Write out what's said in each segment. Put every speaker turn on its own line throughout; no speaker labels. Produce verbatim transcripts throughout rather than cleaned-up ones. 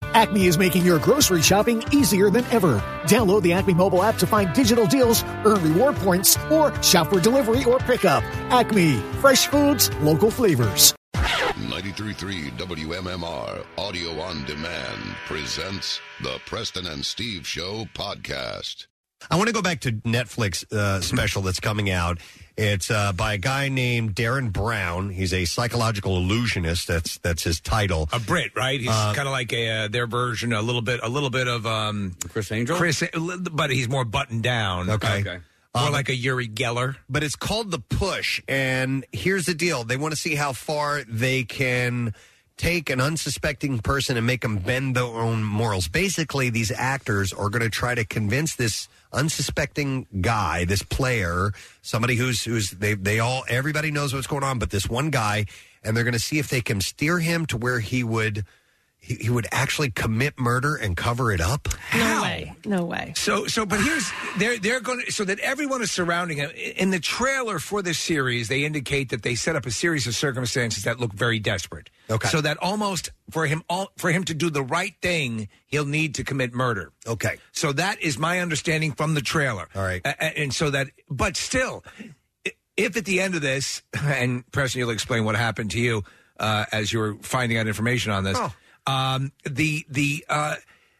Acme is making your grocery shopping easier than ever. Download the Acme mobile app to find digital deals, earn reward points, or shop for delivery or pickup. Acme, fresh foods, local flavors.
ninety-three point three W M M R Audio on Demand presents the Preston and Steve Show podcast.
I want to go back to Netflix uh, special that's coming out. It's uh, by a guy named Darren Brown. He's a psychological illusionist. That's that's his title.
A Brit, right? He's
Uh,
kind of like a uh, their version, a little bit, a little bit of um,
Chris Angel.
Chris, but he's more buttoned down.
Okay.
Okay.
More
Um,
like a Uri Geller.
But it's called The Push, and here's the deal. They want to see how far they can take an unsuspecting person and make them bend their own morals. Basically, these actors are going to try to convince this unsuspecting guy, this player, somebody who's who's they they all everybody knows what's going on, but this one guy, and they're going to see if they can steer him to where he would he, he would actually commit murder and cover it up.
No way. No way.
So, so, but here's they're they're going to so that everyone is surrounding him. In the trailer for this series, they indicate that they set up a series of circumstances that look very desperate.
Okay.
So that almost for him, all for him to do the right thing, he'll need to commit murder.
Okay.
So that is my understanding from the trailer.
All right.
A- a- and so that, but still, i- if at the end of this, and Preston, you'll explain what happened to you uh, as you were finding out information on this.
Oh.
Um, the the uh,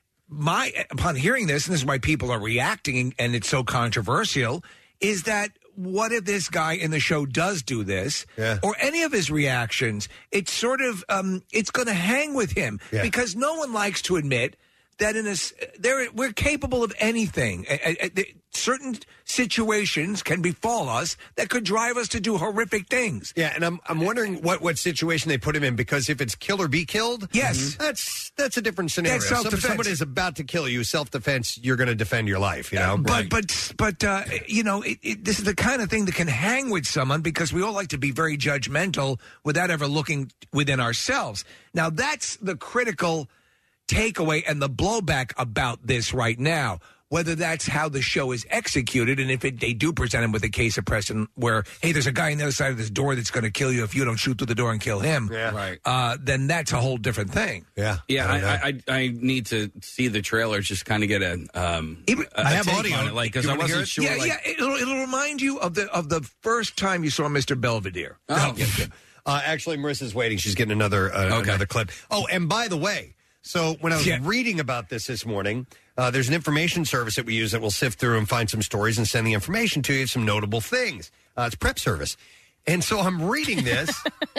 my upon hearing this, and this is why people are reacting, and it's so controversial, is that what if this guy in the show does do this,
Yeah.
or any of his reactions? It's sort of um, it's going to hang with him
Yeah.
because no one likes to admit that in a s- there we're capable of anything. A- a- a- certain situations can befall us that could drive us to do horrific things.
Yeah, and I'm I'm wondering what, what situation they put him in, because if it's kill or be killed,
Yes.
that's that's a different scenario.
That's
Some-
self-defense.
Someone is about to kill you, self defense. You're going to defend your life. You know,
But but but uh, you know, it, it, this is the kind of thing that can hang with someone because we all like to be very judgmental without ever looking within ourselves. Now that's the critical takeaway and the blowback about this right now. Whether that's how the show is executed, and if it, they do present him with a case of Preston where, hey, there's a guy on the other side of this door that's going to kill you if you don't shoot through the door and kill him,
Yeah.
Right.
uh, then that's a whole different thing.
yeah,
Yeah,
I don't know.
I, I, I need to see the trailer just kind of get a. Um,
Even-
a-
I
a
have
take
audio.
on it, like because
You
I
wanna hear
wasn't
it?
sure.
yeah,
like,
yeah, it'll, it'll remind you of the of the first time you saw Mister Belvedere.
Oh.
Yeah, yeah.
Uh, actually, Marissa's waiting. She's getting another uh,
Okay.
another clip. Oh, and by the way, so when I was
Yeah.
reading about this this morning, uh, there's an information service that we use that will sift through and find some stories and send the information to you, some notable things. Uh, it's Prep Service. And so I'm reading this.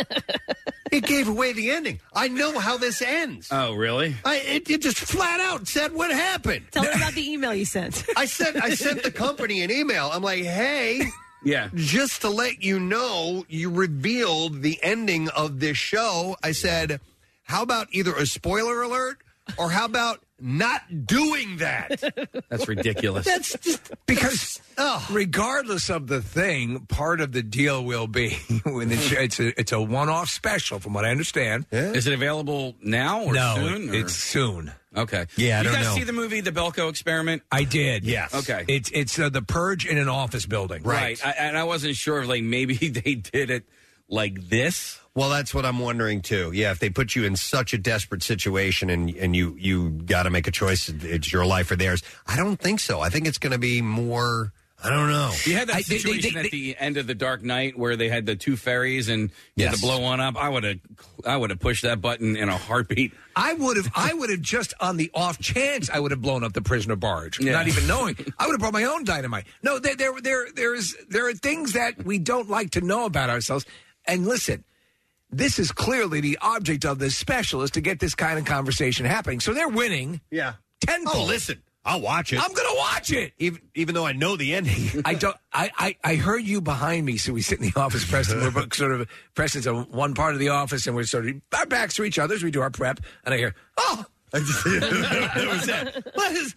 It gave away the ending. I know how this ends.
Oh, really?
I, it, it just flat out said what happened.
Tell me about the email you sent.
I sent I sent the company an email. I'm like, hey,
Yeah.
just to let you know, you revealed the ending of this show. I said, how about either a spoiler alert or how about not doing that?
That's ridiculous.
That's just
Because
oh.
regardless of the thing, part of the deal will be when it's it's a, it's a one-off special, from what I understand.
Is it available now or
no,
soon? or-
it's soon.
okay.
Yeah, I
you
don't
guys
know.
see the movie The Belko Experiment?
I did.
Yes.
Okay.
It's it's uh, the purge in an office building.
Right. I, and I wasn't sure if like maybe they did it like this.
Well, that's what I'm wondering too. Yeah, if they put you in such a desperate situation and and you you got to make a choice, it's your life or theirs. I don't think so. I think it's going to be more. I don't know.
You had that
I- they- they-
situation
they-
at
they-
the end of The Dark Knight where they had the two ferries and you had
Yes.
to blow one up. I would have, I would have pushed that button in a heartbeat.
I would have I would have just on the off chance I would have blown up the prisoner barge,
Yeah.
not even knowing. I would have brought my own dynamite. No, there there there there's there are things that we don't like to know about ourselves. And listen, this is clearly the object of this special, is to get this kind of conversation happening. So they're winning.
Yeah.
Tenfold.
Oh, listen, I'll watch it.
I'm going to watch it.
even even though I know the ending.
I don't. I, I, I heard you behind me, so we sit in the office. Preston, we're both sort of Preston's on one part of the office, and we're sort of our backs to each other as we do our prep. And I hear, oh,
That was it. What is?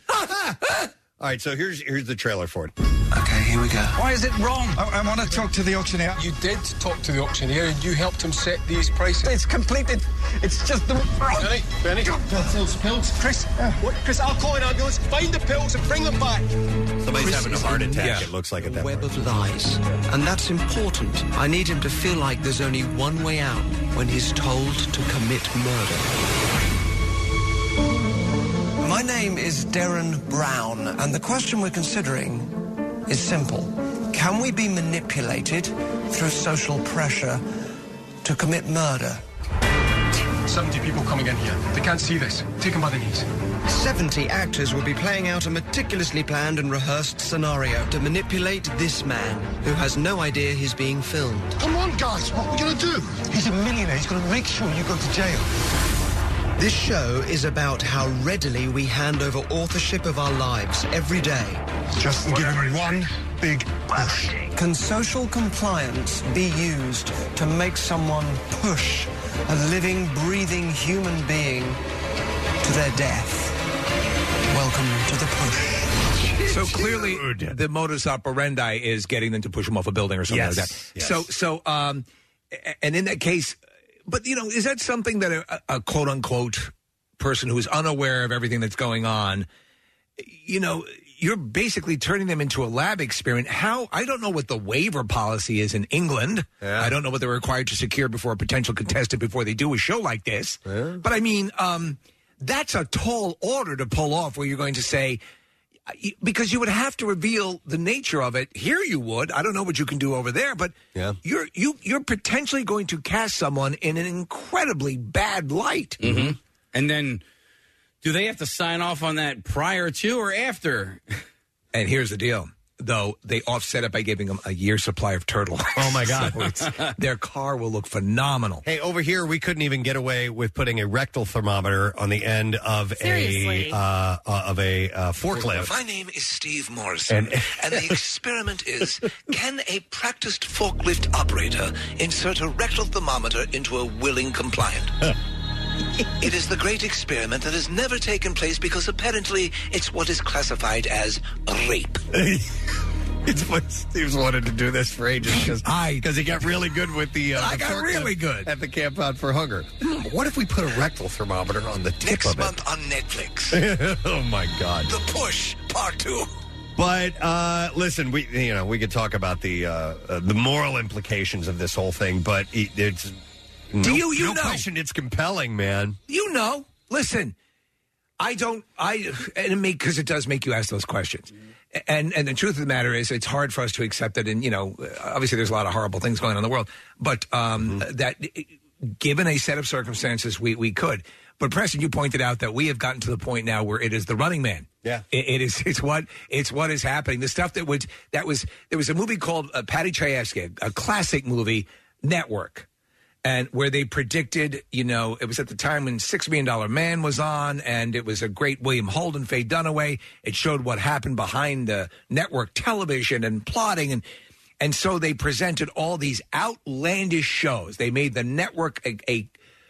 All right, so here's here's the trailer for it.
Okay, here we go.
Why is it wrong?
I, I want to talk to the auctioneer.
You did talk to the auctioneer and you helped him set these prices.
It's completed. It's just the wrong.
Benny, Benny.
Pills, pills.
Chris, what? Chris, I'll call an ambulance. Find the pills and bring them back.
Somebody's
Chris
having a
is
heart
in
attack.
Yeah.
It looks like at that
Web
point.
of lies. And that's important. I need him to feel like there's only one way out when he's told to commit murder. name is Darren Brown, and the question we're considering is simple. Can we be manipulated through social pressure to commit murder?
seventy people coming in here. They can't see this. Take them by the knees.
seventy actors will be playing out a meticulously planned and rehearsed scenario to manipulate this man who has no idea he's being filmed.
Come on, guys. What are we going to do? He's a millionaire. He's going to make sure you go to jail.
This show is about how readily we hand over authorship of our lives every day.
Just give him one big push.
Can social compliance be used to make someone push a living, breathing human being to their death? Welcome to the push.
So clearly, the modus operandi is getting them to push them off a building or something
Yes,
like that.
yes.
So, so, um, and in that case, but you know, is that something that a, a quote unquote person who is unaware of everything that's going on, you know, you're basically turning them into a lab experiment. How, I don't know what the waiver policy is in England.
Yeah.
I don't know what they're required to secure before a potential contestant before they do a show like this.
Yeah.
But I mean, um, that's a tall order to pull off where you're going to say, because you would have to reveal the nature of it. Here you would. I don't know what you can do over there, but
Yeah.
you're you you're potentially going to cast someone in an incredibly bad light.
Mm-hmm. And then, do they have to sign off on that prior to or after?
And here's the deal, though, they offset it by giving them a year's supply of turtle.
Oh, my God.
So it's- their car will look phenomenal.
Hey, over here, we couldn't even get away with putting a rectal thermometer on the end of
Seriously?
a uh, uh, of a uh, forklift.
My name is Steve Morrison,
And-
and the experiment is, can a practiced forklift operator insert a rectal thermometer into a willing compliant? It is the great experiment that has never taken place because apparently it's what is classified as rape.
It's what Steve's wanted to do this for ages because
I-
he got really good with the. Uh,
I
the
got
forklift
really good.
at the Camp Out for Hunger. What if we put a rectal thermometer on the tip
Next
of
month on Netflix,
it? Oh my God!
The Push, Part two.
But uh, listen, we you know we could talk about the uh, uh, the moral implications of this whole thing, but it, it's no,
Do you- you
no
know.
question it's compelling, man.
You know, listen, I don't, I, and it make, because it does make you ask those questions. And and the truth of the matter is, it's hard for us to accept that. And, you know, obviously there's a lot of horrible things going on in the world, but um,
Mm-hmm.
that given a set of circumstances, we, we could. But Preston, you pointed out that we have gotten to the point now where it is the Running Man.
Yeah.
It, it is. It's what. It's what is happening. The stuff that was that was there was a movie called uh, Patty Chayefsky, a classic movie, Network, and where they predicted, you know, it was at the time when Six Million Dollar Man was on, and it was a great William Holden, Faye Dunaway. It showed what happened behind the network television and plotting, and and so they presented all these outlandish shows. They made the network a, a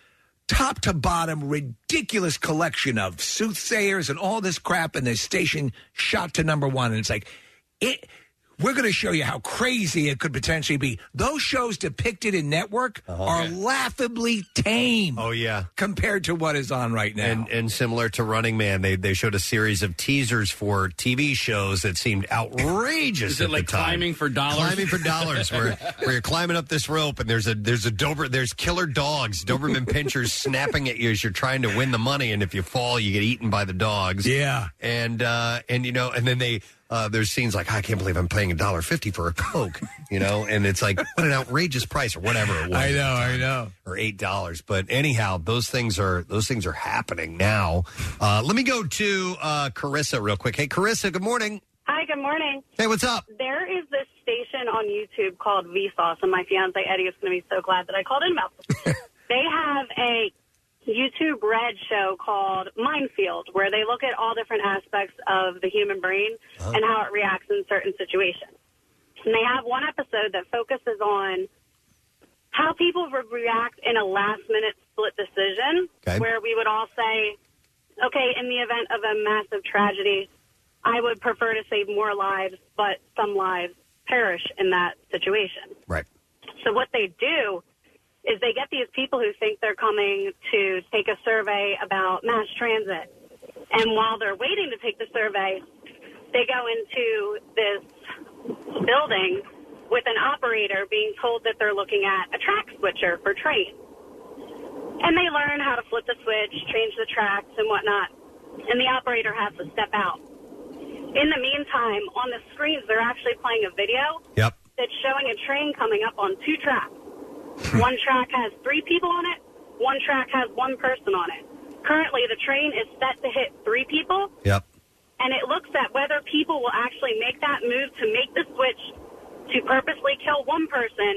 top to bottom ridiculous collection of soothsayers and all this crap, and the station shot to number one. And it's like, it. We're going to show you how crazy it could potentially be. Those shows depicted in Network are laughably tame.
Oh yeah,
compared to what is on right now.
And and similar to Running Man, they they showed a series of teasers for T V shows that seemed outrageous.
Is it
at
like
the time.
climbing for dollars?
Climbing for dollars, where where you're climbing up this rope, and there's a there's a Dober there's killer dogs, Doberman pinchers snapping at you as you're trying to win the money, and if you fall, you get eaten by the dogs.
Yeah,
and uh, and you know, and then they. Uh, there's scenes like, I can't believe I'm paying a dollar fifty for a Coke, you know, and it's like, what an outrageous price, or whatever it was.
I know,
at the
I
time,
know.
or eight dollars. But anyhow, those things are those things are happening now. Uh, let me go to uh, Carissa real quick. Hey, Carissa, good morning.
Hi, good morning.
Hey, what's up?
There is this station on YouTube called Vsauce, and my fiance Eddie is going to be so glad that I called in about this. They have a YouTube Red show called Minefield, where they look at all different aspects of the human brain
Oh.
and how it reacts in certain situations. And they have one episode that focuses on how people would react in a last-minute split decision,
Okay.
where we would all say, okay, in the event of a massive tragedy, I would prefer to save more lives, but some lives perish in that situation.
Right.
So what they do is they get these people who think they're coming to take a survey about mass transit. And while they're waiting to take the survey, they go into this building with an operator being told that they're looking at a track switcher for trains. And they learn how to flip the switch, change the tracks and whatnot. and the operator has to step out. In the meantime, on the screens, they're actually playing a video
Yep.
that's showing a train coming up on two tracks. One track has three people on it. One track has one person on it. Currently, the train is set to hit three people.
Yep.
And it looks at whether people will actually make that move to make the switch to purposely kill one person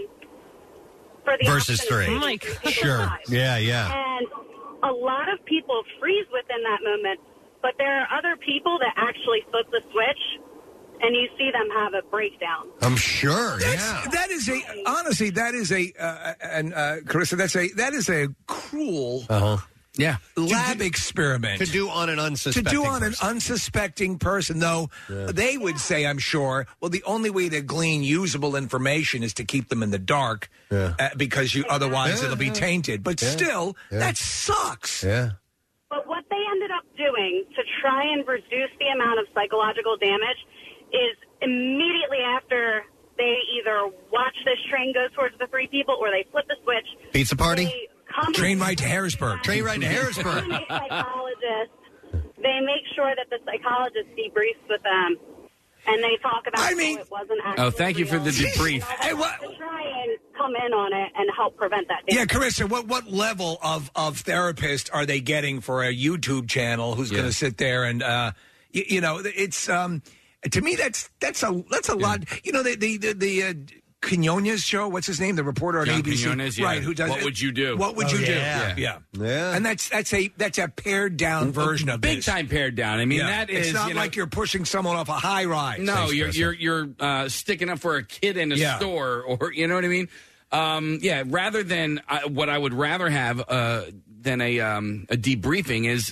for the
Versus
option of
three.
taking
Oh my
three
God.
people
Sure.
alive.
Yeah, yeah.
And a lot of people freeze within that moment, but there are other people that actually flip the switch, and you see them have a breakdown.
I'm sure.
That's,
yeah.
That is a honestly. That is a uh, and uh, Carissa. That's a that is a cruel
Uh huh.
Yeah.
lab experiment
To do on an
to
unsuspecting
do on
person.
an unsuspecting person. Though
Yeah.
they would say, I'm sure, well, the only way to glean usable information is to keep them in the dark,
Yeah.
uh, because you otherwise
Yeah,
it'll be
yeah.
tainted. But
Yeah.
still,
Yeah.
that sucks.
Yeah.
But what they ended up doing to try and reduce the amount of psychological damage is immediately after they either watch this train go towards the three people or they flip the switch.
Pizza party?
They come
Train right to Harrisburg.
Train right to Harrisburg.
a psychologist. They make sure that the psychologist debriefs with them, and they talk about
I
how
mean-
it wasn't actually
Oh, thank you for the
real.
debrief.
Hey, what-
To try and come in on it and help prevent that
Yeah,
damage.
Carissa, what what level of, of therapist are they getting for a YouTube channel who's
Yeah.
going to sit there and uh, you, you know, it's um, to me that's that's a that's a lot. You know, the the the, the uh, Quinones show. What's his name? The reporter on
John
A B C,
Quinones, yeah.
right? Who does?
What would you do?
What would
Oh,
you
yeah.
do? Yeah,
Yeah.
And that's that's a that's a pared down version of
Big
this.
time pared down. I mean,
Yeah.
that is
it's not
you know,
like you're pushing someone off a high rise.
No,
Thanks,
you're
Chris.
you're you're uh, sticking up for a kid in a
Yeah.
store, or you know what I mean. Um, yeah, rather than uh, what I would rather have uh, than a um, a debriefing is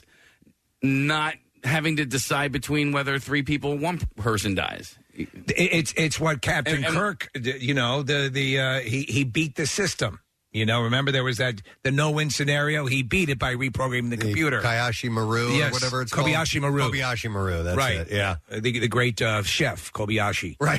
not having to decide between whether three people, one person dies.
It- It's it's what Captain
And- and-
Kirk, d- you know, the the uh, he he beat the system. You know, remember there was that the no win scenario. He beat it by reprogramming the computer.
Kayashi Maru
Yes,
or whatever it's
Kobayashi
called.
Maru.
Kobayashi Maru. That's
right?
it. Yeah.
Uh, the the great uh, chef Kobayashi.
Right.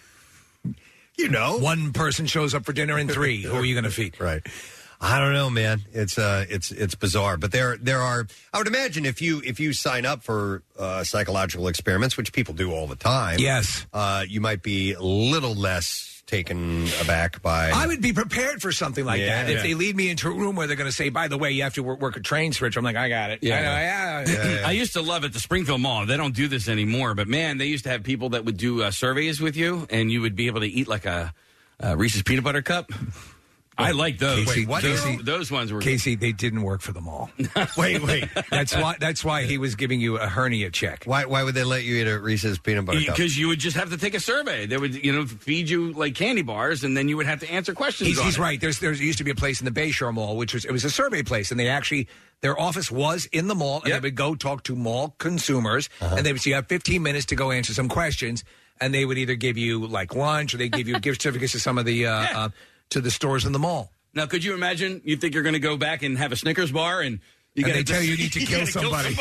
You know.
One person shows up for dinner and three. Who are you going to feed?
Right. I don't know, man. It's uh, it's it's bizarre, but there there are. I would imagine if you if you sign up for uh, psychological experiments, which people do all the time,
Yes.
uh, you might be a little less taken aback by.
I would be prepared for something like
Yeah.
that. If
Yeah.
they lead me into a room where they're going to say, "By the way, you have to work, work a train switch," I'm like, "I got it."
Yeah.
I know, yeah.
Yeah, yeah.
I used to love at the Springfield Mall. They don't do this anymore, but man, they used to have people that would do uh, surveys with you, and you would be able to eat like a, a Reese's peanut butter cup. I like those.
Casey,
Wait,
Casey-
those, those ones were
Casey, they didn't work for the mall.
wait, wait.
That's why. That's why he was giving you a hernia check.
Why why would they let you eat a Reese's peanut butter cup?
because you would just have to take a survey. They would, you know, feed you like candy bars, and then you would have to answer questions.
He's,
on
he's
it.
right. There's there used to be a place in the Bayshore Mall, which was it was a survey place, and they actually their office was in the mall, and
Yep.
they would go talk to mall consumers, and they would say you have fifteen minutes to go answer some questions, and they would either give you like lunch or they give you gift certificates to some of the uh,
Yeah.
uh, to the stores in the mall.
Now, could you imagine? You think you're going to go back and have a Snickers bar, and you
And
gotta
they tell you you need to kill
gotta
somebody.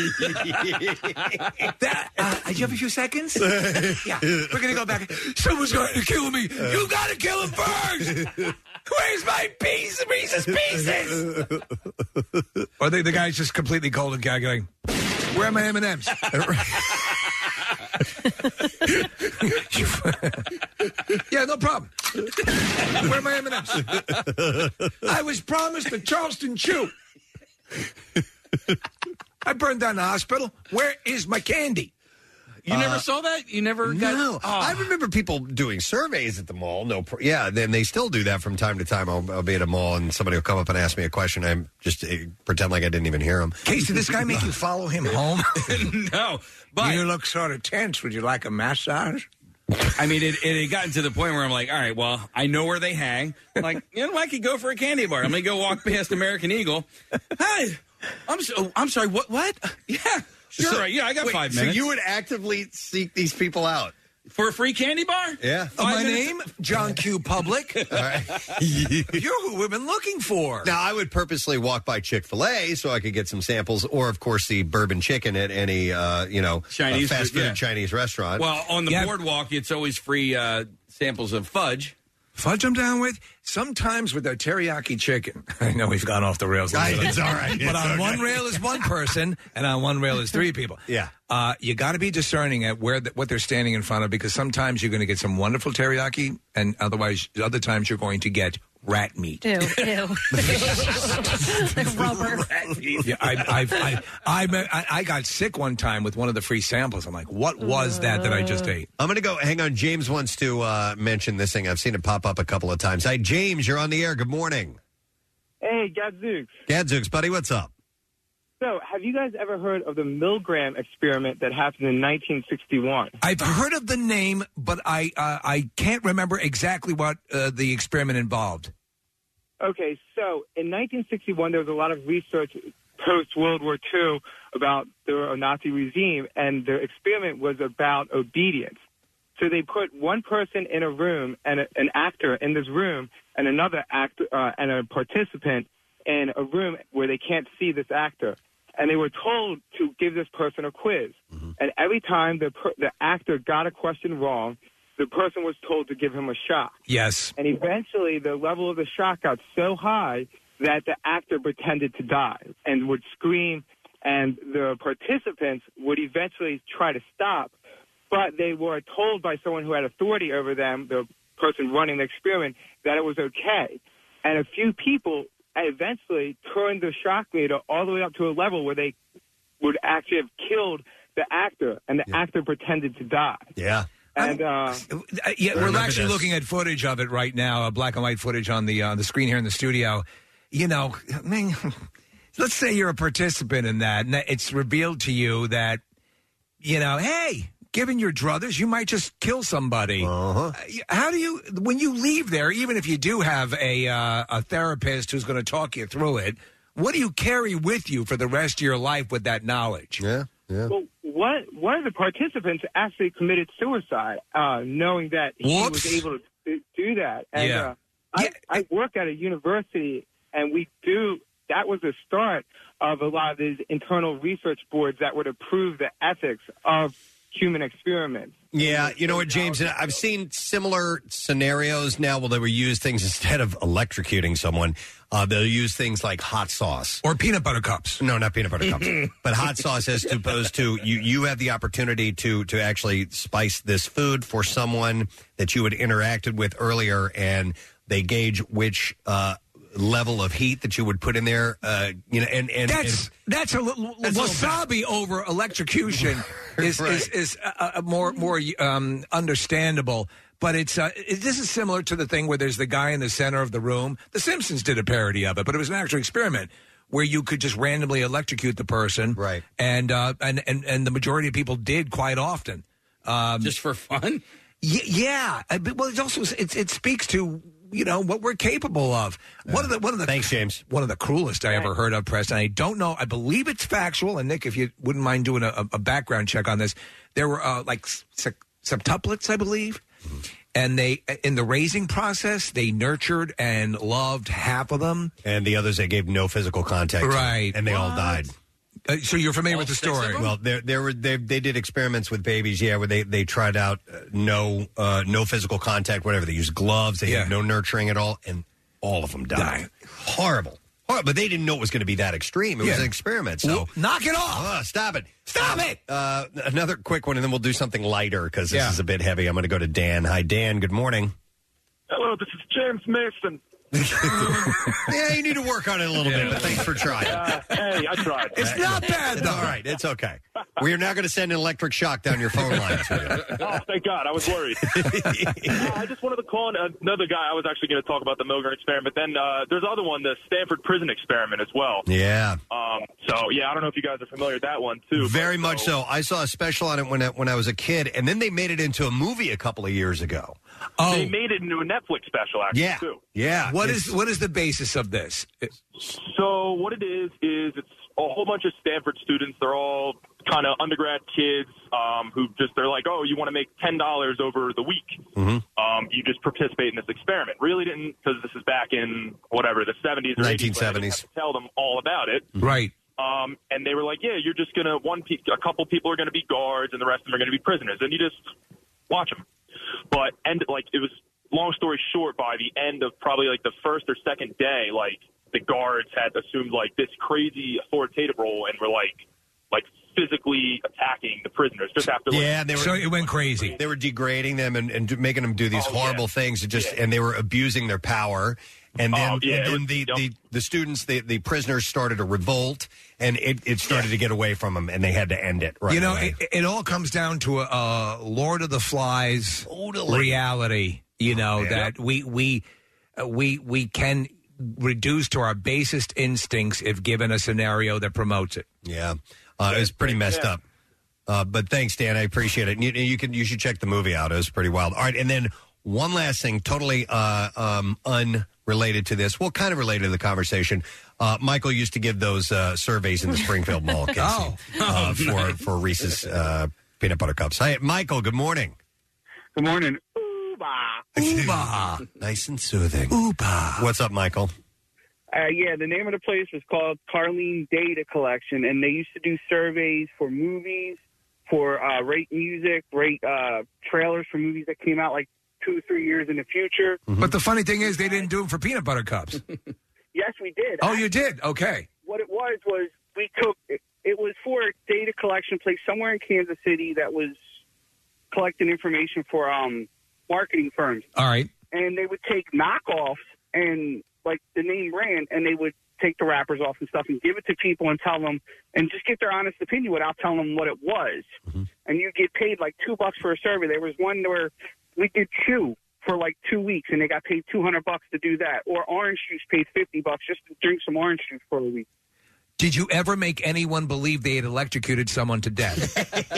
That, uh, do you have a few seconds? Yeah, we're gonna go back. Someone's going to kill me. You gotta kill him first. Where's my piece? Reese's Pieces. Or the, the guy's just completely cold and calculating. Where are my M and M's? Yeah, no problem. Where are my M and M's? I was promised a Charleston Chew. I burned down the hospital. Where is my candy?
You never saw that? You never got.
No,
Oh.
I remember people doing surveys at the mall. No, pr- yeah, then they still do that from time to time. I'll, I'll be at a mall and somebody will come up and ask me a question. I just uh, pretend like I didn't even hear him.
Casey, did this guy make you follow him home?
no, but
You look sort of tense. Would you like a massage?
I mean, it, it had gotten to the point where I'm like, all right, well, I know where they hang. I'm like, you know, I could go for a candy bar. I'm gonna go walk past American Eagle. Hi, I'm so, I'm sorry. What? What? Yeah, sure.
So-
yeah, I got
wait,
five
so
minutes.
you would actively seek these people out?
For a free candy bar?
Yeah.
Uh, my
minutes?
name, John Q. Public. You're who we've been looking for.
Now, I would purposely walk by Chick-fil-A so I could get some samples, or, of course, the bourbon chicken at any, uh, you know,
Chinese
uh, fast
food,
food
yeah.
Chinese restaurant.
Well, on the
Yeah.
boardwalk, it's always free uh, samples of fudge.
fudge them down with. Sometimes with their teriyaki chicken. I know we've gone off the rails. A little.
It's all right.
But
It's
on
okay.
one rail is one person, and on one rail is three people.
Yeah.
Uh, you got to be discerning at where the, what they're standing in front of, because sometimes you're going to get some wonderful teriyaki, and otherwise, other times you're going to get rat meat.
Ew, ew. Like rubber.
Yeah, I, I've, I, I, I, I got sick one time with one of the free samples. I'm like, what was that that I just ate?
I'm going to go. Hang on. James wants to uh, mention this thing. I've seen it pop up a couple of times. Hi, James. You're on the air. Good morning.
Hey, Gadzooks.
Gadzooks, buddy. What's up?
So, have you guys ever heard of the Milgram experiment that happened in nineteen sixty-one?
I've heard of the name, but I uh, I can't remember exactly what uh, the experiment involved.
Okay, so in nineteen sixty-one, there was a lot of research post-World War Two about the Nazi regime, and the experiment was about obedience. So they put one person in a room, and a, an actor in this room, and another actor uh, and a participant in a room where they can't see this actor. And they were told to give this person a quiz. Mm-hmm. And every time the per- the actor got a question wrong, the person was told to give him a shock.
Yes.
And eventually the level of the shock got so high that the actor pretended to die and would scream, and the participants would eventually try to stop, but they were told by someone who had authority over them, the person running the experiment, that it was okay. And a few people eventually turned the shock meter all the way up to a level where they would actually have killed the actor, and the yeah. actor pretended to die.
Yeah.
And uh,
yeah, we're actually
this.
looking at footage of it right now, uh, black and white footage on the uh, the screen here in the studio. You know, I mean, let's say you're a participant in that, and it's revealed to you that, you know, hey, given your druthers, you might just kill somebody.
Uh-huh.
How do you, when you leave there, even if you do have a uh, a therapist who's going to talk you through it, what do you carry with you for the rest of your life with that knowledge?
Yeah, yeah.
Well, one, one of the participants actually committed suicide, uh, knowing that he
Whoops.
was able to do that. And
Yeah.
uh, I,
Yeah.
I work at a university, and we do, that was the start of a lot of these internal research boards that would approve the ethics of human experiments.
Yeah, you know what, James? I've seen similar scenarios now where they will use things instead of electrocuting someone. Uh, they'll use things like hot sauce
or peanut butter cups.
No, not peanut butter cups, but hot sauce, as opposed to you. You have the opportunity to to actually spice this food for someone that you had interacted with earlier, and they gauge which uh, level of heat that you would put in there. Uh, you know, and and
that's
and,
that's a little
that's
wasabi
a
over electrocution is,
Right.
is is uh, uh, more more um, understandable. But it's uh, it, this is similar to the thing where there's the guy in the center of the room. The Simpsons did a parody of it, but it was an actual experiment where you could just randomly electrocute the person,
right?
And uh, and, and and the majority of people did quite often, um,
just for fun.
Y- yeah, Uh, but, well, it also it, it speaks to, you know, what we're capable of.
Yeah.
One of the one of the
thanks, James.
One of the cruelest I ever heard of, Preston. I don't know. I believe it's factual. And Nick, if you wouldn't mind doing a, a background check on this, there were uh, like se- septuplets, I believe, and they in the raising process they nurtured and loved half of them,
and the others they gave no physical contact, to,
right?
and they all died.
Uh, so you're familiar with the story?
Well, there, there were they, they did experiments with babies, yeah, where they, they tried out uh, no uh, no physical contact, whatever. They used gloves, they
Yeah.
had no nurturing at all, and all of them died.
Die.
Horrible. Horrible. But they didn't know it was going to be that extreme. It was
Yeah.
an experiment. So
Well, knock it off.
Uh, stop it.
Stop it.
Uh, another quick one, and then we'll do something lighter because this
Yeah.
is a bit heavy. I'm going to go to Dan. Hi, Dan. Good morning.
Hello, this is James Mason.
Yeah, you need to work on it a little bit, but thanks for trying.
Uh, hey, I tried.
It's not bad, though.
All right, it's okay. We are now going to send an electric shock down your phone line to you.
Oh, thank God. I was worried. uh, I just wanted to call in another guy. I was actually going to talk about the Milgram experiment. Then uh, there's the other one, the Stanford prison experiment as well.
Yeah.
Um, so, yeah, I don't know if you guys are familiar with that one, too.
Very
but,
much so. I saw a special on it when I, when I was a kid, and then they made it into a movie a couple of years ago.
Oh,
They made it into a Netflix special, actually,
Yeah.
too.
Yeah.
What
It's-
is what is the basis of this?
So what it is is it's a whole bunch of Stanford students. They're all kind of undergrad kids um, who just they're like, oh, you want to make ten dollars over the week?
Mm-hmm.
Um, you just participate in this experiment. Really didn't, because this is back in whatever the seventies or
nineteen
eighties. where I didn't
seventies.
have to tell them all about it.
Right.
Um, and they were like, yeah, you're just gonna one pe- a couple people are gonna be guards and the rest of them are gonna be prisoners, and you just watch them. But and like it was long story short, by the end of probably like the first or second day, like the guards had assumed like this crazy authoritative role and were like, like physically attacking the prisoners just after. Like,
Yeah, they were,
so it went crazy.
They were degrading them and, and making them do these
Oh,
horrible
yeah.
things. Just
Yeah.
and they were abusing their power. And then,
Oh, yeah,
and
it
then
was-
the,
yep.
the, the students, the, the prisoners started a revolt, and it, it started to get away from them, and they had to end it. Right
you know,
away.
it, it all comes down to a, a Lord of the Flies
Totally.
reality. You know
Yeah.
that we we uh, we we can reduce to our basest instincts if given a scenario that promotes it.
Yeah, uh, it was pretty messed
Yeah.
up. Uh, but thanks, Dan. I appreciate it. And you, you can you should check the movie out. It was pretty wild. All right, and then one last thing, totally uh, um, unrelated to this. Well, kind of related to the conversation. Uh, Michael used to give those uh, surveys in the Springfield Mall, Casey,
Oh.
uh, for for Reese's uh, peanut butter cups. Hi, Michael. Good morning.
Good morning.
Ooba, nice and soothing.
Ooba.
What's up, Michael?
Uh, yeah, the name of the place was called Carlene Data Collection, and they used to do surveys for movies, for uh, rate music, rate uh, trailers for movies that came out like two or three years in the future.
But the funny thing is, they didn't do them for peanut butter cups.
Yes, we did.
Oh, you did? Okay.
What it was was we took it, it was for a data collection place somewhere in Kansas City that was collecting information for um, marketing firms,
All right.
and they would take knockoffs and like the name brand, and they would take the wrappers off and stuff and give it to people and tell them and just get their honest opinion without telling them what it was.
Mm-hmm.
And you get paid like two bucks for a survey. There was one where we did two for like two weeks, and they got paid two hundred bucks to do that. Or orange juice paid fifty bucks just to drink some orange juice for a week.
Did you ever make anyone believe they had electrocuted someone to death?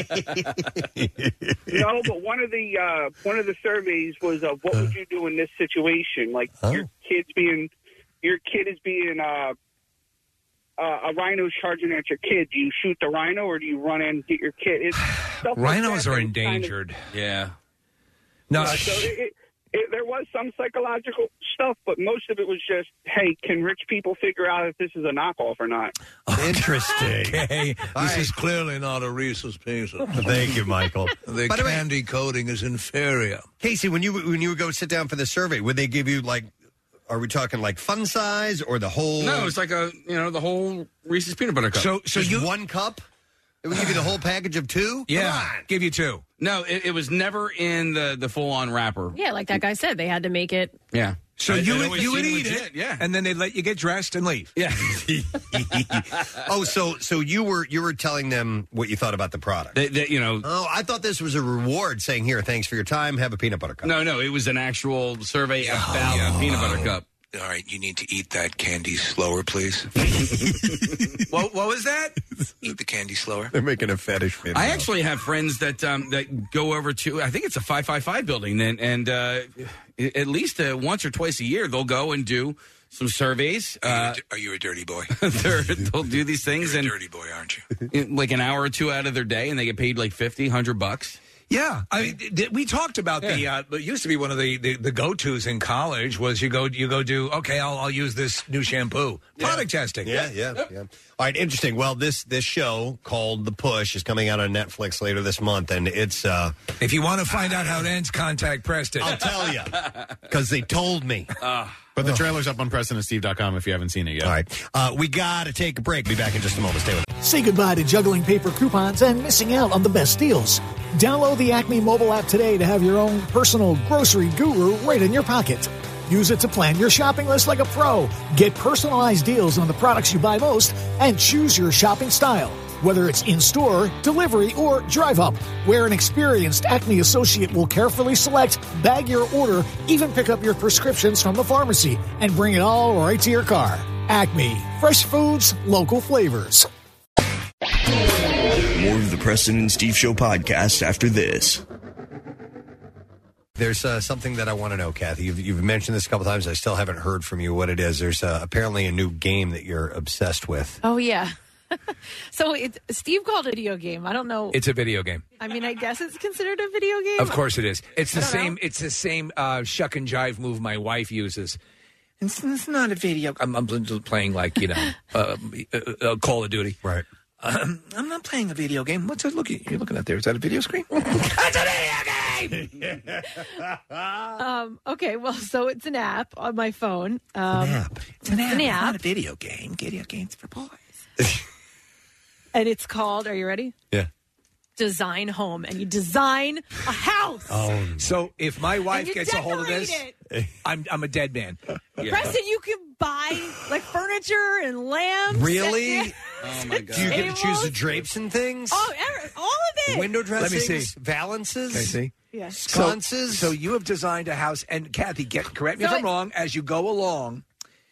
No, but one of the uh, one of the surveys was, uh, what would you do in this situation? Like
Oh.
your kid's being, your kid is being, uh, uh, a rhino's charging at your kid. Do you shoot the rhino or do you run in and get your kid? It's stuff like
Rhinos
that
are
that is kind of-
endangered.
Yeah.
No,
Uh, so it, it, it, there was some psychological stuff, but most of it was just, hey, can rich people figure out if this is a knockoff or not?
Interesting.
okay.
All
This
right.
is clearly not a Reese's Pieces.
Thank you, Michael.
The
By the way-
candy coating is inferior.
Casey, when you when you would go sit down for the survey, would they give you like? Are we talking like fun size or the whole?
No, it's like a you know the whole Reese's peanut butter cup.
So, so
just
you
one cup. It would give you the whole package of two.
yeah,
Come on.
give you two.
no, it, it was never in the the full on wrapper.
Yeah, like that guy said, they had to make it.
Yeah.
So
It-
you
it
would,
always
you would
seemed
eat
legit,
it,
yeah.
and then they let you get dressed and leave.
Yeah.
Oh, so so you were you were telling them what you thought about the product.
They- they- you know.
Oh, I thought this was a reward, saying here, thanks for your time. Have a peanut butter cup.
No, no, it was an actual survey about
yeah.
the peanut butter cup.
All right, you need to eat that candy slower, please.
What, what was that?
Eat the candy slower.
They're making a fetish video.
I actually have friends that um, that go over to I think it's a five five five building and and uh, at least uh, once or twice a year they'll go and do some surveys.
Are, you,
Uh,
a, are you a dirty boy?
they're- they'll do these things
You're a
and
dirty boy, aren't you?
in, like an hour or two out of their day, and they get paid like fifty, hundred bucks.
Yeah, I mean, th- th- we talked about the. Uh, it used to be one of the, the, the go tos in college was you go you go do okay. I'll I'll use this new shampoo. Product testing.
Yeah, yeah, yeah. All right, interesting. Well, this this show called The Push is coming out on Netflix later this month, and it's uh
If you want to find out how it ends, contact Preston.
I'll tell you because they told me.
But the trailer's up on Preston and Steve dot com if you haven't seen it yet.
All right, uh, we got to take a break. Be back in just a moment. Stay with us.
Say goodbye to juggling paper coupons and missing out on the best deals. Download the Acme mobile app today to have your own personal grocery guru right in your pocket. Use it to plan your shopping list like a pro. Get personalized deals on the products you buy most and choose your shopping style. Whether it's in-store, delivery, or drive-up, where an experienced Acme associate will carefully select, bag your order, even pick up your prescriptions from the pharmacy, and bring it all right to your car. Acme. Fresh foods, local flavors.
More of the Preston and Steve Show podcast after this.
There's uh, something that I want to know, Kathy. You've, you've mentioned this a couple times. I still haven't heard from you what it is. There's uh, apparently a new game that you're obsessed with.
Oh, yeah. So it, Steve called it a video game. I don't know.
It's a video game.
I mean, I guess it's considered a video game.
Of course it is. It's the
I don't
same.
know.
It's the same uh, shuck and jive move my wife uses. It's, it's not a video. I'm, I'm playing like you know, uh, uh, uh, Call of Duty.
Right.
Um, I'm not playing a video game. What's that looking? You're looking at there. Is that a video screen? That's a video game.
um, okay, well, so it's an app on my phone. Um,
an app. It's an app.
An
It's
app.
not a video game. Video games for boys.
And it's called, are you ready?
Yeah.
Design Home. And you design a house.
Oh, so if my wife
you
gets a hold of this,
decorate
I'm I'm a dead man.
Preston, you can buy like furniture and lamps.
Really?
And,
Oh my god! Do you get to choose the drapes and things?
Oh, every- all of it.
Window dressings,
Let me see.
valances.
Can I see?
Yeah.
Sconces. So, so you have designed a house, and Kathy, get correct me
So
if I'm
it-
wrong. As you go along,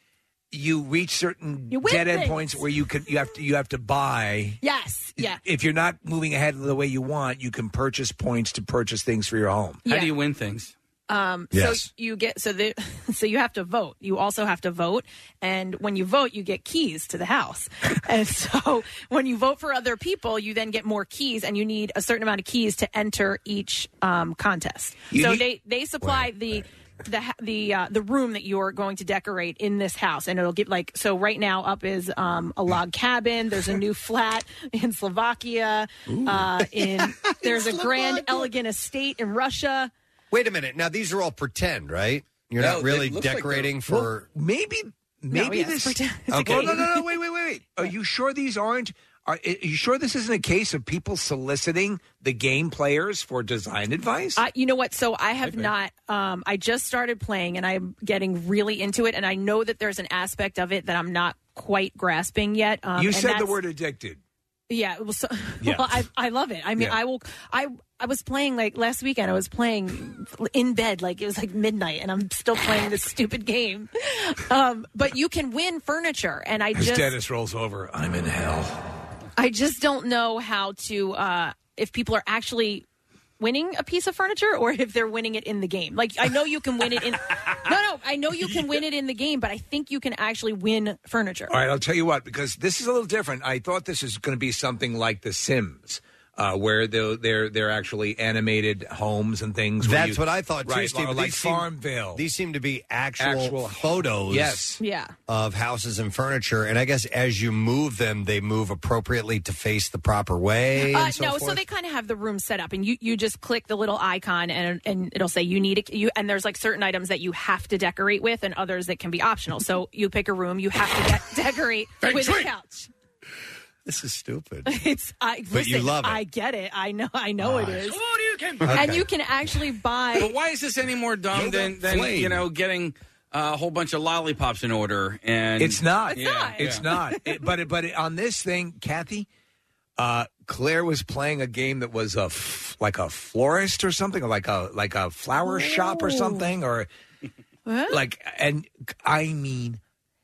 you reach certain
You win
dead end
things.
points where you can you have to you have to buy.
Yes. Yeah.
If you're not moving ahead the way you want, you can purchase points to purchase things for your home.
How
Yeah.
do you win things?
Um,
Yes.
So you get so the so you have to vote. You also have to vote, and when you vote, you get keys to the house. And so when you vote for other people, you then get more keys, and you need a certain amount of keys to enter each um, contest.
You
so
need-
they they supply the. The ha- the uh, the room that you're going to decorate in this house, and it'll get like so. Right now, up is um, a log cabin. There's a new flat in Slovakia. Uh, in there's a grand, elegant estate in Russia.
Wait a minute. Now these are all pretend, right? You're
No,
not
it
really
looks like
decorating
they're-
for.
Well, maybe maybe
yeah,
this.
it's pretend- it's a
okay.
game.
No, no, no. Wait, wait, wait, wait. Are you sure these aren't? Are, are you sure this isn't a case of people soliciting the game players for design advice?
I, you know what? So I have not. Um, I just started playing, and I'm getting really into it. And I know that there's an aspect of it that I'm not quite grasping yet. Um,
you
and
said the
that's-
word addicted.
Yeah. Well, so,
Yeah.
well I I love it. I mean,
Yeah.
I will. I I was playing like last weekend. I was playing in bed, like it was like midnight, and I'm still playing this stupid game. Um, but you can win furniture, and I
As
just
Dennis rolls over, I'm in hell.
I just don't know how to uh, if people are actually winning a piece of furniture or if they're winning it in the game. Like I know you can win it in No, no, I know you can win it in the game, but I think you can actually win furniture.
All right, I'll tell you what, because this is a little different. I thought this is going to be something like The Sims, uh, where they're, they're they're actually animated homes and things. where
That's
you-
what I thought too,
right,
Steve.
Or
These
like
seem-
Farmville.
These seem to be actual,
Actual
photos.
Yes.
Yeah.
Of houses and furniture, and I guess as you move them, they move appropriately to face the proper way.
Uh,
and so
no,
forth?
so they kind of have the room set up, and you, you just click the little icon, and and it'll say you need it. You and there's like certain items that you have to decorate with, and others that can be optional. So you pick a room, you have to de- decorate
Feng
with
shui.
a couch.
This is stupid.
It's I
But you
listen,
love it.
I get it. I know. I know it is.
you can.
And you can actually buy.
But why is this any more dumb than, than
flame.
you know getting uh, a whole bunch of lollipops in order? And
It's not.
Yeah,
It's
yeah.
not. It- but it, but it, on this thing, Kathy, uh, Claire was playing a game that was a f- like a florist or something, or like a like a flower shop or something, or like, and I mean,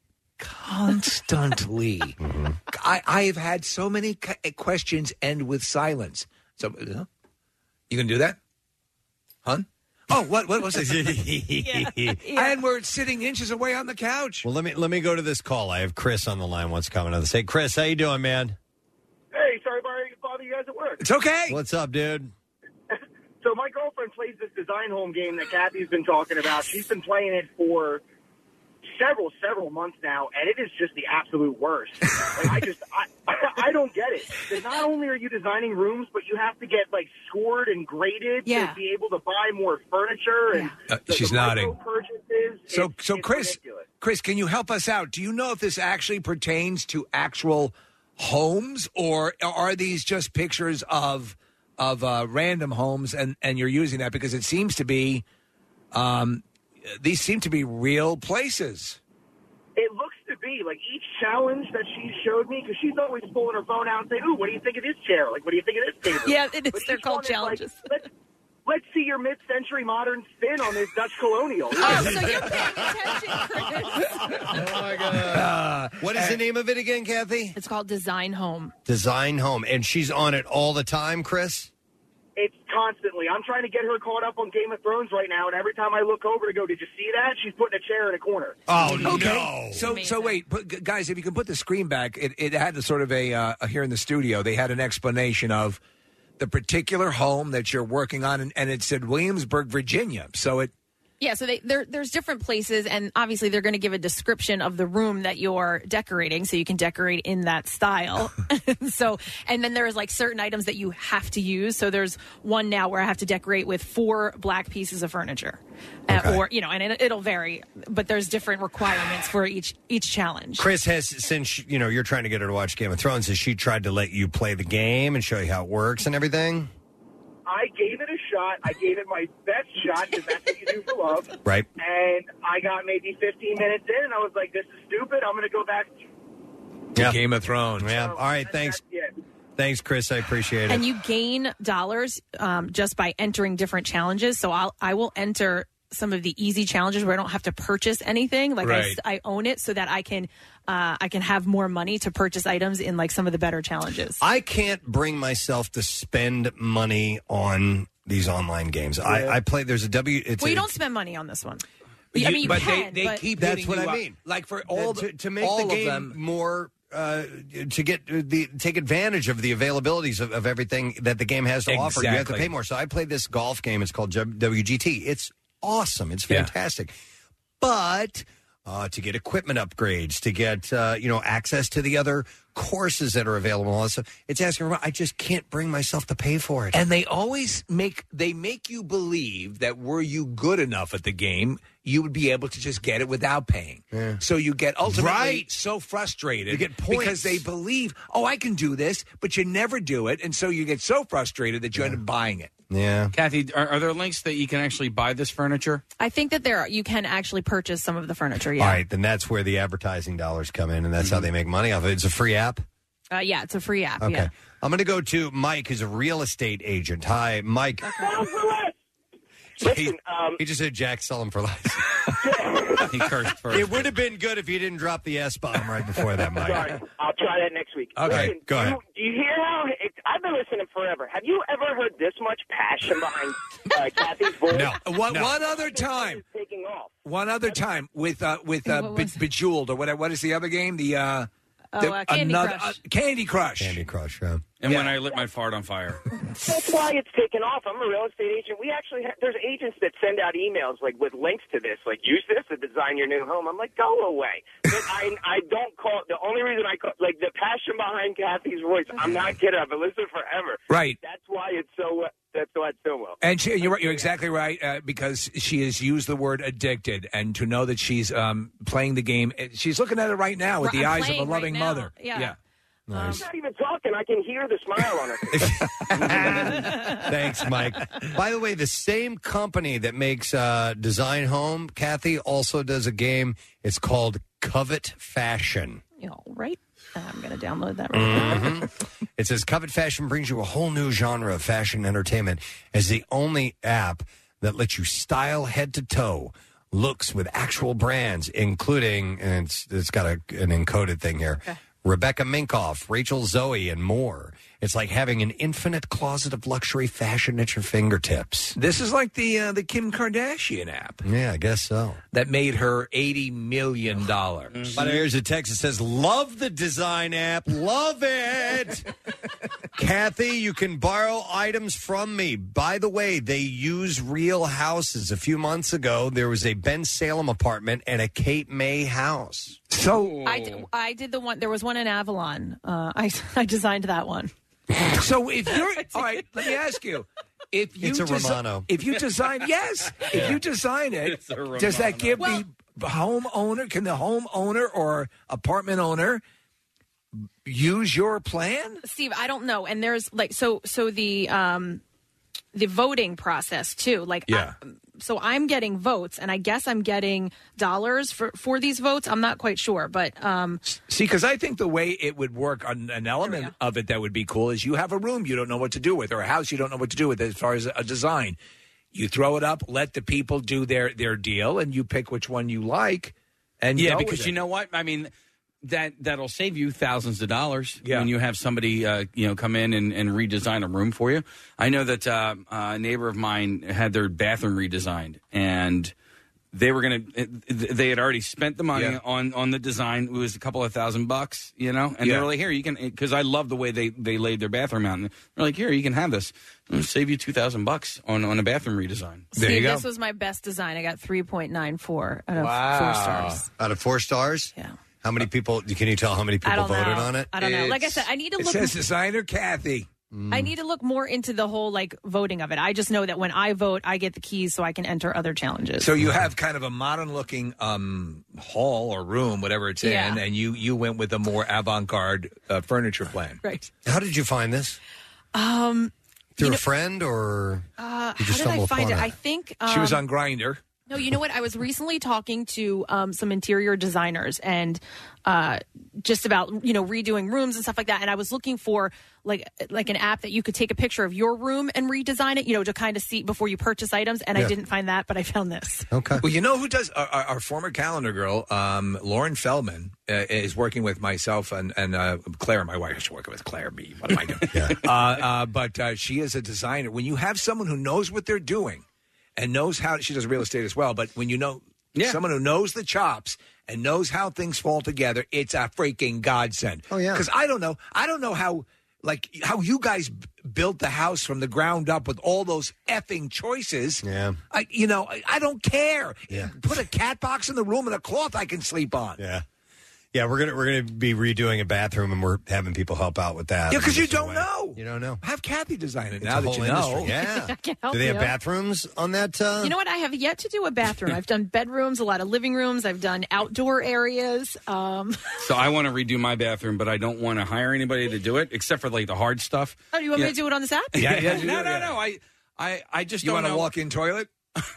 constantly. I I have had so many cu- questions end with silence. So, uh, you gonna do that, huh? Oh, what what was it? And we're sitting inches away on the couch.
Well, let me let me go to this call. I have Chris on the line. What's coming on this? Hey, Chris, how you doing, man?
Hey, sorry to bother you guys at work.
It's okay.
What's up, dude?
So my girlfriend plays this design home game that Kathy's been talking about. She's been playing it for several, several months now, and it is just the absolute worst. Like, I just, I, I don't get it. Because not only are you designing rooms, but you have to get like scored and graded
Yeah.
to be able to buy more furniture and
Uh,
the,
she's
the
nodding.
micro purchases.
So,
It's-
so
it's
Chris,
ridiculous.
Chris, can you help us out? Do you know if this actually pertains to actual homes, or are these just pictures of of uh, random homes, and and you're using that because it seems to be, um, these seem to be real places.
It looks to be like each challenge that she showed me, because she's always pulling her phone out and saying, "Ooh, what do you think of this chair? Like, what do you think of this table?"
Yeah, it is.
But
They're
each
called
one is like,
challenges.
let's, let's see your mid-century modern spin on this Dutch colonial.
Oh, so you're paying attention, Chris.
Oh my god! What is the name of it again, Kathy?
It's called Design Home.
Design Home, and she's on it all the time, Chris.
It's constantly. I'm trying to get her caught up on Game of Thrones right now, and every time I look over to go, "Did you see that?" She's putting a chair in a corner.
Oh
Okay. So, so wait, put, gu- guys, if you can put the screen back, it, it had a sort of a uh, here in the studio. They had an explanation of the particular home that you're working on, and, and it said Williamsburg, Virginia. So it
Yeah, so they, there, there's different places, and obviously they're going to give a description of the room that you're decorating, so you can decorate in that style. So, and then there's like certain items that you have to use. So there's one now where I have to decorate with four black pieces of furniture,
Okay.
uh, or you know, and it, it'll vary, but there's different requirements for each each challenge.
Chris has, since you know you're trying to get her to watch Game of Thrones, has she tried to let you play the game and show you how it works and everything?
I gave it a shot. I gave it my best shot because that's what you do for love.
Right.
And I got maybe fifteen minutes in, and I was like, this is stupid. I'm going to go back.
Yeah.
Game of Thrones.
Yeah. All right. Thanks. Thanks, Chris. I appreciate it.
And you gain dollars um, just by entering different challenges. So I'll I will enter some of the easy challenges where I don't have to purchase anything. Like
Right.
I, I own it so that I can uh, I can have more money to purchase items in like some of the better challenges.
I can't bring myself to spend money on these online games. I, I play. There's a W. It's
well,
a,
you don't spend money on this one.
You-
I mean, you
but
can,
they, they
but
keep
That's
hitting
what
you
I
up.
mean.
Like for all
to,
the,
to make
all
the
of
game
them,
more uh, to get the take advantage of the availabilities of, of everything that the game has to offer. You have to
Exactly.
pay more. So I played this golf game. It's called W G T. It's awesome. It's
Yeah.
fantastic. But uh, to get equipment upgrades, to get uh, you know access to the other courses that are available, all that stuff, it's asking for. I just can't bring myself to pay for it.
And they always make they make you believe that were you good enough at the game, you would be able to just get it without paying. So you get ultimately
Right.
so frustrated
You get points.
because they believe, oh, I can do this, but you never do it, and so you get so frustrated that you end up buying it.
Yeah,
Kathy, are, are there links that you can actually buy this furniture?
I think that there are, you can actually purchase some of the furniture. Yeah,
All right, then that's where the advertising dollars come in, and that's how they make money off it. It's a free app.
uh, yeah, it's a free app.
Okay.
Yeah.
I'm going to go to Mike, who's a real estate agent. Hi, Mike. he, he just said Jack, sell them for less.
He cursed first.
It would have been good if you didn't drop the S-bomb right before that, Mike.
Sorry, I'll try that next week.
Okay,
Listen,
go ahead.
Do you, do you hear how it, I've been listening forever? Have you ever heard this much passion behind uh, Kathy's voice?
One, one other time.
Taking off.
One other time with uh, with uh, Be- Bejeweled or what? What is the other game? The uh,
Oh,
the,
uh, Candy
another,
Crush.
Uh, Candy Crush.
Candy Crush, yeah.
And
Yeah.
when I lit my fart on fire.
That's why it's taken off. I'm a real estate agent. We actually have, there's agents that send out emails like with links to this, like use this to design your new home. I'm like, go away. But I I don't call. The only reason I call like the passion behind Kathy's voice. I'm not kidding. I've been listening forever.
Right.
That's why it's so. Uh, that's why it's so well.
And she, you're right- you're exactly right uh, because she has used the word addicted, and to know that she's um, playing the game, she's looking at it right now with
Right,
the
I'm
eyes of a
playing right
loving
now.
mother.
Yeah.
Nice.
I'm not even talking. I can hear the smile on her face.
Thanks, Mike. By the way, the same company that makes uh, Design Home, Kathy, also does a game. It's called Covet Fashion.
All right. I'm going to download that right now.
Mhm. It says Covet Fashion brings you a whole new genre of fashion entertainment as the only app that lets you style head to toe looks with actual brands, including, and it's, it's got a, an encoded thing here, Rebecca Minkoff, Rachel Zoe, and more. It's like having an infinite closet of luxury fashion at your fingertips.
This is like the uh, the Kim Kardashian app
Yeah, I guess so.
that made her eighty million dollars.
But here's a text that says, love the design app. Love it. Kathy, you can borrow items from me. By the way, they use real houses. A few months ago, there was a Ben Salem apartment and a Cape May house.
So,
I, d- I did the one. There was one in Avalon. Uh, I I designed that one.
so if you're all right, let me ask you: if you
It's a
desi-
Romano.
if you design, yes, if you design it,
It's a
does that give
Well-
the homeowner? Can the homeowner or apartment owner use your plan?
Steve, I don't know. And there's like so so the um the voting process too. Like
Yeah.
I, so I'm getting votes, and I guess I'm getting dollars for for these votes. I'm not quite sure, but um
See, because I think the way it would work on an element of it that would be cool is you have a room you don't know what to do with, or a house you don't know what to do with as far as a design. You throw it up, let the people do their their deal, and you pick which one you like. And
Yeah,
go
because
with
you
it.
know what? I mean, that that'll save you thousands of dollars
Yeah.
when you have somebody uh, you know come in and, and redesign a room for you. I know that uh, a neighbor of mine had their bathroom redesigned, and they were going to. They had already spent the money
Yeah.
on on the design. It was a couple of thousand bucks, you know. And
Yeah.
they were like, "Here, you can," because I love the way they they laid their bathroom out. And they're like, "Here, you can have this. It'll save you two thousand bucks on on a bathroom redesign."
Steve, this was my best design. I got three point nine four out of four stars.
Out of four stars?
Yeah.
How many people, can you tell how many
I
people
don't
voted
know.
on it?
I don't know. Like I said, I need to
It
look.
says designer Kathy.
I need to look more into the whole like voting of it. I just know that when I vote, I get the keys so I can enter other challenges.
So you have kind of a modern-looking um, hall or room, whatever it's
Yeah.
in, and you you went with a more avant-garde uh, furniture plan.
Right.
How did you find this?
Um,
Through
you
a
know-
friend or?
uh,
you
how
just
did I
stumble
find it?
upon
I think um,
She was on Grindr.
No, you know what? I was recently talking to um, some interior designers and uh, just about you know redoing rooms and stuff like that. And I was looking for like like an app that you could take a picture of your room and redesign it, you know, to kind of see before you purchase items. And
Yeah.
I didn't find that, but I found this.
Okay.
Well, you know who does? Our, our, our former calendar girl, um, Lauren Feldman, uh, is working with myself and, and uh, Claire, my wife. She's working with Claire B. What am I doing? uh, uh, but uh, she is a designer. When you have someone who knows what they're doing and knows how, she does real estate as well, but when you know someone who knows the chops and knows how things fall together, it's a freaking godsend. Oh, yeah. Because I don't know. I don't know how, like, how you guys b- built the house from the ground up with all those effing choices.
Yeah.
I, you know, I, I don't care. Yeah. Put a cat box in the room and a cloth I can sleep on.
Yeah. Yeah, we're gonna we're gonna be redoing a bathroom, and we're having people help out with that.
Yeah, because you
Just in a
don't
way.
know.
You don't know.
Have Kathy design it
It's
now
a
that
whole
you know.
industry. Yeah.
I can help
Do they have
you.
bathrooms on that? Uh...
You know what? I have yet to do a bathroom. I've done bedrooms, a lot of living rooms. I've done outdoor areas. Um,
So I want to redo my bathroom, but I don't want to hire anybody to do it, except for like the hard stuff.
oh, do you want
Yeah.
me to do it on this app?
Yeah, yeah,
do
no,
it,
no,
yeah.
no. I, I, I just
You
don't
want a
know.
walk-in toilet?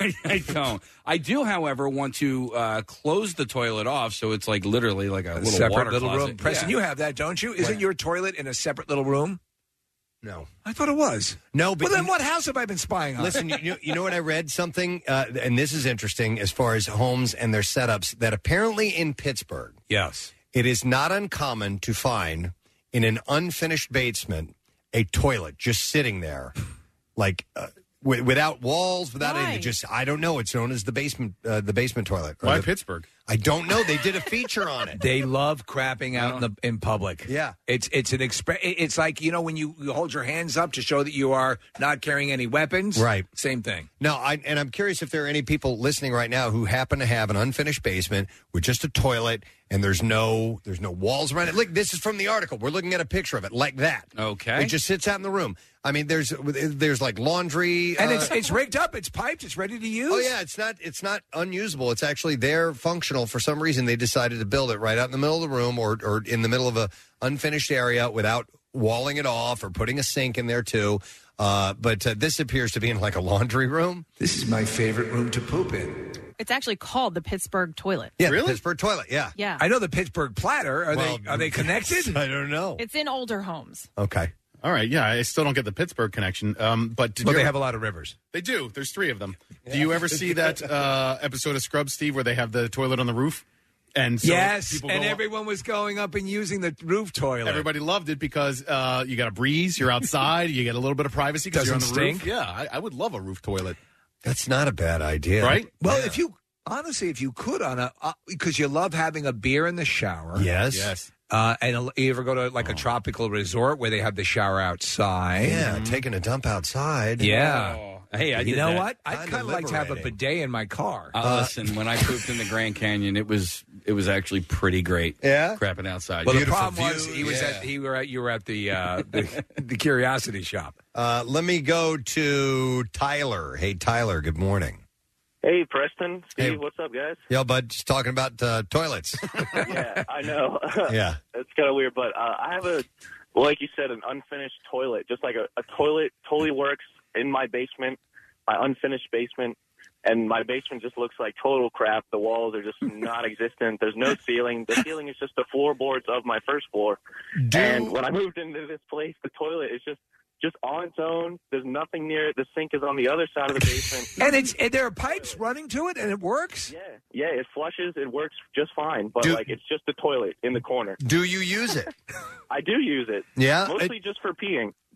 I don't. I do, however, want to uh, close the toilet off so it's like literally like a,
A
little
separate
water
little
closet.
room. Preston,
Yeah.
you have that, don't you? Isn't your toilet in a separate little room?
No.
I thought it was.
No, but
Well, then
you-
what house have I been spying on?
Listen, you, you, you know what I read something, uh, and this is interesting as far as homes and their setups. That apparently in Pittsburgh,
yes,
it is not uncommon to find in an unfinished basement a toilet just sitting there, like. Uh, wi- Without walls, without
Why?
anything, just I don't know. It's known as the basement, uh, the basement toilet. Or
Why
the-
Pittsburgh?
I don't know. They did a feature on it.
They love crapping out in the in public.
Yeah.
it's it's an exp- It's like you know when you, you hold your hands up to show that you are not carrying any weapons.
Right.
Same thing.
No, I, and I'm curious if there are any people listening right now who happen to have an unfinished basement with just a toilet and there's no there's no walls around it. Look, this is from the article. We're looking at a picture of it like that.
Okay.
It just sits out in the room. I mean, there's there's like laundry,
And
uh,
it's it's rigged up. It's piped. It's ready to use.
Oh yeah, it's not it's not unusable. It's actually there, functional. For some reason, they decided to build it right out in the middle of the room, or or in the middle of a unfinished area without walling it off or putting a sink in there too. Uh, but uh, this appears to be in like a laundry room.
This is my favorite room to poop in.
It's actually called the Pittsburgh toilet.
Yeah, really? Pittsburgh toilet. Yeah,
Yeah.
I know the Pittsburgh platter. Are
Well,
they are they connected?
I don't know.
It's in older homes.
Okay.
All right, yeah, I still don't get the Pittsburgh connection. Um, but did
But
you
they
ever-
have a lot of rivers.
They do. There's three of them. Do you ever see that uh, episode of Scrubs, Steve, where they have the toilet on the roof? And so
yes,
people
and
go-
everyone was going up and using the roof toilet.
Everybody loved it because uh, you got a breeze, you're outside, you get a little bit of privacy because you're on the
Doesn't
roof.
stink.
Yeah, I, I would love a roof toilet.
That's not a bad idea,
Right?
Well, if you honestly, if you could on a uh, because you love having a beer in the shower.
Yes.
Yes.
Uh, and a- you ever go to like a tropical resort where they have the shower outside?
Yeah, taking a dump outside.
Yeah.
Hey, I
you
did
know
that.
what? I'd
Kinda
kind of like to have a
liberating.
bidet in my car.
Uh, listen, when I pooped in the Grand Canyon, it was it was actually pretty great.
Yeah?
crapping outside.
well, the
beautiful
problem was
view,
he was
yeah.
at he were at you were at the uh, the, the curiosity shop.
Uh, let me go to Tyler. Hey, Tyler. Good morning.
Hey, Preston, Steve,
Hey.
what's up, guys?
Yo, bud. Just talking about uh, toilets.
Yeah, I know.
Yeah.
It's kind of weird, but uh, I have a, well, like you said, an unfinished toilet. Just like a, a toilet totally works in my basement, my unfinished basement, and my basement just looks like total crap. The walls are just not existent. There's no ceiling. The ceiling is just the floorboards of my first floor. And when I moved into this place, the toilet is just just on its own. There's nothing near it. The sink is on the other side of the basement.
And it's and there are pipes running to it, and it works.
Yeah, yeah, it flushes. It works just fine. But
Do-
like, it's just a toilet in the corner.
Do you use it?
I do use it.
Yeah?
mostly just for peeing.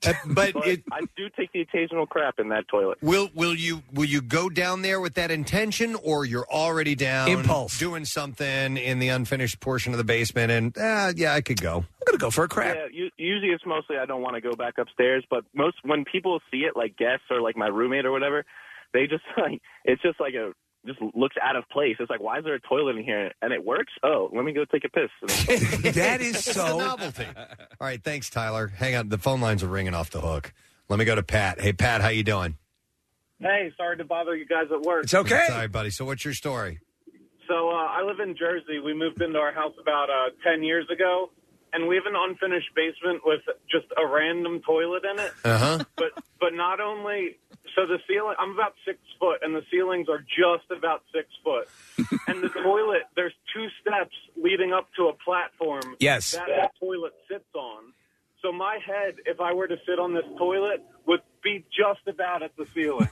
but
But
it,
I do take the occasional crap in that toilet.
will will you will you go down there with that intention, or you're already down
Impulse.
doing something in the unfinished portion of the basement, and uh, yeah, I could go.
I'm gonna go for a crap.
Yeah, u- usually it's mostly I don't want to go back upstairs, but most when people see it, like guests or like my roommate or whatever, they just like it's just like a just looks out of place. It's like, why is there a toilet in here? And it works? Oh, let me go take a piss.
That is
It's a
so
novelty. All right, thanks, Tyler. Hang on, the phone lines are ringing off the hook. Let me go to Pat. Hey, Pat, how you doing?
Hey, sorry to bother you guys at work.
It's okay.
Sorry, buddy. So what's your story?
So uh, I live in Jersey. We moved into our house about uh, ten years ago, and we have an unfinished basement with just a random toilet in it.
Uh-huh.
But but not only so the ceiling. I'm about six foot, and the ceilings are just about six foot. And the toilet, there's two steps leading up to a platform.
Yes.
That the toilet sits on. So my head, if I were to sit on this toilet, would be just about at the ceiling.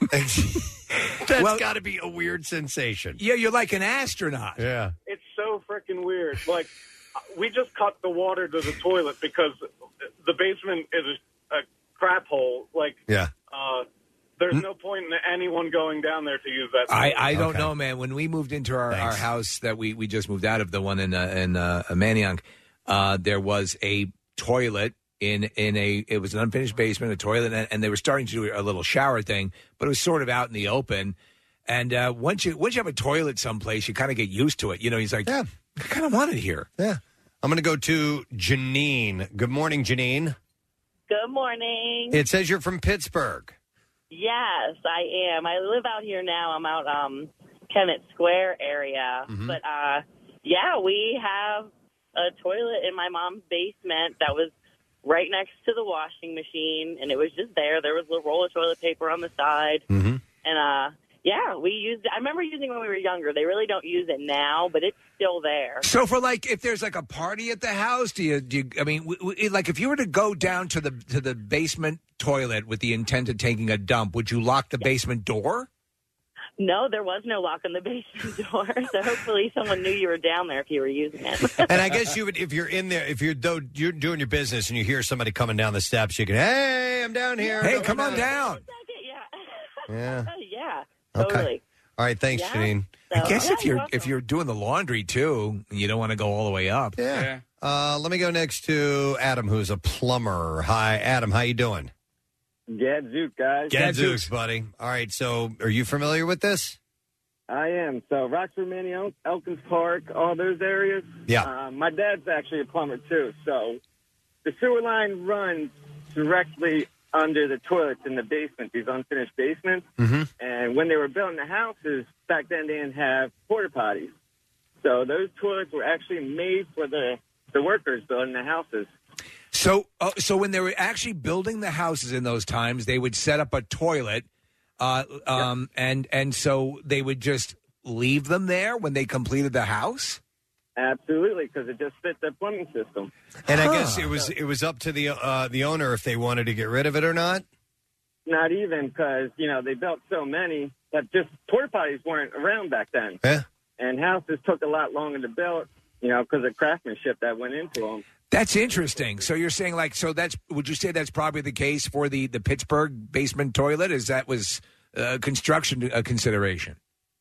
That's
Well-
got to be a weird sensation.
Yeah, you're like an astronaut.
Yeah.
It's so freaking weird. Like, we just cut the water to the toilet because the basement is a, a crap hole. Like,
Yeah.
uh, there's no point in anyone going down there to use that.
I,
toilet.
I don't know, man. When we moved into our, our house that we, we just moved out of, the one in uh, in uh, Manayunk, uh, there was a toilet in in a it was an unfinished basement, a toilet, and, and they were starting to do a little shower thing, but it was sort of out in the open. And uh, once you once you have a toilet someplace, you kind of get used to it. You know, he's like, yeah, I kind of want it here.
Yeah. I'm going to go to Janine. Good morning, Janine.
Good morning.
It says you're from Pittsburgh.
Yes, I am. I live out here now. I'm out um Kennett Square area.
Mhm.
But uh yeah, we have a toilet in my mom's basement that was right next to the washing machine, and it was just there. There was a roll of toilet paper on the side.
Mm-hmm.
And uh yeah, we used it. I remember using it when we were younger. They really don't use it now, but it's still there.
So for like, if there's like a party at the house, do you? Do you I mean, w- w- like if you were to go down to the to the basement toilet with the intent of taking a dump, would you lock the basement door?
No, there was no lock on the basement door, so hopefully someone knew you were down there if you were using it.
And I guess you would, if you're in there, if you're though you're doing your business and you hear somebody coming down the steps, you can, hey, I'm down here.
Hey,
Going
come on down.
Yeah.
yeah,
Okay.
totally.
All right. Thanks,
Yeah.
Janine.
I guess
yeah,
if you're
you're
if you're doing the laundry too, you don't want to go all the way up.
Yeah. Uh, let me go next to Adam, who's a plumber. Hi, Adam. How you doing?
Gadzooks, guys.
Gadzooks, buddy. All right. So, are you familiar with this?
I am. So, Roxbury, Manny, Elkins Park, all those areas.
Yeah.
Uh, my dad's actually a plumber, too. So, the sewer line runs directly under the toilets in the basement, these unfinished basements.
Mm-hmm.
And when they were building the houses, back then they didn't have porta potties. So, those toilets were actually made for the, the workers building the houses.
So, uh, so when they were actually building the houses in those times, they would set up a toilet, uh, um, and and so they would just leave them there when they completed the house.
Absolutely, because it just fit the plumbing system.
And I guess it was it was up to the uh, the owner if they wanted to get rid of it or not.
Not even, because, you know, they built so many that just porta potties weren't around back then.
Yeah.
And houses took a lot longer to build, you know, because of craftsmanship that went into them.
That's interesting. So you're saying like so that's would you say that's probably the case for the the Pittsburgh basement toilet? Is that was uh, construction uh, consideration?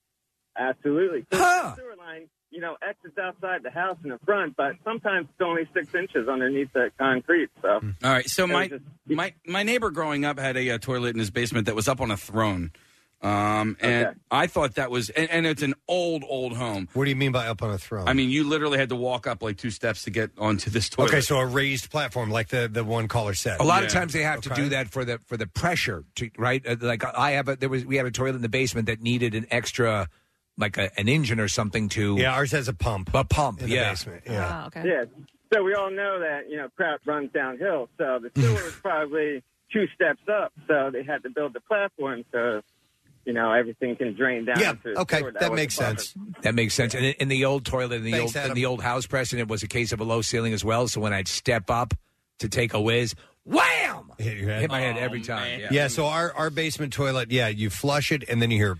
Absolutely. 'Cause
Huh.
The sewer line, you know, exits outside the house in the front, but sometimes it's only six inches underneath the concrete. So,
All right. So
It was
my
just-
my my neighbor growing up had a, uh toilet in his basement that was up on a throne, um, and I thought that was and, and it's an old old home.
What do you mean by up on a throne?
I mean, you literally had to walk up like two steps to get onto this toilet.
Okay, so a raised platform like the the one caller said.
A lot of times they have to
Okay.
do that for the for the pressure, to, right? Uh, Like I have a there was we had a toilet in the basement that needed an extra, like a, an engine or something to.
Yeah, ours has a pump.
A pump,
in the
yeah.
basement. Yeah.
Oh, okay.
yeah. So we all know that, you know, crap runs downhill. So the sewer was probably two steps up. So they had to build the platform so, you know, everything can drain down.
Yeah,
to the
okay,
sewer.
that
was
makes
the buffer.
sense. That makes sense. And in, in the old toilet, in the
Thanks,
old in
Adam.
the old house, Preston, it was a case of a low ceiling as well. So when I'd step up to take a whiz, wham!
Hit your head.
Hit my head every time.
Yeah.
Yeah.
so our, our basement toilet, yeah, you flush it and then you hear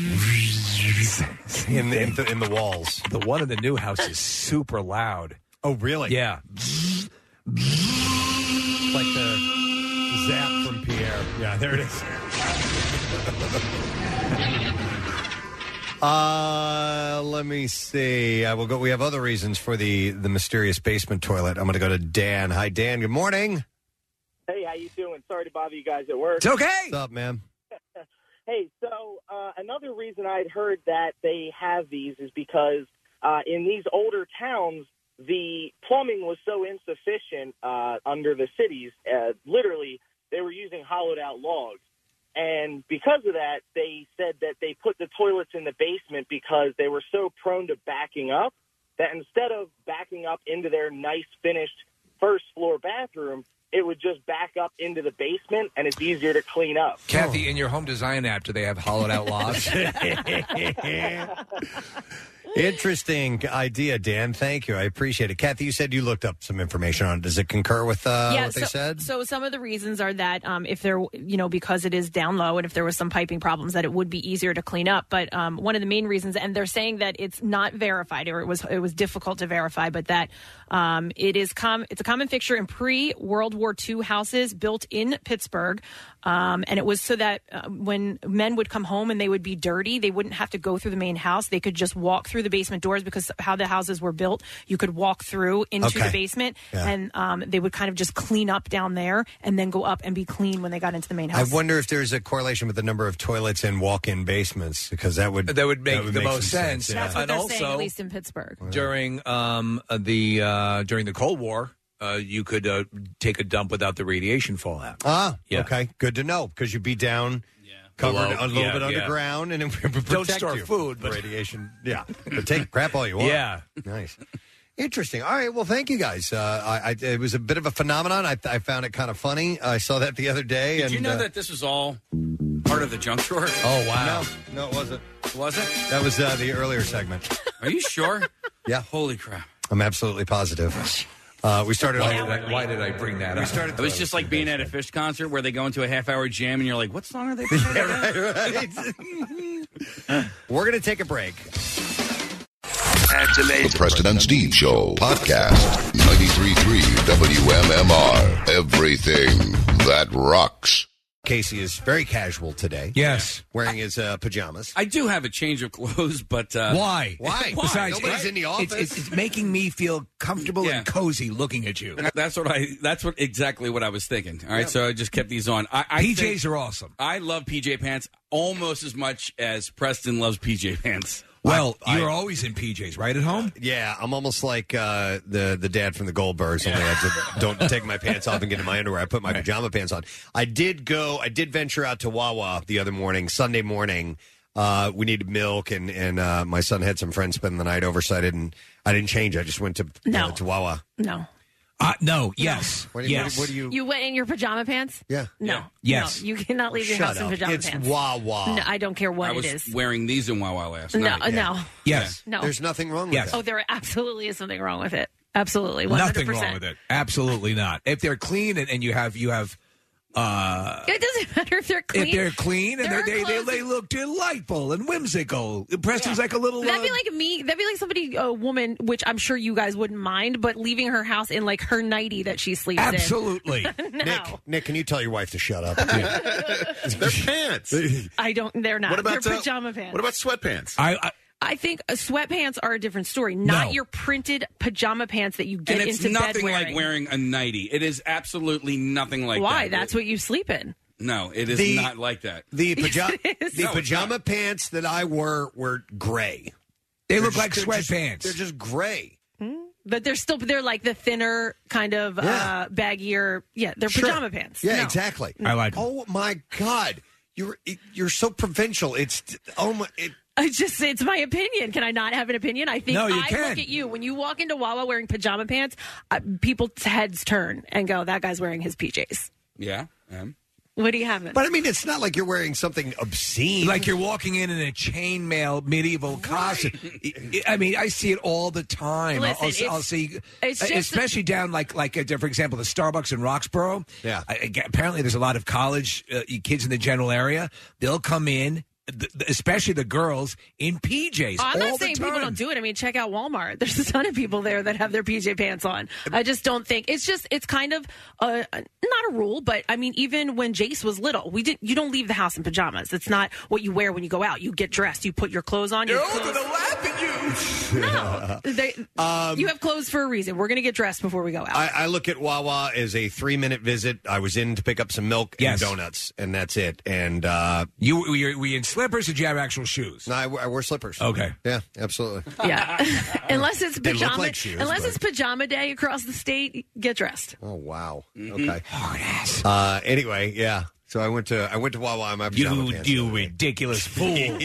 in the, in the in the walls.
The one in the new house is super loud.
Oh, really?
Yeah.
Like the zap from Pierre. Yeah, there it is. uh, let me see. I will go. We have other reasons for the the mysterious basement toilet. I'm going to go to Dan. Hi, Dan. Good morning.
Hey, how you doing? Sorry to bother you guys at work.
It's okay. What's up, man?
Hey, so uh, another reason I'd heard that they have these is because uh, in these older towns, the plumbing was so insufficient uh, under the cities. Uh, literally, they were using hollowed-out logs. And because of that, they said that they put the toilets in the basement because they were so prone to backing up that instead of backing up into their nice, finished first-floor bathroom, it would just back up into the basement, and it's easier to clean up.
Kathy, in your home design app, do they have hollowed-out logs?
Interesting idea, Dan. Thank you. I appreciate it. Kathy, you said you looked up some information on it. Does it concur with uh,
yeah,
what they
so,
said?
So some of the reasons are that um, if there, you know, because it is down low and if there was some piping problems, that it would be easier to clean up. But um, one of the main reasons, and they're saying that it's not verified, or it was it was difficult to verify, but that um, it is com- it's a common fixture in pre-World War Two houses built in Pittsburgh. Um, and it was so that uh, when men would come home and they would be dirty, they wouldn't have to go through the main house. They could just walk through the basement doors because how the houses were built. You could walk through into
Okay.
the basement,
Yeah.
and um, they would kind of just clean up down there and then go up and be clean when they got into the main
I
house.
wonder if there's a correlation with the number of toilets in walk-in basements, because that would
That would make the
some
most sense.
That's what
And
they're
also,
saying, at least in Pittsburgh.
during um, uh, the uh, during the Cold War, uh, you could uh, take a dump without the radiation fallout.
Ah,
Yeah.
okay. Good to know, because you'd be down, covered
Below.
a little
Yeah,
bit
yeah.
underground, and it would protect
Don't store
you
food,
from
but
radiation. Yeah, but take crap all you want.
Yeah.
Nice. Interesting. All right. Well, thank you guys. Uh, I, I, it was a bit of a phenomenon. I, I found it kind of funny. I saw that the other day.
Did
and,
you know
uh,
that this was all part of the junk drawer?
Oh, wow. No, no, it wasn't.
Was it?
That was uh, the earlier segment.
Are you sure?
Yeah.
Holy crap.
I'm absolutely positive. Uh, we started.
Why
off-
did I- why did I bring that
we
up?
started.
It was just like being at a Fish concert where they go into a half-hour jam and you're like, what song are they playing?
Yeah, right, right. We're going to take a break.
The Preston and Steve Show podcast. ninety-three point three W M M R. Everything that rocks.
Casey is very casual today.
Yes.
Wearing his uh, pajamas.
I do have a change of clothes, but... Uh,
Why?
Why?
Besides,
Nobody's in the office.
It's, it's, it's making me feel comfortable
Yeah.
and cozy looking at you.
That's what I. That's what exactly what I was thinking. All right, so I just kept these on. I, I
P Js
think-
are awesome.
I love P J pants almost as much as Preston loves P J pants.
Well,
I-
you're always in P Js, right at home?
Yeah, I'm almost like uh, the the dad from the Goldbergs. Only I just don't take my pants off and get in my underwear. I put my pajama pants on. I did go. I did venture out to Wawa the other morning, Sunday morning. Uh, we needed milk, and and uh, my son had some friends spend the night over, so I didn't. I didn't change. I just went to
No.
uh, to Wawa.
No.
Uh, no, yes.
What do you-
yes.
what do you-
You went in your pajama pants?
Yeah.
No.
Yes.
No, you cannot leave your
Shut
house in
up.
pajama
It's
pants.
Wawa.
No, I don't care what
I was
it is.
wearing these in Wawa last
No,
night.
no.
Yes.
No.
There's nothing wrong with
Yes.
that.
Oh, there absolutely is something wrong with it. Absolutely. one hundred percent.
Nothing wrong with it. Absolutely not. If they're clean and, and you have you have uh
It doesn't matter if they're clean.
if they're clean and
There
they
are
they, they
clothes-
they look delightful and whimsical. Preston's like a little
That'd be
uh,
like me. That'd be like somebody, a woman, which I'm sure you guys wouldn't mind, but leaving her house in like her nightie that she sleeps
absolutely.
in. No,
Nick, Nick, can you tell your wife to shut up?
They're pants.
I don't. They're not.
What about
they're
uh,
pajama pants.
What about sweatpants?
I, I
I think uh, sweatpants are a different story. Not
No.
your printed pajama pants that you get
And it's
into bed
nothing
wearing.
like wearing a nightie. It is absolutely nothing like
Why?
that.
That's what you sleep in.
No, it is
The-
not like that.
The pajama
Yes, it is.
the
No, it's
pajama pants that I wore were gray.
they
They're
look
just-
like
they're just-
sweatpants.
They're just gray.
But they're still they're like the thinner kind of
Yeah.
uh, baggier. Yeah, they're
Sure.
pajama pants.
Yeah,
No.
exactly.
I like 'em.
Oh my God, you're you're so provincial. It's oh my. It,
I just it's my opinion. Can I not have an opinion? I think
No, you
I
can.
look at you when you walk into Wawa wearing pajama pants. Uh, people's heads turn and go, "That guy's wearing his P Js."
Yeah. um,
What do you have?
but I mean, it's not like you're wearing something obscene.
Like you're walking in in a chainmail medieval costume. I mean, I see it all the time.
Listen,
I'll,
it's-
I'll see,
it's
uh,
just-
especially down like like uh, for example, the Starbucks in Roxborough.
Yeah.
I, I- apparently, there's a lot of college uh, kids in the general area. They'll come in th- th- especially the girls in P Js.
Oh, I'm
all
not
the
saying
time.
people don't do it. I mean, check out Walmart. There's a ton of people there that have their P J pants on. I just don't think it's just it's kind of a, not a rule, but I mean, even when Jace was little, we didn't. You don't leave the house in pajamas. It's not what you wear when you go out. You get dressed. You put your clothes on. Your
They're all
clothes-
gonna laugh at you.
No, they,
Um,
you have clothes for a reason. We're going to get dressed before we go out.
I, I look at Wawa as a three-minute visit. I was in to pick up some milk and
Yes.
donuts, and that's it. And uh,
you were you, were you in slippers or did you have actual shoes?
No, I, I wear slippers.
Okay.
Yeah, absolutely.
Yeah, unless it's
They look
pajama.
like shoes,
unless
but-
it's pajama day across the state, get dressed.
Oh wow.
Mm-hmm.
Okay. Uh, anyway, yeah. So I went to I went to Wawa in my pajama
You
pants.
you ridiculous fool.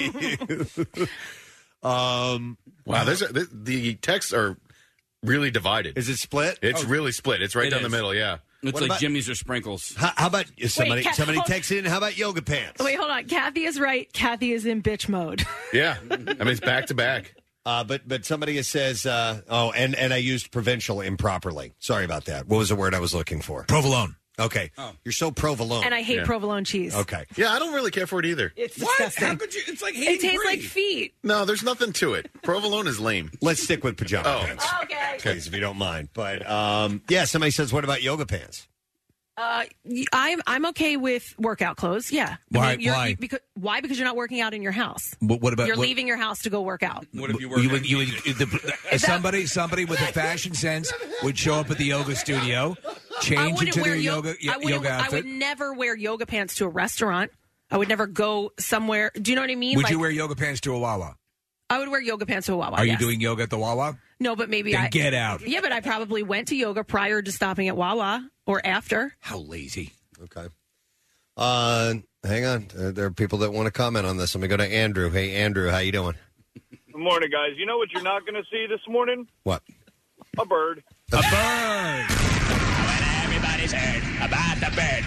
um.
Wow, there's a, the, the texts are really divided.
Is it split?
It's
Oh.
really split. It's right
It
down the
is.
middle. Yeah.
It's
What
like
about-
Jimmy's or sprinkles.
How, how about somebody?
Kat-
somebody
hold-
texted in. How about yoga pants?
Wait, hold on. Kathy is right. Kathy is in bitch mode.
Yeah. I mean, it's back to back.
Uh, but but somebody says, uh, oh, and and I used provincial improperly. Sorry about that. What was the word I was looking for?
Provolone.
Okay. You're so provolone.
And I hate
Yeah.
provolone cheese.
Okay.
Yeah, I don't really care for it either.
It's
What?
disgusting.
How could you? It's like
It
hating
tastes
brie.
like feet.
No, there's nothing to it. Provolone is lame.
Let's stick with pajama
Oh.
pants,
Okay.
please, if you don't mind. But um, yeah, somebody says, what about yoga pants?
Uh, y- I'm I'm okay with workout clothes. Yeah. I
Why-
mean, you're-
why?
you- because, why? Because you're not working out in your house.
What, what about
You're
what,
leaving your house to go work out.
What if you were?
You would, you would, the, somebody, somebody with a fashion sense would show up at the yoga studio,
I
change
wouldn't
into
wear
their
yo-
yoga
I wouldn't-
yoga
I
outfit.
would never wear yoga pants to a restaurant. I would never go somewhere. Do you know what I mean?
Would
Like,
you wear yoga pants to a Wawa?
I would wear yoga pants to a Wawa.
Are you
yes.
doing yoga at the Wawa?
No, but maybe
Then
I
get out.
Yeah, but I probably went to yoga prior to stopping at Wawa or after.
How lazy.
Okay. Uh, hang on. Uh, there are people that want to comment on this. Let me go to Andrew. Hey, Andrew, how you doing?
Good morning, guys. You know what you're not going to see this morning?
What?
A bird.
A bird.
Everybody's heard about the bird.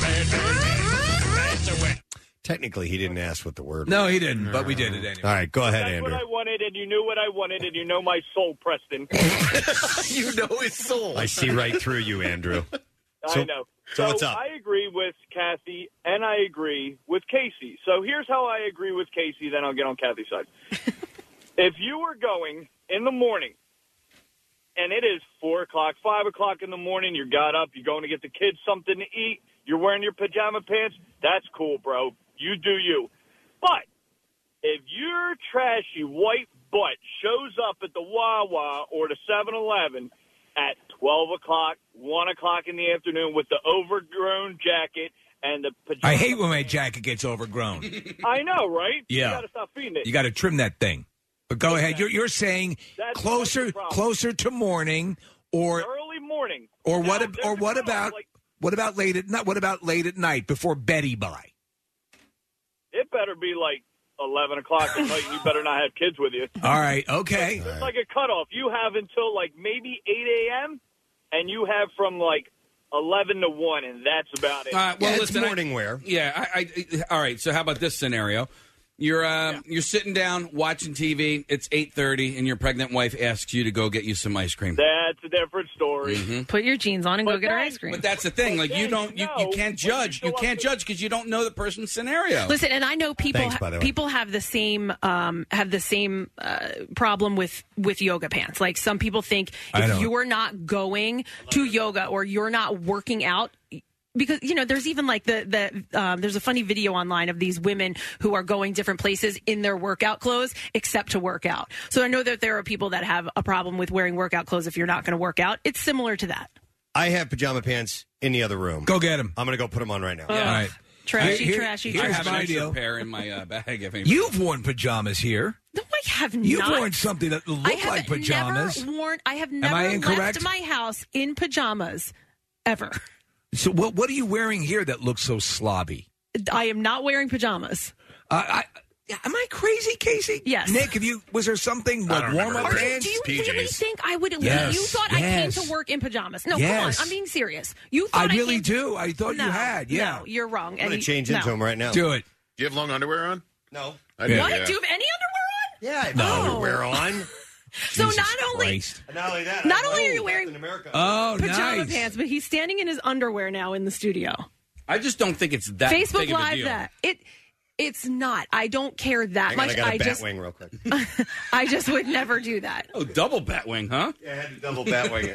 Technically, he didn't ask what the word
No,
was.
he didn't, but we did it anyway.
All right, go ahead,
That's
Andrew.
what I wanted, and you knew what I wanted, and you know my soul, Preston.
You know his soul.
I see right through you, Andrew.
I
So-
know.
so what's up?
I agree with Kathy, and I agree with Casey. So here's how I agree with Casey, then I'll get on Kathy's side. If you were going in the morning, and it is four o'clock, five o'clock in the morning, you got up, you're going to get the kids something to eat, you're wearing your pajama pants, that's cool, bro. You do you. But if your trashy white butt shows up at the Wawa or the seven eleven at twelve o'clock, one o'clock in the afternoon with the overgrown jacket and the pajama
I hate when my jacket gets overgrown.
I know, right?
Yeah.
You got to stop feeding it.
You got to trim that thing. But go ahead. You're, you're saying
That's-
closer,
that's the problem.
closer to morning, or
Early morning.
or what?
Now,
ab-
there's
or
a
what
cutoff,
about
like,
what about late at night? What about late at night before Betty by?
it better be like eleven o'clock at night, and you better not have kids with you.
All right. Okay.
It's like a cutoff. You have until like maybe eight a.m., and you have from like eleven to one, and that's about it.
All right, well,
Yeah, it's
listen, I-
morning wear.
Yeah. I, I, all right. So how about this scenario? You're uh, you're sitting down watching T V. It's eight thirty, and your pregnant wife asks you to go get you some ice cream.
That's a different story.
Mhm.
Put your jeans on and go
But
get her
then-
ice cream.
But that's the thing. Like you don't, you, you can't judge. You can't judge because you don't know the person's scenario.
Listen, and I know people
Thanks, by the way.
people have the same um, have the same uh, problem with with yoga pants. Like some people think
I know.
if you're not going to yoga or you're not working out. Because, you know, there's even like the, the um, there's a funny video online of these women who are going different places in their workout clothes except to work out. So I know that there are people that have a problem with wearing workout clothes if you're not going to work out. It's similar to that.
I have pajama pants in the other room.
Go get them.
I'm going to go put them on right now.
Ugh.
All right.
Trashy,
Here-
trashy,
here's
I
trashy.
have an
my
extra
deal.
pair in my uh, bag. If anybody-
You've worn pajamas here.
No, I have
You've
not.
worn something that
I
looked
have
like pajamas.
never worn. I have never
I
left
incorrect?
my house in pajamas ever.
So what? What are you wearing here that looks so slobby?
I am not wearing pajamas.
Uh, I. Am I crazy, Casey?
Yes.
Nick, have you? Was there something
I
like
don't
warm
remember.
up
Are you,
pants?
do you
P Js.
really think I would?
Yes,
You thought I came
yes.
to work in pajamas? No,
Yes.
come on. I'm being serious. You
I
thought I,
really
came
do. I thought
no,
you had. Yeah.
No, you're wrong.
I'm
And
going
you-
to change
no.
into them right now.
Do it.
Do you have long underwear on?
No.
I do,
What?
yeah.
Do you have any underwear on?
Yeah, I have no
No.
underwear on.
So
Jesus
not only
Christ.
Not only that,
Not
I
only are
know
you wearing-
Captain America.
Oh,
pajama
nice.
pants, but he's standing in his underwear now in the studio.
I just don't think it's that
Facebook
big of a
Live
deal.
that it.
It's not. I don't care that
Hang on,
much.
I got a
I
bat
just,
wing real quick.
I just would never do that.
Oh, double bat wing, huh?
Yeah, I had to double bat wing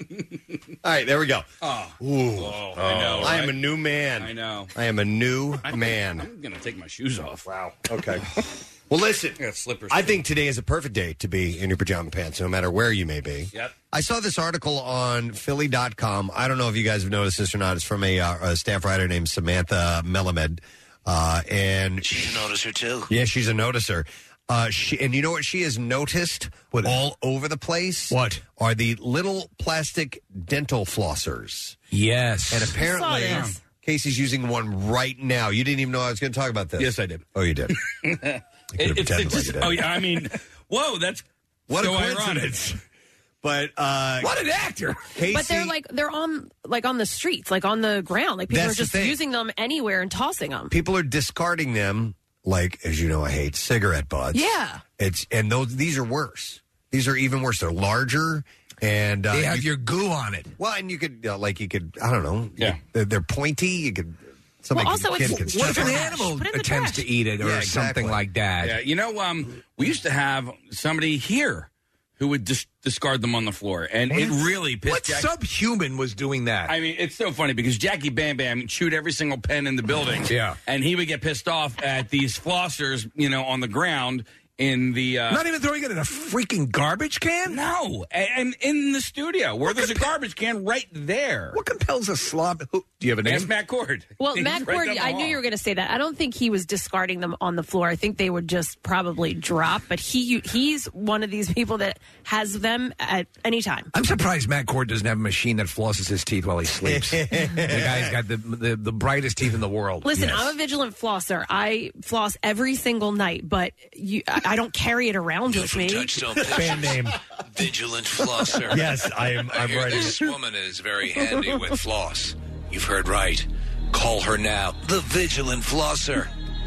it. All right, there we go.
Oh,
Ooh.
oh I know.
I am
right?
a new man.
I know.
I am a new man.
I'm going to take my shoes off.
Wow. Okay. Well, listen.
I got slippers.
I think today is a perfect day to be in your pajama pants, no matter where you may be.
Yep.
I saw this article on Philly dot com. I don't know if you guys have noticed this or not. It's from a, uh, a staff writer named Samantha Melamed. Uh, and
she's a noticer, too.
Yeah, she's a noticer. Uh, she, and you know what she has noticed what, all over the place?
What?
Are the little plastic dental flossers.
Yes.
And apparently,
I saw this.
Casey's using one right now. You didn't even know I was going to talk about this.
Yes, I did.
Oh, you did.
It-
could've
it's,
pretended
it's
like
just,
you did.
oh, yeah, I mean, whoa, that's
What
so
a
ironic.
coincidence. But uh,
what an actor!
Casey,
But they're like they're on like on the streets, like on the ground. Like people
That's
are
the
just
thing.
using them anywhere and tossing them.
people are discarding them. Like, as you know, I hate cigarette butts.
Yeah.
It's and those these are worse. These are even worse. They're larger and uh,
They have
you-
your goo on it.
Well, and you could uh, like you could I don't know. Yeah, they're, they're pointy. You could. Somebody
Well, also
could, kid
it's-
could
What if an
step on it.
animal
Put it in the
attempts
trash.
to eat it or
Yeah,
something
exactly.
like that?
Yeah, you know, um, we used to have somebody here who would dis- discard them on the floor, and it really pissed
What
Jack-
subhuman was doing that?
I mean, it's so funny because Jackie Bam Bam chewed every single pen in the building.
Yeah.
And he would get pissed off at these flossers, you know, on the ground in the. Uh,
Not even throwing it in a freaking garbage can?
No. And, and in the studio where there's a garbage can right there.
What compels a slob? Who, do you have a name?
Ask Matt Cord.
Well,
He's
Matt
right
Cord,
down the
I knew
hall.
you were going to say that. I don't think he was discarding them on the floor. I think they would just probably drop. But he he's one of these people that has them at any time.
I'm surprised Matt Cord doesn't have a machine that flosses his teeth while he sleeps. the guy's got the, the the brightest teeth in the world.
Listen,
Yes.
I'm a vigilant flosser. I floss every single night, but you, I, I don't carry it around with me.
Touchstone
Band name.
Vigilant flosser.
Yes, I am.
I
I'm
hear
writing.
this woman is very handy with floss. You've heard right. Call her now. The Vigilant Flosser.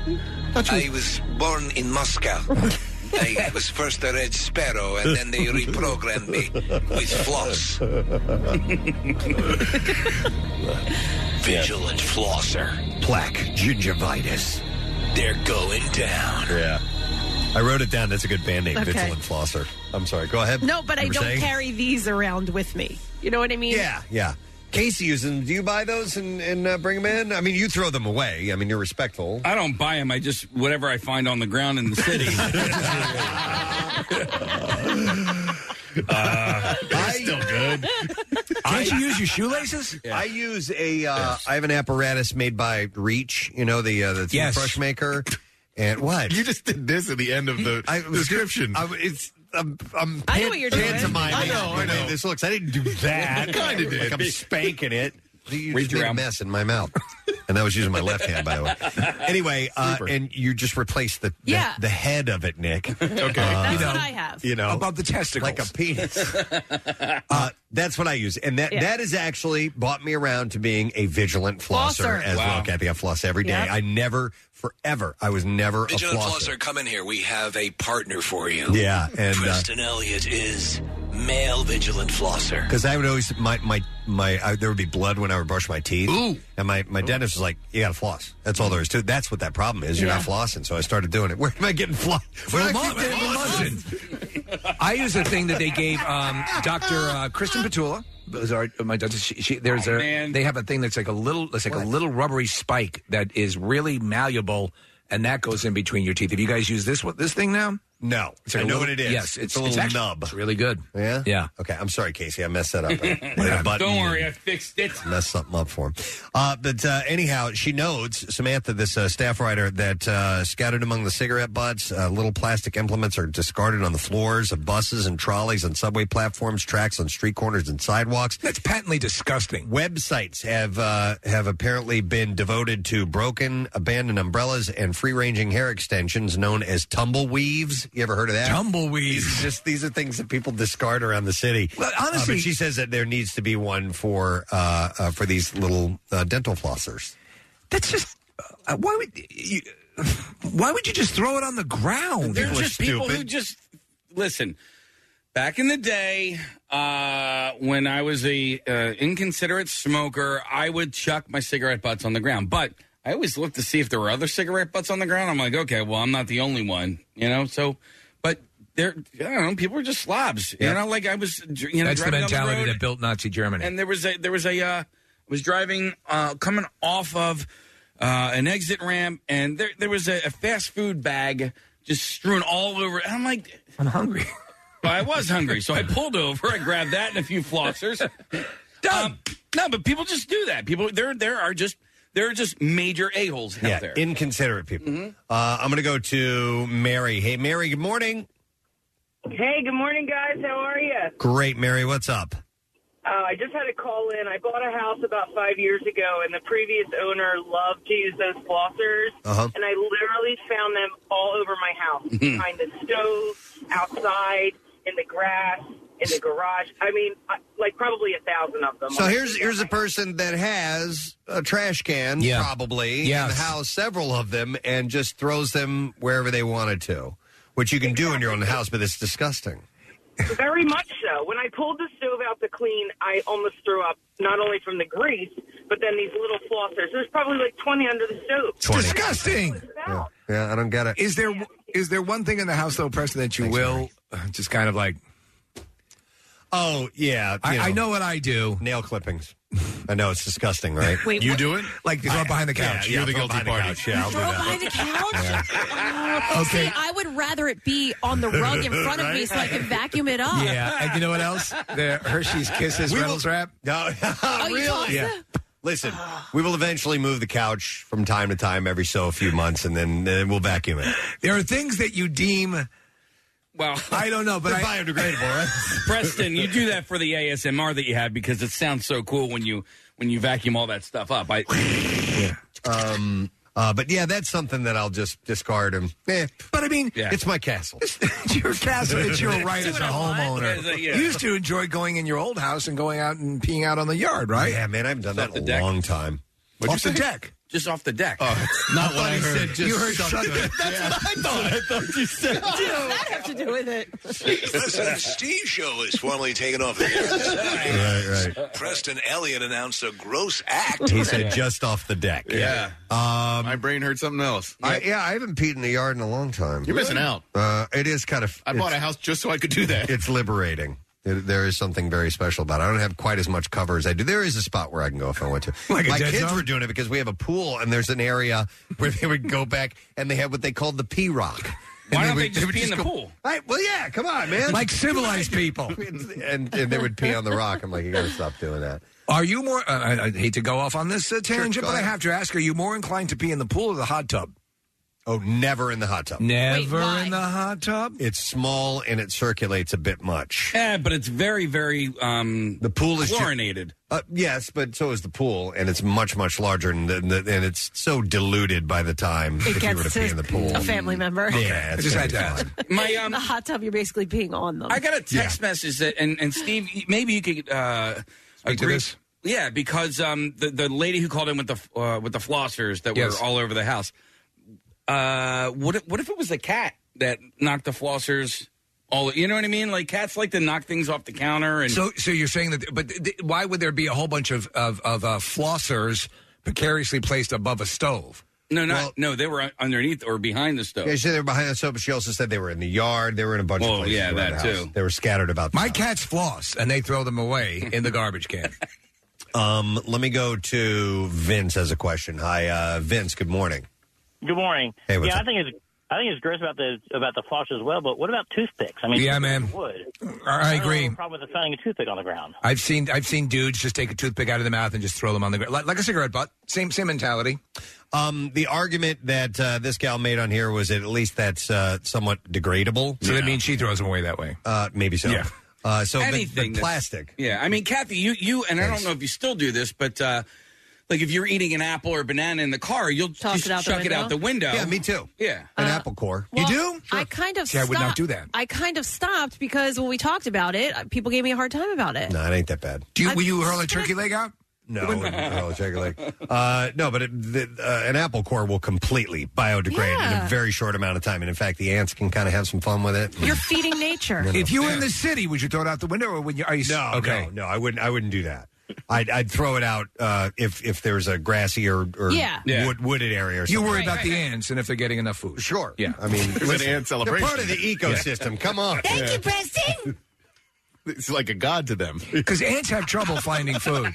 I was born in Moscow. I was first a Red Sparrow, and then they reprogrammed me with floss. Vigilant Flosser.
Plaque gingivitis.
They're going down.
Yeah. I wrote it down. That's a good band name,
Okay.
Vigilant Flosser. I'm sorry. Go ahead.
No, but I
You were
don't
saying?
carry these around with me. You know what I mean?
Yeah, yeah. Casey uses them. Do you buy those and, and uh, bring them in? I mean, you throw them away. I mean, you're respectful.
I don't buy them. I just, whatever I find on the ground in the city.
Uh,
still good.
Can't you use your shoelaces?
I use a. Uh, I have an apparatus made by Reach. You know the uh, the
Yes.
toothbrush maker. And what?
You just did this at the end of the
I was-
description.
I, it's. I'm, I'm
I know what you're doing.
pantomiming
I know,
the
I
way
know.
This looks. I didn't do that.
Kinda did.
Like I'm spanking it. You
Reach
just made a
around.
mess in my mouth, and that was using my left hand, by the way. Anyway, uh, and you just replace the, the
Yeah.
the head of it, Nick.
Okay.
That's
you know,
what I have.
You know,
Above the testicles.
like a penis. uh, that's what I use, and that
Yeah.
that has actually brought me around to being a vigilant flosser,
Flosser.
as
Wow.
well, Kathy. I floss every day.
Yep.
I never, forever, I was never
Vigilant
a flosser.
Flosser, come in here. We have a partner for you.
Yeah, and uh,
Preston Elliott is male Vigilant Flosser.
because I would always my my my I, there would be blood when I would brush my teeth.
Ooh.
And my, my dentist was like, "You got to floss. That's all there is to it. That's what that problem is. You're
Yeah.
not flossing." So I started doing it. Where am I getting floss? Where
Well,
do I
Mon-
keep getting
well,
floss?
listen, I use a thing that they gave um, Doctor Uh, Kristen Petula. Was our, my dentist. She, she, there's
Oh,
a.
man.
They have a thing that's like a little. It's like
What?
a little rubbery spike that is really malleable, and that goes in between your teeth. Have you guys used this? What this thing now?
No,
It's like
I
a
know
little-
what it is.
Yes, it's,
a little
actually-
nub.
It's really good.
Yeah,
Yeah.
Okay, I'm sorry, Casey. I messed that up. I hit a button
Don't
and
worry, I fixed it.
messed something up for him. Uh, but uh, anyhow, she notes, Samantha, this uh, staff writer, that uh, scattered among the cigarette butts, uh, little plastic implements are discarded on the floors of buses and trolleys on subway platforms, tracks on street corners and sidewalks.
That's patently disgusting.
Websites have uh, have apparently been devoted to broken, abandoned umbrellas and free-ranging hair extensions known as tumbleweaves. You ever heard of that?
Tumbleweeds.
These are just these are things that people discard around the city.
Well,
Uh,
honestly-
but she says that there needs to be one for uh, uh, for these little uh, dental flossers.
That's just. Uh, why would you? Why would you just throw it on the ground?
They're
People are
just people who
stupid.
just listen. Back in the day, uh, when I was a uh, inconsiderate smoker, I would chuck my cigarette butts on the ground. But I always look to see if there were other cigarette butts on the ground. I'm like, okay, well, I'm not the only one, you know. So, but there, I don't know. People are just slobs,
Yeah.
you know. Like I was, you know,
That's the
driving down
mentality
road,
that built Nazi Germany.
and there was a there was a uh, I was driving uh, coming off of uh, an exit ramp, and there there was a, a fast food bag just strewn all over. And I'm like,
I'm hungry.
Well, I was hungry, so I pulled over. I grabbed that and a few flossers. Um, no, but people just do that. People, there, there are just there are just major a holes out
yeah,
there.
inconsiderate people. Uh, I'm going to go to Mary. Hey, Mary. Good morning.
Hey, good morning, guys. How are you?
Great, Mary. What's up?
Uh, I just had to call in. I bought a house about five years ago, and the previous owner loved to use those flossers.
Uh-huh.
And I literally found them all over my house, behind the stove, outside, in the grass, in the garage. I mean, I, like probably a thousand of them.
So here's here's a person that has a trash can,
Yeah.
probably,
Yes.
in the house, several of them, and just throws them wherever they wanted to, which you can do in your own house, but it's disgusting.
Very much so. When I pulled the stove out to clean, I almost threw up, not only from the grease, but then these little flossers. There's probably like twenty under the stove.
It's disgusting.
Yeah. yeah, I don't get it.
Is there is there one thing in the house though, Preston, that you will uh, just kind of like?
Oh yeah,
I,
you
I know what I do.
Nail clippings. I know it's disgusting, right?
Wait,
you
what?
do it?
Like you throw it behind the couch.
Yeah,
You're the
throw it
guilty
behind the
party.
couch. Yeah, I'll do
Throw
that.
behind the couch? Oh,
Okay.
see, I would rather it be on the rug in front of me so I can vacuum it up.
Yeah, and you know what else? The Hershey's Kisses
We will-
Reynolds wrap.
No,
Oh, you tossed
really?
it?
Listen, we will eventually move the couch from time to time, every so a few months, and then uh, we'll vacuum it.
There are things that you deem.
Well,
I don't know, but
They're
I,
biodegradable, right?
Preston, you do that for the A S M R that you have because it sounds so cool when you when you vacuum all that stuff up. I,
Um, uh, but yeah, that's something that I'll just discard and. Eh,
but I mean,
Yeah.
it's my castle.
it's your castle. It's your right
See
as
what
a
I want?
homeowner.
Yeah, yeah.
You used to enjoy going in your old house and going out and peeing out on the yard, right?
Yeah, man, I haven't done
Off
that in
the
a
deck?
long time.
Off the deck.
just off the deck.
Oh, not what I heard. Just
You heard
shut
shut
the-
the-
That's what I thought. I thought you said.
What does that have to do with it?
The Preston and Steve Show is formally taken off the air.
Right, right.
Preston Elliott announced a gross act.
He said just off the deck.
Yeah.
Um,
My brain heard something else.
I, yeah, I haven't peed in the yard in a long time.
You're missing out.
Uh, it is kind of.
I bought
it's-
a house just so I could do that.
It's liberating. It, there is something very special about it. I don't have quite as much cover as I do. There is a spot where I can go if I want to.
Like a
My
dead
kids
zone?
were doing it because we have a pool, and there's an area where they would go back, and they have what they called the pee rock.
Why
And
don't
would-
they just
would
pee in the
go-
pool?
I, well, yeah, come on, man.
Like civilized people.
and, and they would pee on the rock. I'm like, you got to stop doing that.
Are you more? Uh, I, I hate to go off on this uh, tangent,
Sure, go
but I
ahead.
have to ask: are you more inclined to pee in the pool or the hot tub?
Oh, never in the hot tub.
Never
why?
in the hot tub.
It's small and it circulates a bit much.
Yeah, but it's very, very um,
The pool is ju-
chlorinated.
Uh, yes, but so is the pool, and it's much, much larger, and, the, the, and it's so diluted by the time
It
if you were to
gets
pee in the pool.
a family member.
Yeah,
I
it's
just had
gonna
to
be
ask.
fun.
My um,
The hot tub, you're basically peeing on them.
I got a text message that, and, and Steve, maybe you could uh,
Speak to
agree-
this?
Yeah, because um, the the lady who called in with the uh, with the flossers that
Yes.
were all over the house. Uh, what if, what if it was a cat that knocked the flossers all? You know what I mean? Like cats like to knock things off the counter, and
So, so you're saying that? But th- why would there be a whole bunch of of, of uh, flossers precariously placed above a stove?
no, not
Well-
no, they were underneath or behind the stove.
Yeah, she said they were behind the stove, but she also said they were in the yard. They were in a bunch
Oh,
of places.
yeah,
around
that
the house.
too.
They were scattered about the
My
house.
cats floss, and they throw them away in the garbage can.
Um, let me go to Vince has a question. Hi, uh, Vince. Good morning.
Good morning.
Hey, what's
yeah,
up?
I think it's I think it's gross about the about the floss as well. But what about toothpicks? I mean,
Yeah, man.
Wood.
I
don't
agree.
have a problem with finding a toothpick on the ground.
I've seen I've seen dudes just take a toothpick out of the mouth and just throw them on the ground, like, like a cigarette butt. Same same mentality.
Um, the argument that uh, this gal made on here was that at least that's uh, somewhat degradable.
So that means she throws them away that way.
Uh, maybe so.
Yeah.
Uh, so but-
Anything
but
that's-
plastic.
Yeah, I mean, Kathy, you you and I don't know if you still do this, but uh, like if you're eating an apple or banana in the car, you'll
Toss
just
it out the
chuck it
window?
out the window.
Yeah, me too.
Yeah.
An apple core.
Well,
you do?
I kind of
See, I would not
stopped-
do that.
I kind of stopped because when we talked about it, uh, people gave me a hard time about it.
No, it ain't that bad.
Do you,
I-
will you hurl a turkey leg out?
No, I wouldn't hurl a turkey leg. Uh, no, but it, the, uh, an apple core will completely biodegrade in
Yeah.
a very short amount of time, and in fact, the ants can kind of have some fun with it.
You're feeding nature.
If you were in the city, would you throw it out the window, or would you? Are you
No,
okay?
no, no, I wouldn't. I wouldn't do that. I'd, I'd throw it out uh, if if there's a grassy or, or
Yeah. Yeah.
Wood, wooded area or
You
something.
worry about the ants and if they're getting enough food.
Sure.
Yeah.
I mean,
It's an
listen,
ant celebration.
They're part of the ecosystem. Come on.
Thank you,
Preston.
It's like a god to them.
Because ants have trouble finding food.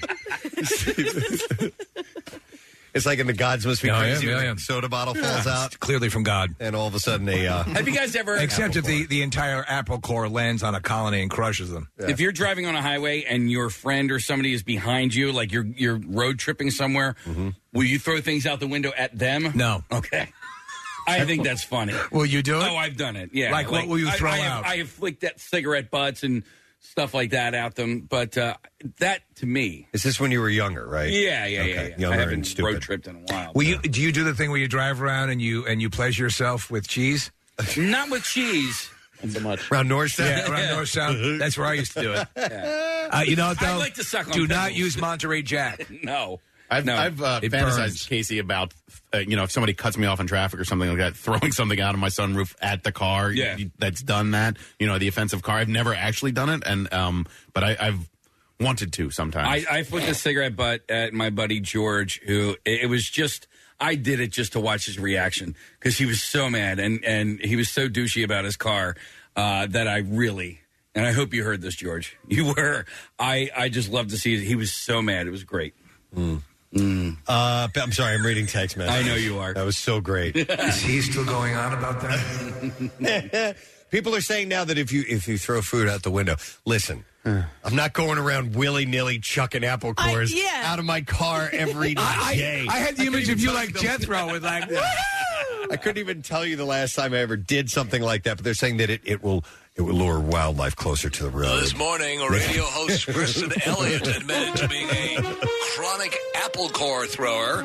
It's like in the Gods Must Be
Yeah,
Crazy.
yeah,
when
yeah.
the soda bottle falls
Yeah.
out.
It's clearly from God.
And all of a sudden they... Uh,
Have you guys ever...
Except if the, the entire apple core lands on a colony and crushes them.
If you're driving on a highway and your friend or somebody is behind you, like you're you're road tripping somewhere, will you throw things out the window at them?
No.
Okay. I think that's funny.
Will you do it?
Oh, I've done it. Yeah.
Like, what will you
I-
throw
I, have,
out?
I have flicked at cigarette butts and stuff like that at them, but uh, that to me.
Is this when you were younger, right?
Yeah, yeah,
Okay,
yeah. yeah.
younger
I haven't
and stupid.
road tripped in a while.
Will you, do you do the thing where you drive around and you and you pleasure yourself with cheese?
Not with cheese.
Not so much.
Around Norristown?
Yeah, around Norristown. That's where I used to do it. Uh, you know what, though?
I'd like to suck on
Do not
pickles.
use Monterey Jack.
No.
I've,
No.
I've uh,
It
fantasized,
burns.
Casey, about, uh, you know, if somebody cuts me off in traffic or something like that, throwing something out of my sunroof at the car
Yeah.
that's done that, you know, the offensive car. I've never actually done it, and um, but I, I've wanted to sometimes.
I, I flicked a cigarette butt at my buddy George, who it, it was just. I did it just to watch his reaction because he was so mad and, and he was so douchey about his car uh, that I really, and I hope you heard this, George. You were. I, I just loved to see it. He was so mad. It was great.
Uh, I'm sorry, I'm reading text messages.
I know you are.
That was so great.
Is he still going on about that?
People are saying now that if you if you throw food out the window, listen, I'm not going around willy nilly chucking apple cores
I- yeah.
out of my car every
I,
day.
I had the
I
image
couldn't
of you
even
like
tell you the-
Jethro with like,
I couldn't even tell you the last time I ever did something like that, but they're saying that it, it will it will lure wildlife closer to the road.
This morning, radio host Kristen Elliott admitted to being a chronic apple core thrower.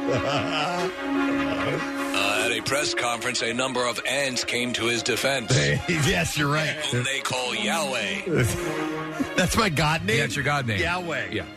Uh, at a press conference, a number of ants came to his defense.
Yes, you're right.
Whom they call Yahweh.
That's my god name?
yeah, it's your God name.
Yahweh.
Yeah.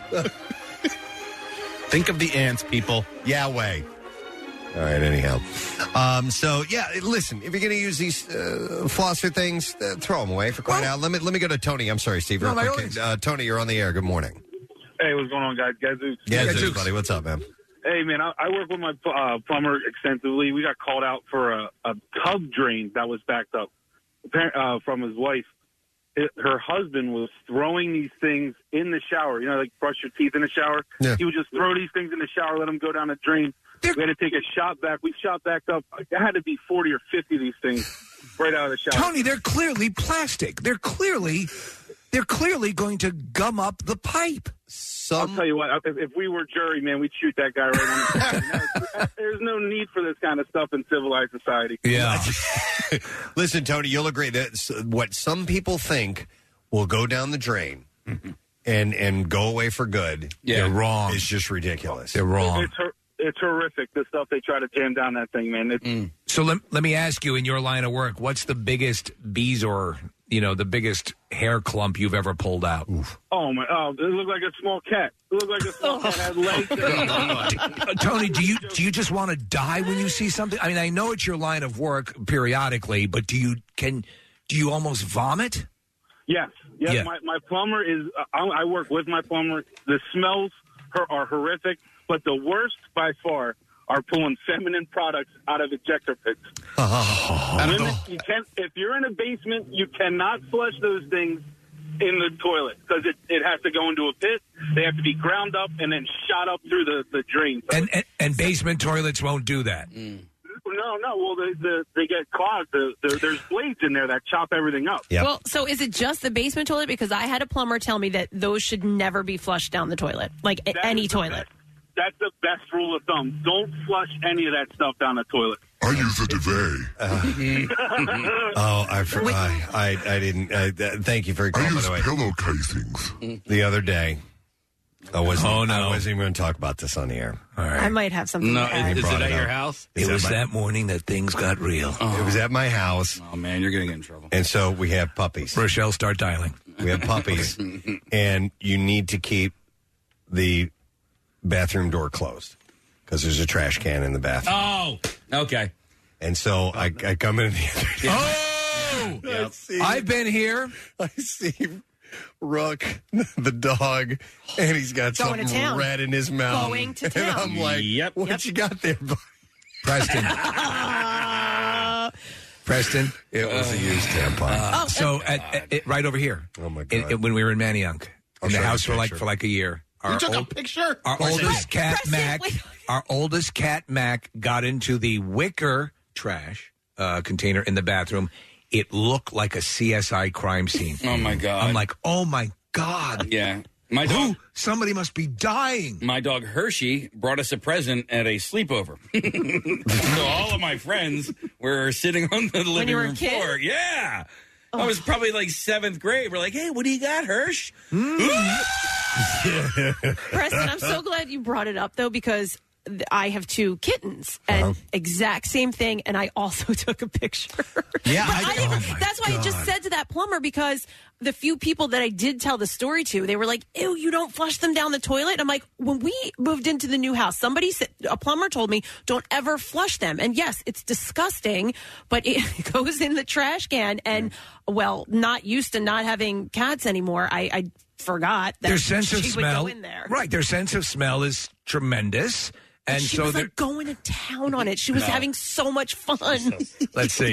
Think of the ants, people.
Yahweh. All right, anyhow. Um, so, yeah, listen, if you're going to use these uh, flosser things, uh, throw them away for crying out. Let me, let me go to Tony. I'm sorry, Steve.
No,
real
by
quick.
all means.
Uh, Tony, you're on the air. Good morning.
Hey, what's going on, guys? Gadzooks.
Yeah,
Gadzooks.
Zeus, buddy. What's up, man?
Hey, man, I, I work with my uh, plumber extensively. We got called out for a, a tub drain that was backed up Appar- uh, from his wife. It, her husband was throwing these things in the shower. You know, like brush your teeth in the shower.
Yeah.
He would just throw these things in the shower, let them go down the drain. We had to take a shot back. We shot back up. There had to be forty or fifty of these things right out of the shower.
Tony, they're clearly plastic. They're clearly, they're clearly going to gum up the pipe.
I'll tell you what, if, if we were jury, man, we'd shoot that guy right on the head. There's no need for this kind of stuff in civilized society.
Yeah.
Listen, Tony, you'll agree that s- what some people think will go down the drain and and go away for good.
Yeah. They're wrong.
It's just ridiculous.
They're wrong.
It's, hor- it's horrific, the stuff they try to jam down that thing, man. It's,
So let, let me ask you, in your line of work, what's the biggest bees or, you know, the biggest hair clump you've ever pulled out?
Oh, my, oh, it looked like a small cat. It looked like a small cat had legs.
Uh, Tony, do you do you just want to die when you see something? I mean, I know it's your line of work periodically, but do you can do you almost vomit?
Yes. Yes,
Yeah.
my, my plumber is, uh, I I work with my plumber. The smells are, are horrific, but the worst by far are pulling feminine products out of ejector pits. Women, you can't, if you're in a basement, you cannot flush those things in the toilet because it, it has to go into a pit. They have to be ground up and then shot up through the, the drain. So
And, and and basement toilets won't do that.
no, no. Well, the, the, they get clogged. The, the, there's blades in there that chop everything up.
Well, so is it just the basement toilet? Because I had a plumber tell me that those should never be flushed down the toilet, like a- any toilet.
That's the best rule of thumb. Don't flush any of that stuff down the toilet.
I use a duvet.
Oh, I, for, I, I, I didn't. Uh, th- thank you for your call, by the way.
Pillow casings.
The other day, I wasn't.
Oh, no.
I wasn't even going to talk about this on the air.
All right.
I might have something.
No,
to add.
is, is
brought
it
it
at your
up.
house?
It was
my-
that morning that things got real.
It was at my house,
Oh, man, you're going to get in trouble.
and so we have puppies.
Rochelle, start dialing.
We have puppies, and you need to keep the bathroom door closed because there's a trash can in the bathroom.
Oh, okay.
And so I, I come in the other day.
Oh! I've been here.
I see Rook, the dog, and he's got
Going to
something
town.
red in his mouth.
Going to
And
town.
I'm like,
Yep.
what
Yep.
you got there, bud?
Preston. Preston.
It was a used tampon.
Uh, so at, at, at- right over here.
Oh my
In-
God.
in- when we were in Manayunk,
I'll
in the
show you
house
a
for like
picture.
for like a year.
You took
old-
a picture?
Our
Preston.
oldest cat
Preston,
Mac,
wait.
our oldest cat Mac got into the wicker trash uh, container in the bathroom. It looked like a C S I crime scene.
Oh, my God.
I'm like, oh my God.
Yeah. My
Who?
dog,
Somebody must be dying.
my dog Hershey brought us a present at a sleepover. So all of my friends were sitting on the living
you were a
room
kid?
floor. Yeah. I was probably like seventh grade. We're like, hey, what do you got, Hirsch?
Preston, I'm so glad you brought it up, though, because th- I have two kittens, and
Uh-huh.
exact same thing, and I also took a picture.
Yeah,
But
I-
I didn't-
oh my
that's why I just
God.
said to that plumber, because the few people that I did tell the story to, they were like, ew, you don't flush them down the toilet? I'm like, when we moved into the new house, somebody said, a plumber told me, don't ever flush them. And yes, it's disgusting, but it goes in the trash can. And, well, not used to not having cats anymore, I, I forgot that
Their sense of
she
smell,
would go in there.
right? Their sense of smell is tremendous, and
she
so
was
they're-
like going to town on it. She was
No.
having so much fun.
let's see.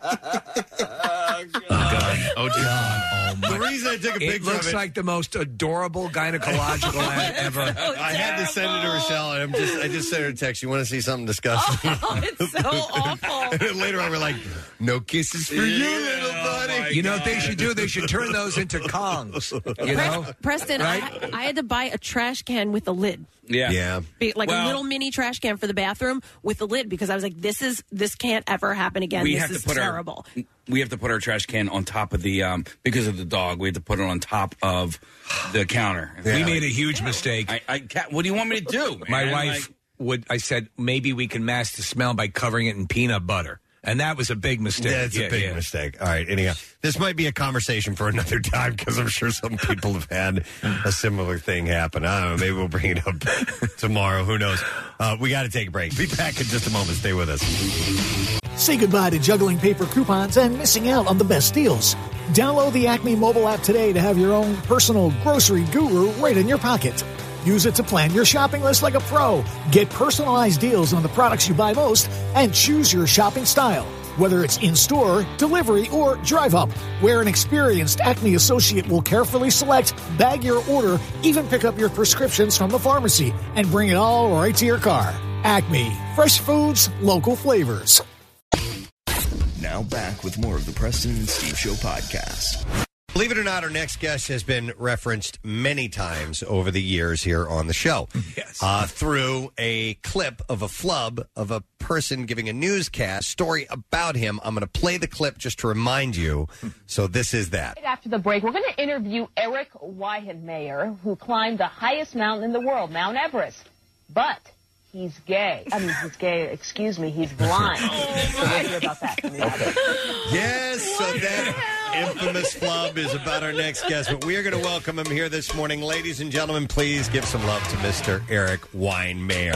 Oh, John.
The reason I took a
It
picture
looks
of it,
like the most adorable gynecological ad ever.
I had to send it to Rochelle, and I'm just, I just sent her a text. You want to see something disgusting?
Oh, it's so awful.
And then later on, we're like, no kisses for you, little buddy.
You know what they should do? They should turn those into Kongs. You know?
Preston, I, I had to buy a trash can with a lid.
Yeah.
Yeah.
Be- Like
Well-
a little mini trash can for the bathroom with a lid, because I was like, this is this can't ever happen again.
We
this
have
is
to put
terrible.
our we have to put our trash can on top of the um because of the dog. We have to put it on top of the counter.
We made a huge mistake.
I, I can't, what do you want me to do?
My
man?
wife
Like,
would. I said maybe we can mask the smell by covering it in peanut butter, and that was a big mistake.
That's
Yeah,
a big
yeah.
mistake. All right, anyhow, this might be a conversation for another time, because I'm sure some people have had a similar thing happen. I don't know. Maybe we'll bring it up tomorrow. Who knows? Uh, we got to take a break. Be back in just a moment. Stay with us.
Say goodbye to juggling paper coupons and missing out on the best deals. Download the Acme mobile app today to have your own personal grocery guru right in your pocket. Use it to plan your shopping list like a pro. Get personalized deals on the products you buy most and choose your shopping style. Whether it's in-store, delivery, or drive-up, where an experienced Acme associate will carefully select, bag your order, even pick up your prescriptions from the pharmacy, and bring it all right to your car. Acme. Fresh foods, local flavors.
Now back with more of the Preston and Steve Show podcast.
Believe it or not, our next guest has been referenced many times over the years here on the show.
Yes.
Uh, through a clip of a flub of a person giving a newscast story about him. I'm going to play the clip just to remind you. So this is that.
Right after the break, we're going to interview Eric Weihenmayer, who climbed the highest mountain in the world, Mount Everest. But he's gay. I mean, he's gay. Excuse me, he's blind. So we'll hear about that.
Yes, so that infamous flub is about our next guest. But we are going to welcome him here this morning. Ladies and gentlemen, please give some love to Mister Eric Weihenmayer.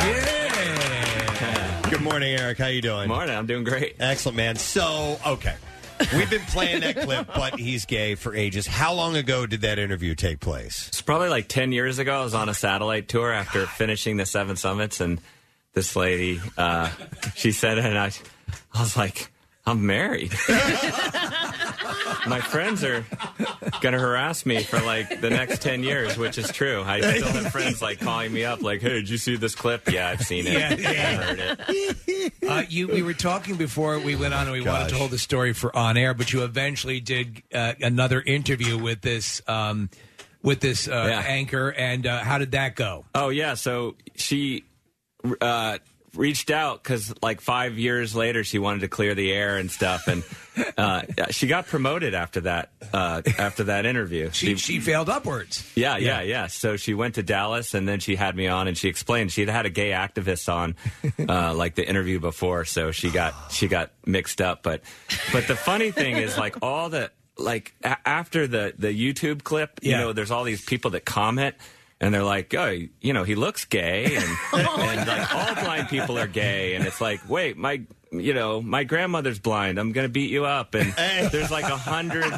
Good morning, Eric. How you doing?
Morning. I'm doing great.
Excellent, man. So, okay. We've been playing that clip, but he's gay for ages. How long ago did that interview take place?
It's probably like ten years ago. I was on a satellite tour after finishing the Seven Summits, and this lady, uh, she said it, and I, I was like, I'm married. My friends are going to harass me for like the next ten years, which is true. I still have friends like calling me up like, hey, did you see this clip? Yeah, I've seen it.
Yeah, yeah.
I heard it.
Uh, you, we were talking before we went on, and we wanted to hold the story for on air, but you eventually did uh, another interview with this um, with this uh,
Yeah.
anchor, and uh, how did that go?
Oh, yeah. So she uh, reached out because like five years later, she wanted to clear the air and stuff. And uh, she got promoted after that, uh, after that interview.
She, she failed upwards.
Yeah, yeah, yeah. So she went to Dallas, and then she had me on, and she explained she'd had a gay activist on, uh, like the interview before. So she got she got mixed up. But but the funny thing is, like all the like a- after the the YouTube clip, you
Yeah.
know, there's all these people that comment. And they're like, oh, you know, he looks gay, and, and like all blind people are gay, and it's like, wait, my, you know, my grandmother's blind. I'm gonna beat you up, and there's like a hundred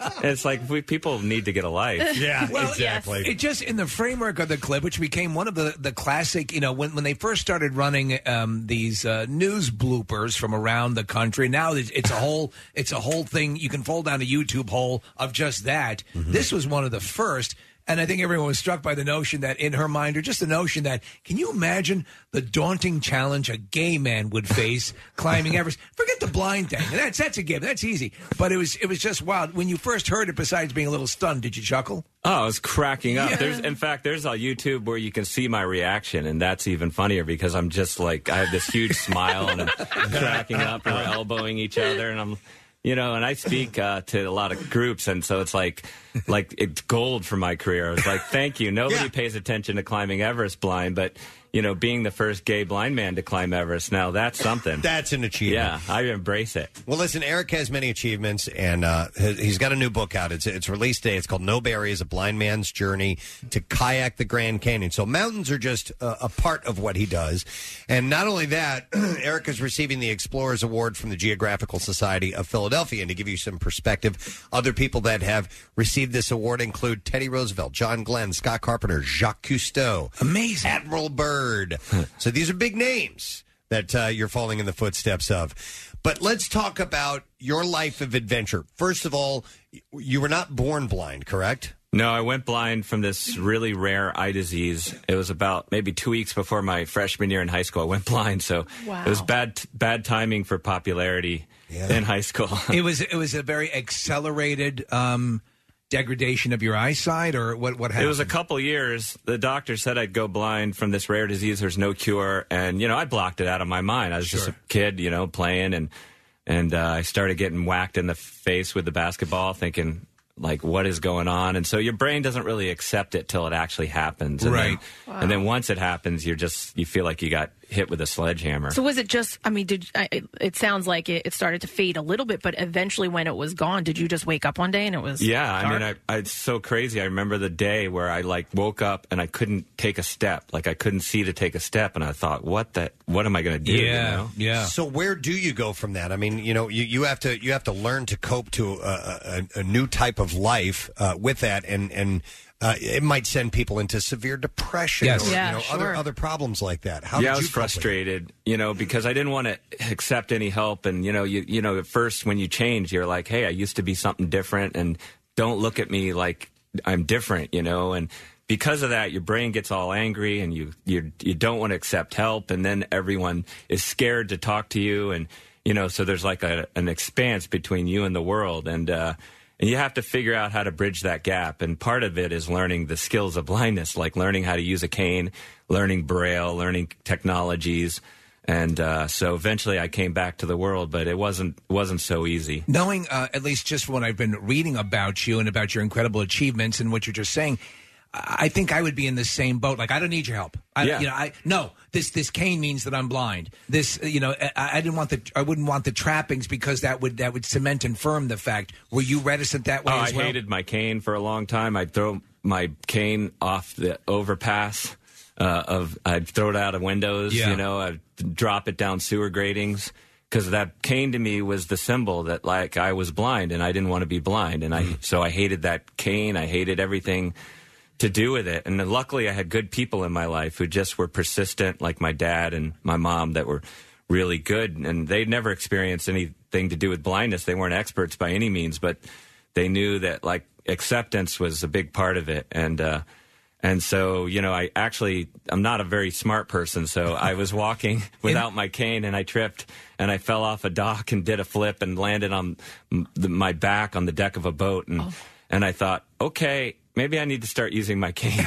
it's like we, people need to get a life.
Well, It just in the framework of the clip, which became one of the, the classic, you know, when, when they first started running um, these uh, news bloopers from around the country. Now it's, it's a whole it's a whole thing. You can fold down a YouTube hole of just that.
Mm-hmm.
This was one of the first. And I think everyone was struck by the notion that in her mind, or just the notion that, can you imagine the daunting challenge a gay man would face climbing Everest? Forget the blind thing. That's that's a given. That's easy. But it was it was just wild. When you first heard it, besides being a little stunned, did you chuckle?
Oh, I was cracking up.
Yeah.
There's, in fact, there's a YouTube where you can see my reaction, and that's even funnier because I'm just like, I have this huge smile, and I'm cracking up, and we're elbowing each other, and I'm... You know, and I speak uh, to a lot of groups, and so it's like, like it's gold for my career. I was like, thank you. Nobody yeah. pays attention to climbing Everest blind, but you know, being the first gay blind man to climb Everest, now that's something.
That's an achievement.
Yeah, I embrace it.
Well, listen, Eric has many achievements, and uh, he's got a new book out. It's it's release day. It's called No Barriers: A Blind Man's Journey to Kayak the Grand Canyon. So mountains are just uh, a part of what he does. And not only that, Eric is receiving the Explorers Award from the Geographical Society of Philadelphia. And to give you some perspective, other people that have received this award include Teddy Roosevelt, John Glenn, Scott Carpenter, Jacques Cousteau.
Amazing.
Admiral Byrd. So these are big names that uh, you're following in the footsteps of. But let's talk about your life of adventure. First of all, you were not born blind, correct?
No, I went blind from this really rare eye disease. It was about maybe two weeks before my freshman year in high school. I went blind, so
Wow.
it was bad bad timing for popularity in high school.
it was it was a very accelerated um, degradation of your eyesight, or what? What happened?
It was a couple years. The doctor said I'd go blind from this rare disease. There's no cure, and you know I blocked it out of my mind. I was just a kid, you know, playing, and and uh, I started getting whacked in the face with the basketball, thinking like, what is going on? And so your brain doesn't really accept it till it actually happens, and
Right.
Then,
Wow.
And then once it happens, you're just you feel like you got hit with a sledgehammer.
So was it just? I mean, did I, it- it sounds like it, it started to fade a little bit, but eventually, when it was gone, did you just wake up one day and it was?
Yeah, I mean,
dark?
I, I, it's so crazy. I remember the day where I like woke up and I couldn't take a step. Like I couldn't see to take a step, and I thought, "What the? What am I going to do?" you know?
yeah.
So where do you go from that? I mean, you know, you, you have to you have to learn to cope to a, a, a new type of life uh, with that, and and uh, it might send people into severe depression
Yes.
or
Yeah,
you know,
sure.
other other problems like that. How
yeah,
did
I
you
was
cope with it?
frustrated, you know, because I didn't want to accept any help. And you know, you you know, at first when you change, you're like, "Hey, I used to be something different, and don't look at me like I'm different," you know. And because of that, your brain gets all angry, and you you you don't want to accept help, and then everyone is scared to talk to you, and you know, so there's like a an expanse between you and the world, and. uh And you have to figure out how to bridge that gap. And part of it is learning the skills of blindness, like learning how to use a cane, learning Braille, learning technologies. And uh, so eventually I came back to the world, but it wasn't wasn't so easy.
Knowing, uh, at least just from what I've been reading about you and about your incredible achievements and what you're just saying, I I think I would be in the same boat. Like, I don't need your help. I,
Yeah.
You know, I no. This this cane means that I'm blind. This, you know, I, I didn't want the I wouldn't want the trappings because that would that would cement and firm the fact. Were you reticent that way
Oh,
as
I
well?
hated my cane for a long time. I'd throw my cane off the overpass uh, of. I'd throw it out of windows.
Yeah.
You know, I'd drop it down sewer gratings because that cane to me was the symbol that like I was blind and I didn't want to be blind, and I so I hated that cane. I hated everything to do with it. And then luckily I had good people in my life who just were persistent, like my dad and my mom, that were really good. And they'd never experienced anything to do with blindness. They weren't experts by any means, but they knew that like acceptance was a big part of it. And, uh, and so, you know, I actually, I'm not a very smart person. So I was walking without my cane and I tripped and I fell off a dock and did a flip and landed on m- the, my back on the deck of a boat. And, and I thought, okay, maybe I need to start using my cane.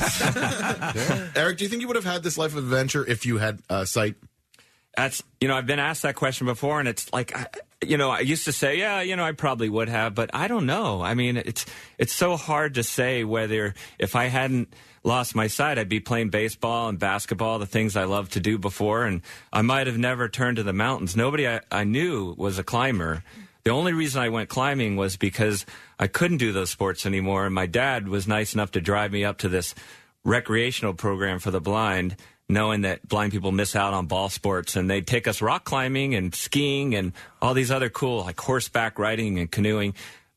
Eric, do you think you would have had this life of adventure if you had uh, sight?
That's, you know, I've been asked that question before, and it's like, I, you know, I used to say, yeah, you know, I probably would have, but I don't know. I mean, it's it's so hard to say whether if I hadn't lost my sight, I'd be playing baseball and basketball, the things I loved to do before, and I might have never turned to the mountains. Nobody I, I knew was a climber. The only reason I went climbing was because I couldn't do those sports anymore, and my dad was nice enough to drive me up to this recreational program for the blind, knowing that blind people miss out on ball sports, and they'd take us rock climbing and skiing and all these other cool, like horseback riding and canoeing.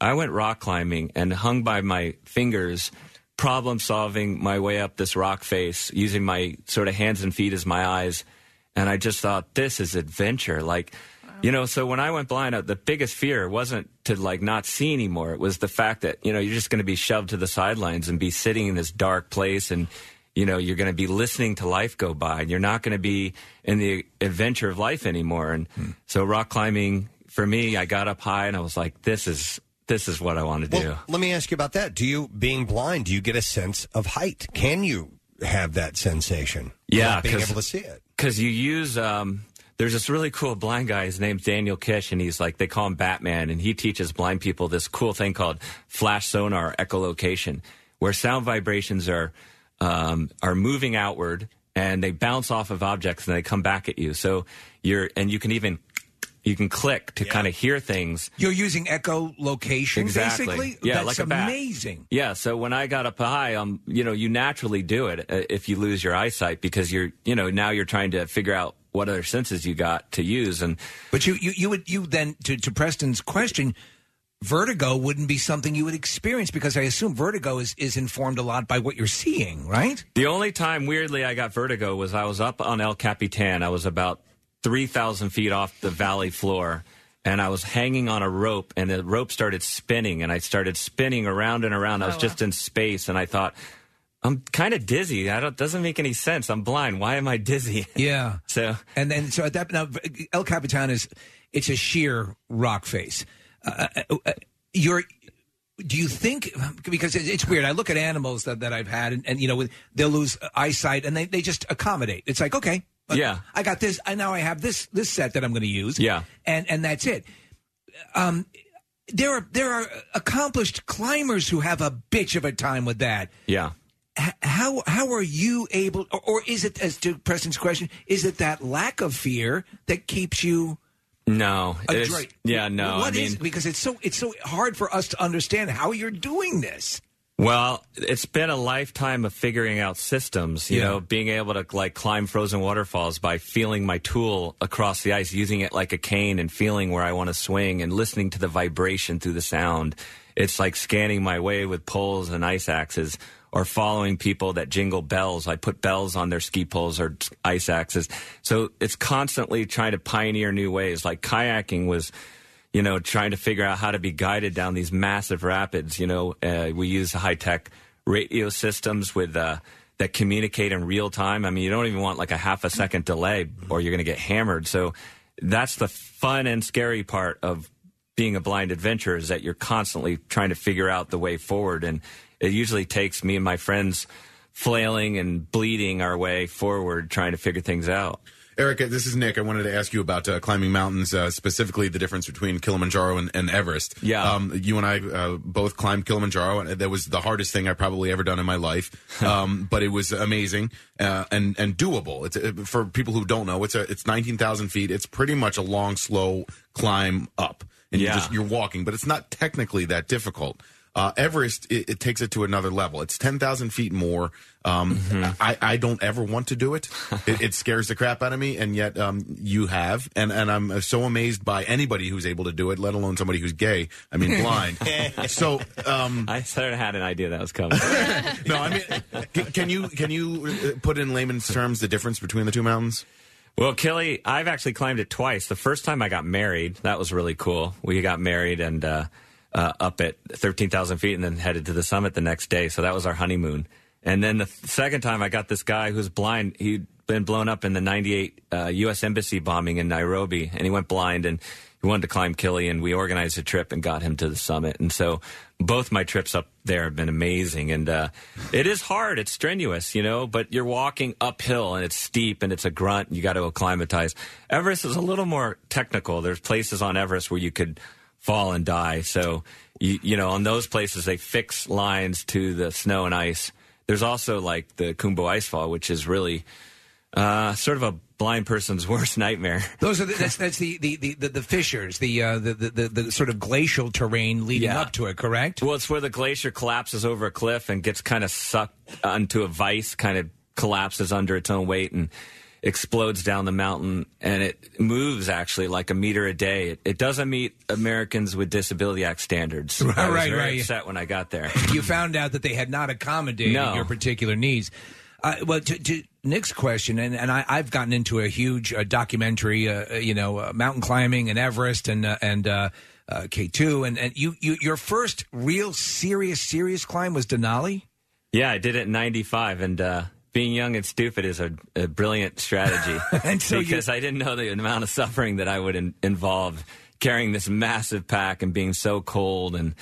I went rock climbing and hung by my fingers, problem solving my way up this rock face, using my sort of hands and feet as my eyes. And I just thought, this is adventure. Like, you know, so when I went blind, the biggest fear wasn't to, like, not see anymore. It was the fact that, you know, you're just going to be shoved to the sidelines and be sitting in this dark place, and, you know, you're going to be listening to life go by, and you're not going to be in the adventure of life anymore. And hmm. so rock climbing, for me, I got up high and I was like, this is this is what I want to do.
Well, let me ask you about that. Do you, being blind, do you get a sense of height? Can you have that sensation?
Yeah,
Not being able to see it.
Because you use, um, there's this really cool blind guy. His name's Daniel Kish, and he's like, they call him Batman, and he teaches blind people this cool thing called flash sonar echolocation, where sound vibrations are um, are moving outward, and they bounce off of objects, and they come back at you. So you're, and you can even, you can click to kind of hear things.
You're using echolocation,
exactly.
basically?
Yeah,
That's
like a bat.
amazing.
Yeah, so when I got up high, um, you know, you naturally do it uh, if you lose your eyesight, because you're, you know, now you're trying to figure out what other senses you got to use. And
But you, you, you would, you then, to, to Preston's question, vertigo wouldn't be something you would experience, because I assume vertigo is, is informed a lot by what you're seeing, right?
The only time, weirdly, I got vertigo was I was up on El Capitan. I was about three thousand feet off the valley floor, and I was hanging on a rope, and the rope started spinning, and I started spinning around and around. I was
Oh,
just in space, and I thought, I'm kind of dizzy. I don't, doesn't make any sense. I'm blind. Why am I dizzy?
Yeah.
So,
and then, so at that, now, El Capitan is, it's a sheer rock face. Uh, uh, you're, do you think, because it's weird, I look at animals that, that I've had, and, and you know, they'll lose eyesight, and they, they just accommodate. It's like, okay,
yeah,
I got this, I now I have this, this set that I'm going to use.
Yeah.
And, and that's it. Um, there are, there are accomplished climbers who have a bitch of a time with that.
Yeah.
How how are you able, or, or is it, as to Preston's question, is it that lack of fear that keeps you
No. it's-
adroit?
Yeah, no.
What
I mean,
is- because it's so it's so hard for us to understand how you're doing this.
Well, it's been a lifetime of figuring out systems, you
Yeah.
know, being able to like climb frozen waterfalls by feeling my tool across the ice, using it like a cane and feeling where I want to swing and listening to the vibration through the sound. It's like scanning my way with poles and ice axes, or following people that jingle bells. I put bells on their ski poles or ice axes. So it's constantly trying to pioneer new ways. Like kayaking was, you know, trying to figure out how to be guided down these massive rapids. You know, uh, we use high-tech radio systems with uh, that communicate in real time. I mean, you don't even want like a half a second delay or you're going to get hammered. So that's the fun and scary part of being a blind adventurer, is that you're constantly trying to figure out the way forward. And it usually takes me and my friends flailing and bleeding our way forward, trying to figure things out.
Erica, this is Nick. I wanted to ask you about uh, climbing mountains, uh, specifically the difference between Kilimanjaro and, and Everest.
Yeah.
Um, you and I uh, both climbed Kilimanjaro, and that was the hardest thing I've probably ever done in my life. Um, but it was amazing uh, and and doable. It's uh, for people who don't know. It's a it's nineteen thousand feet. It's pretty much a long, slow climb up, and
Yeah.
you just you're walking, but it's not technically that difficult. Uh, Everest, it, it takes it to another level. It's ten thousand feet more. Um,
Mm-hmm.
I, I don't ever want to do it. It, it scares the crap out of me, and yet um, you have. And, and I'm so amazed by anybody who's able to do it, let alone somebody who's gay. I mean, blind. so um,
I sort of had an idea that was coming.
no, I mean, can, can you can you put in layman's terms the difference between the two mountains?
Well, Killy, I've actually climbed it twice. The first time I got married, that was really cool. We got married and uh, uh, up at thirteen thousand feet and then headed to the summit the next day. So that was our honeymoon. And then the second time I got this guy who's blind. He'd been blown up in the ninety-eight uh, U S Embassy bombing in Nairobi, and he went blind, and he wanted to climb Killy, and we organized a trip and got him to the summit. And so both my trips up there have been amazing. And uh, it is hard. It's strenuous, you know, but you're walking uphill, and it's steep, and it's a grunt. You got to acclimatize. Everest is a little more technical. There's places on Everest where you could fall and die. So, you, you know, on those places, they fix lines to the snow and ice. There's also like the Kumbo Icefall, which is really uh, sort of a blind person's worst nightmare.
Those are the, that's that's the the, the, the, the fissures, the, uh, the, the the the sort of glacial terrain leading
Yeah.
up to it. Correct?
Well, it's where the glacier collapses over a cliff and gets kind of sucked onto a vice, kind of collapses under its own weight, and explodes down the mountain, and it moves actually like a meter a day. It, it doesn't meet Americans with Disability Act standards.
Right,
I was
right,
very
right.
upset when I got there.
You found out that they had not accommodated
No.
your particular needs. Uh, well, to, to Nick's question, and, and I, I've gotten into a huge uh, documentary, uh, uh, you know, uh, mountain climbing and Everest and uh, and uh, uh, K two, and and you, you your first real serious serious climb was Denali.
Yeah, I did it in ninety-five, and uh, being young and stupid is a, a brilliant strategy.
And so you-
because I didn't know the amount of suffering that I would in, involve carrying this massive pack and being so cold and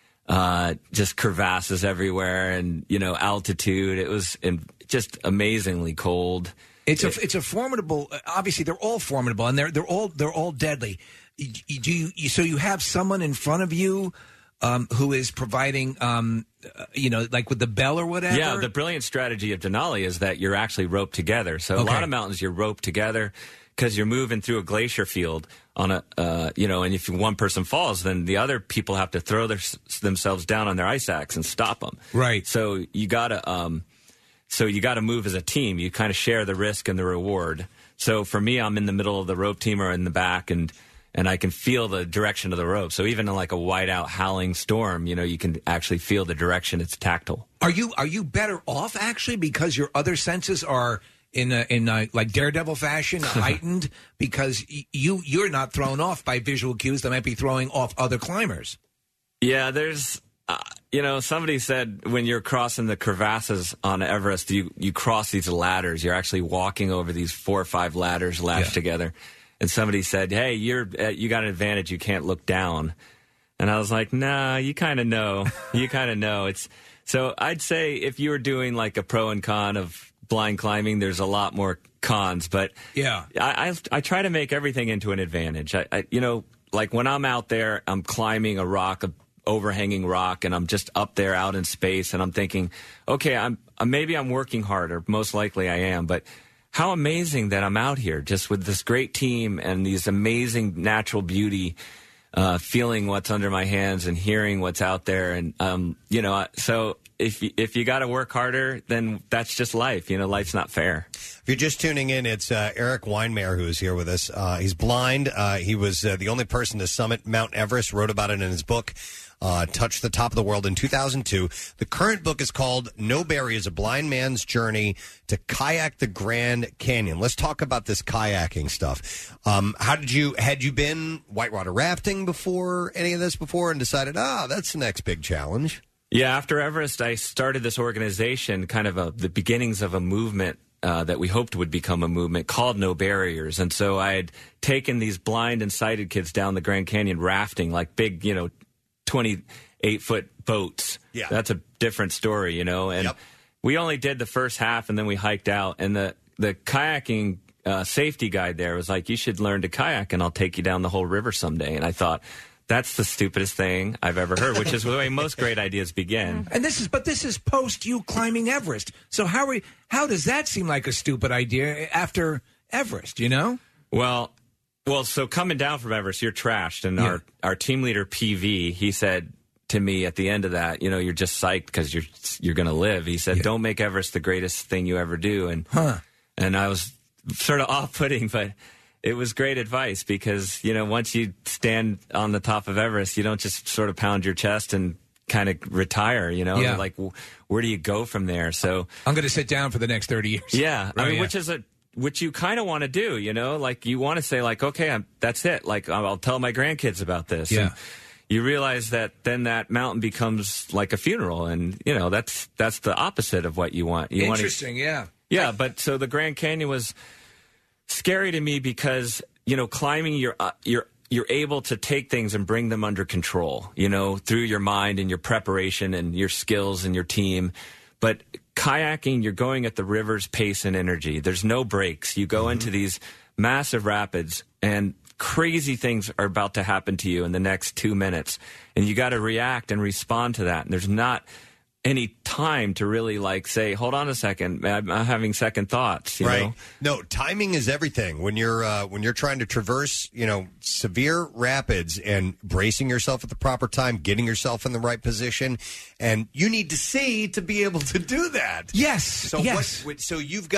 uh, just crevasses everywhere and, you know, altitude. It was in, just amazingly cold.
It's a it's a formidable. uh, Obviously, they're all formidable, and they're they're all they're all deadly. Y- y- Do you, you so you have someone in front of you um, who is providing, um, uh, you know, like with the bell or whatever.
Yeah, the brilliant strategy of Denali is that you're actually roped together. So a
Okay.
lot of mountains you're roped together because you're moving through a glacier field on a, uh, you know, and if one person falls, then the other people have to throw their, themselves down on their ice axe and stop them.
Right.
So you gotta, um, so you gotta move as a team. You kind of share the risk and the reward. So for me, I'm in the middle of the rope team or in the back, and and I can feel the direction of the rope. So even in like a whiteout howling storm, you know, you can actually feel the direction. It's tactile.
Are you are you better off actually because your other senses are in a, in a, like Daredevil fashion heightened because y- you you're not thrown off by visual cues that might be throwing off other climbers.
Yeah, there's, uh, you know, somebody said when you're crossing the crevasses on Everest, you, you cross these ladders. You're actually walking over these four or five ladders lashed
Yeah.
together. And somebody said, hey, you're uh, you got an advantage. You can't look down. And I was like, nah, you kind of know. You kind of know. It's so I'd say if you were doing like a pro and con of blind climbing, there's a lot more cons. But
Yeah.
I, I, I try to make everything into an advantage. I, I, you know, like when I'm out there, I'm climbing a rock, a overhanging rock, and I'm just up there out in space, and I'm thinking, okay, I'm uh, maybe I'm working harder. Most likely I am, but how amazing that I'm out here just with this great team and these amazing natural beauty, uh, feeling what's under my hands and hearing what's out there. And, um, you know, so if you, if you got to work harder, then that's just life. You know, life's not fair.
If you're just tuning in, it's uh, Eric Weinmayer who is here with us. Uh, he's blind. Uh, he was uh, the only person to summit Mount Everest, wrote about it in his book, uh, Touch the Top of the World in two thousand two. The current book is called No Barriers, A Blind Man's Journey to Kayak the Grand Canyon. Let's talk about this kayaking stuff. Um, how did you, had you been whitewater rafting before, any of this before, and decided, ah, that's the next big challenge?
Yeah, after Everest, I started this organization, kind of a, the beginnings of a movement uh, that we hoped would become a movement called No Barriers. And so I had taken these blind and sighted kids down the Grand Canyon rafting, like big, you know, twenty-eight foot boats.
Yeah.
That's a different story, you know. And we only did the first half, and then we hiked out. And the, the kayaking uh, safety guide there was like, you should learn to kayak, and I'll take you down the whole river someday. And I thought, that's the stupidest thing I've ever heard, which is the way most great ideas begin.
And this is, but this is post you climbing Everest. So how are, how does that seem like a stupid idea after Everest? You know?
Well, well, so coming down from Everest, you're trashed, and
Yeah.
our our team leader P V, he said to me at the end of that, you know, you're just psyched because you're you're going to live. He said, "Don't make Everest the greatest thing you ever do," and
Huh.
and I was sort of off-putting, but it was great advice because, you know, once you stand on the top of Everest, you don't just sort of pound your chest and kind of retire, you know,
Yeah.
like w- where do you go from there? So
I'm going to sit down for the next thirty years.
yeah, I
Right,
mean,
yeah.
which is a which you kind of want to do, you know, like you want to say like, okay, I'm, that's it. Like I'll I'll tell my grandkids about this.
Yeah.
And you realize that then that mountain becomes like a funeral, and you know that's that's the opposite of what you want. You want to,
Interesting, yeah.
yeah, but so the Grand Canyon was scary to me because, you know, climbing, you're uh, you're you're able to take things and bring them under control, you know, through your mind and your preparation and your skills and your team. But kayaking, you're going at the river's pace and energy. There's no breaks. You go into these massive rapids, and crazy things are about to happen to you in the next two minutes, and you got to react and respond to that. And there's not any time to really like say, hold on a second, I'm, I'm having second thoughts. You
Right.
know?
No, timing is everything. When you're uh, when you're trying to traverse, you know, severe rapids and bracing yourself at the proper time, getting yourself in the right position, and you need to see to be able to do that.
Yes.
So
yes.
what? So you've got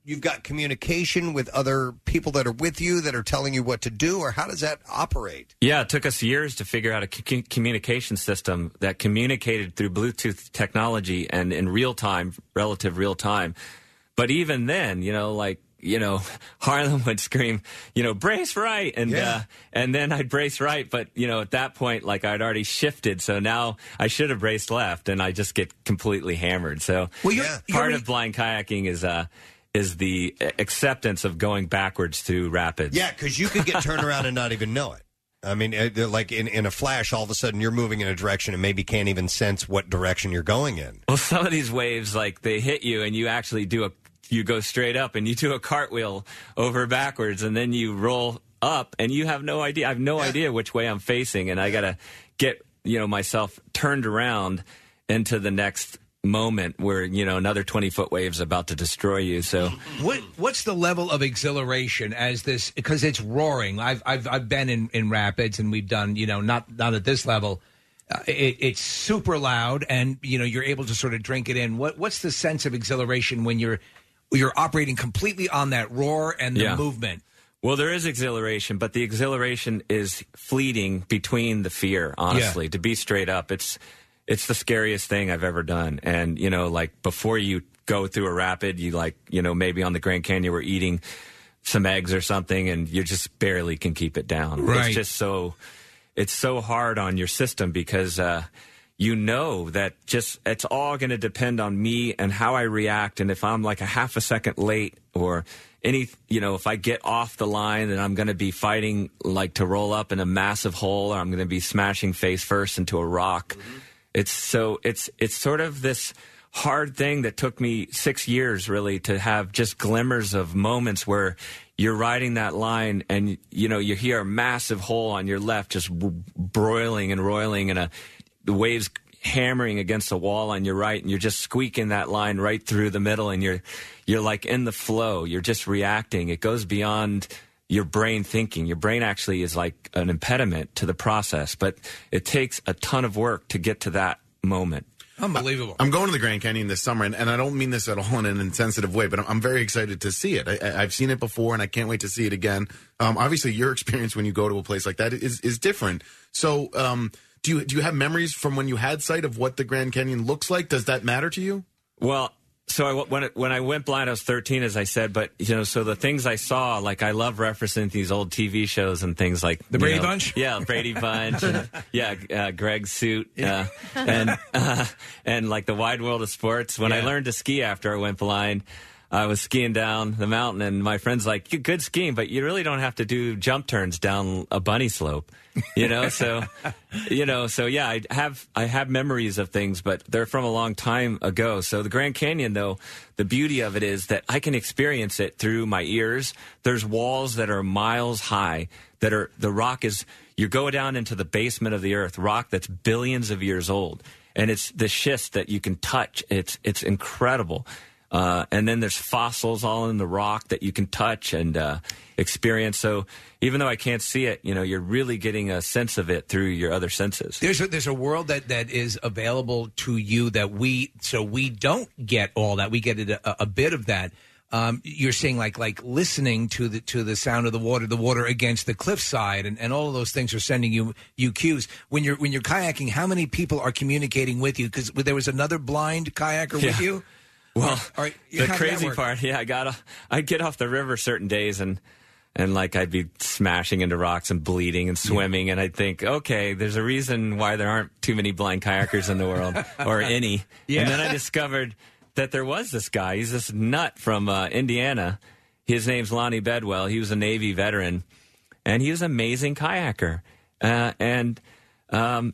you've got communication with other people that are with you that are telling you what to do, or how does that operate?
Yeah, it took us years to figure out a c- communication system that communicated through Bluetooth technology and in real time, relative real time. But even then, you know, like, you know, Harlan would scream, you know, brace right. And,
Yeah.
uh, and then I'd brace right. But, you know, at that point, like I'd already shifted. So now I should have braced left and I just get completely hammered. So
Well, you're-
part
you're-
of blind kayaking is, uh, is the acceptance of going backwards through rapids.
Yeah, because you could get turned around and not even know it. I mean, uh, they're like in, in a flash, all of a sudden you're moving in a direction and maybe can't even sense what direction you're going in.
Well, some of these waves, like they hit you and you actually do a, you go straight up and you do a cartwheel over backwards and then you roll up and you have no idea. I have no idea which way I'm facing and I got to get, you know, myself turned around into the next moment where, you know, another twenty foot wave is about to destroy you. So
What what's the level of exhilaration as this, because it's roaring. I've I've I've been in, in rapids and we've done, you know, not not at this level. Uh, it, it's super loud and you know you're able to sort of drink it in. What what's the sense of exhilaration when you're you're operating completely on that roar and the
Yeah.
movement?
Well, there is exhilaration, but the exhilaration is fleeting between the fear, honestly.
Yeah.
To be straight up, it's it's the scariest thing I've ever done. And, you know, like before you go through a rapid, you like, you know, maybe on the Grand Canyon we're eating some eggs or something and you just barely can keep it down.
Right.
It's just so, it's so hard on your system because, uh, you know that just it's all going to depend on me and how I react. And if I'm like a half a second late or any, you know, if I get off the line, then I'm going to be fighting like to roll up in a massive hole or I'm going to be smashing face first into a rock. Mm-hmm. It's so it's it's sort of this hard thing that took me six years really to have just glimmers of moments where you're riding that line and, you know, you hear a massive hole on your left just broiling and roiling and a the waves hammering against the wall on your right and you're just squeaking that line right through the middle and you're you're like in the flow. You're just reacting. It goes beyond your brain thinking. Your brain actually is like an impediment to the process, but it takes a ton of work to get to that moment.
Unbelievable.
I'm going to the Grand Canyon this summer, and, and I don't mean this at all in an insensitive way, but I'm, I'm very excited to see it. I, I, I've seen it before, and I can't wait to see it again. Um, obviously, your experience when you go to a place like that is is different. So, um, do you do you have memories from when you had sight of what the Grand Canyon looks like? Does that matter to you?
Well, so I, when it, when I went blind, I was thirteen, as I said. But you know, so the things I saw, like I love referencing these old T V shows and things like
The
you
Brady
know,
Bunch?
yeah, Brady Bunch, and, yeah, uh, Greg's Suit, uh, and uh, and like the Wide World of Sports. When I
Yeah.
learned to ski after I went blind, I was skiing down the mountain, and my friend's like, "You're good skiing, but you really don't have to do jump turns down a bunny slope." You know, so you know, so yeah, I have I have memories of things, but they're from a long time ago. So the Grand Canyon, though, the beauty of it is that I can experience it through my ears. There's walls that are miles high that are the rock is you go down into the basement of the earth, rock that's billions of years old, and it's the schist that you can touch. It's it's incredible. Uh, and then there's fossils all in the rock that you can touch and uh, experience. So even though I can't see it, you know, you're really getting a sense of it through your other senses.
There's a, there's a world that, that is available to you that we so we don't get all that. We get it a, a bit of that. Um, you're saying like like listening to the to the sound of the water, the water against the cliffside, and, and all of those things are sending you you cues. When you're when you're kayaking, how many people are communicating with you? Because there was another blind kayaker with
Yeah.
you.
Well,
All right,
the
how did that
crazy
work?
part, yeah, I got off, I'd get off the river certain days and and like I'd be smashing into rocks and bleeding and swimming, and I'd think, okay, there's a reason why there aren't too many blind kayakers in the world or any.
Yeah.
And then I discovered that there was this guy. He's this nut from uh, Indiana. His name's Lonnie Bedwell. He was a Navy veteran, and he was an amazing kayaker. Uh, and um,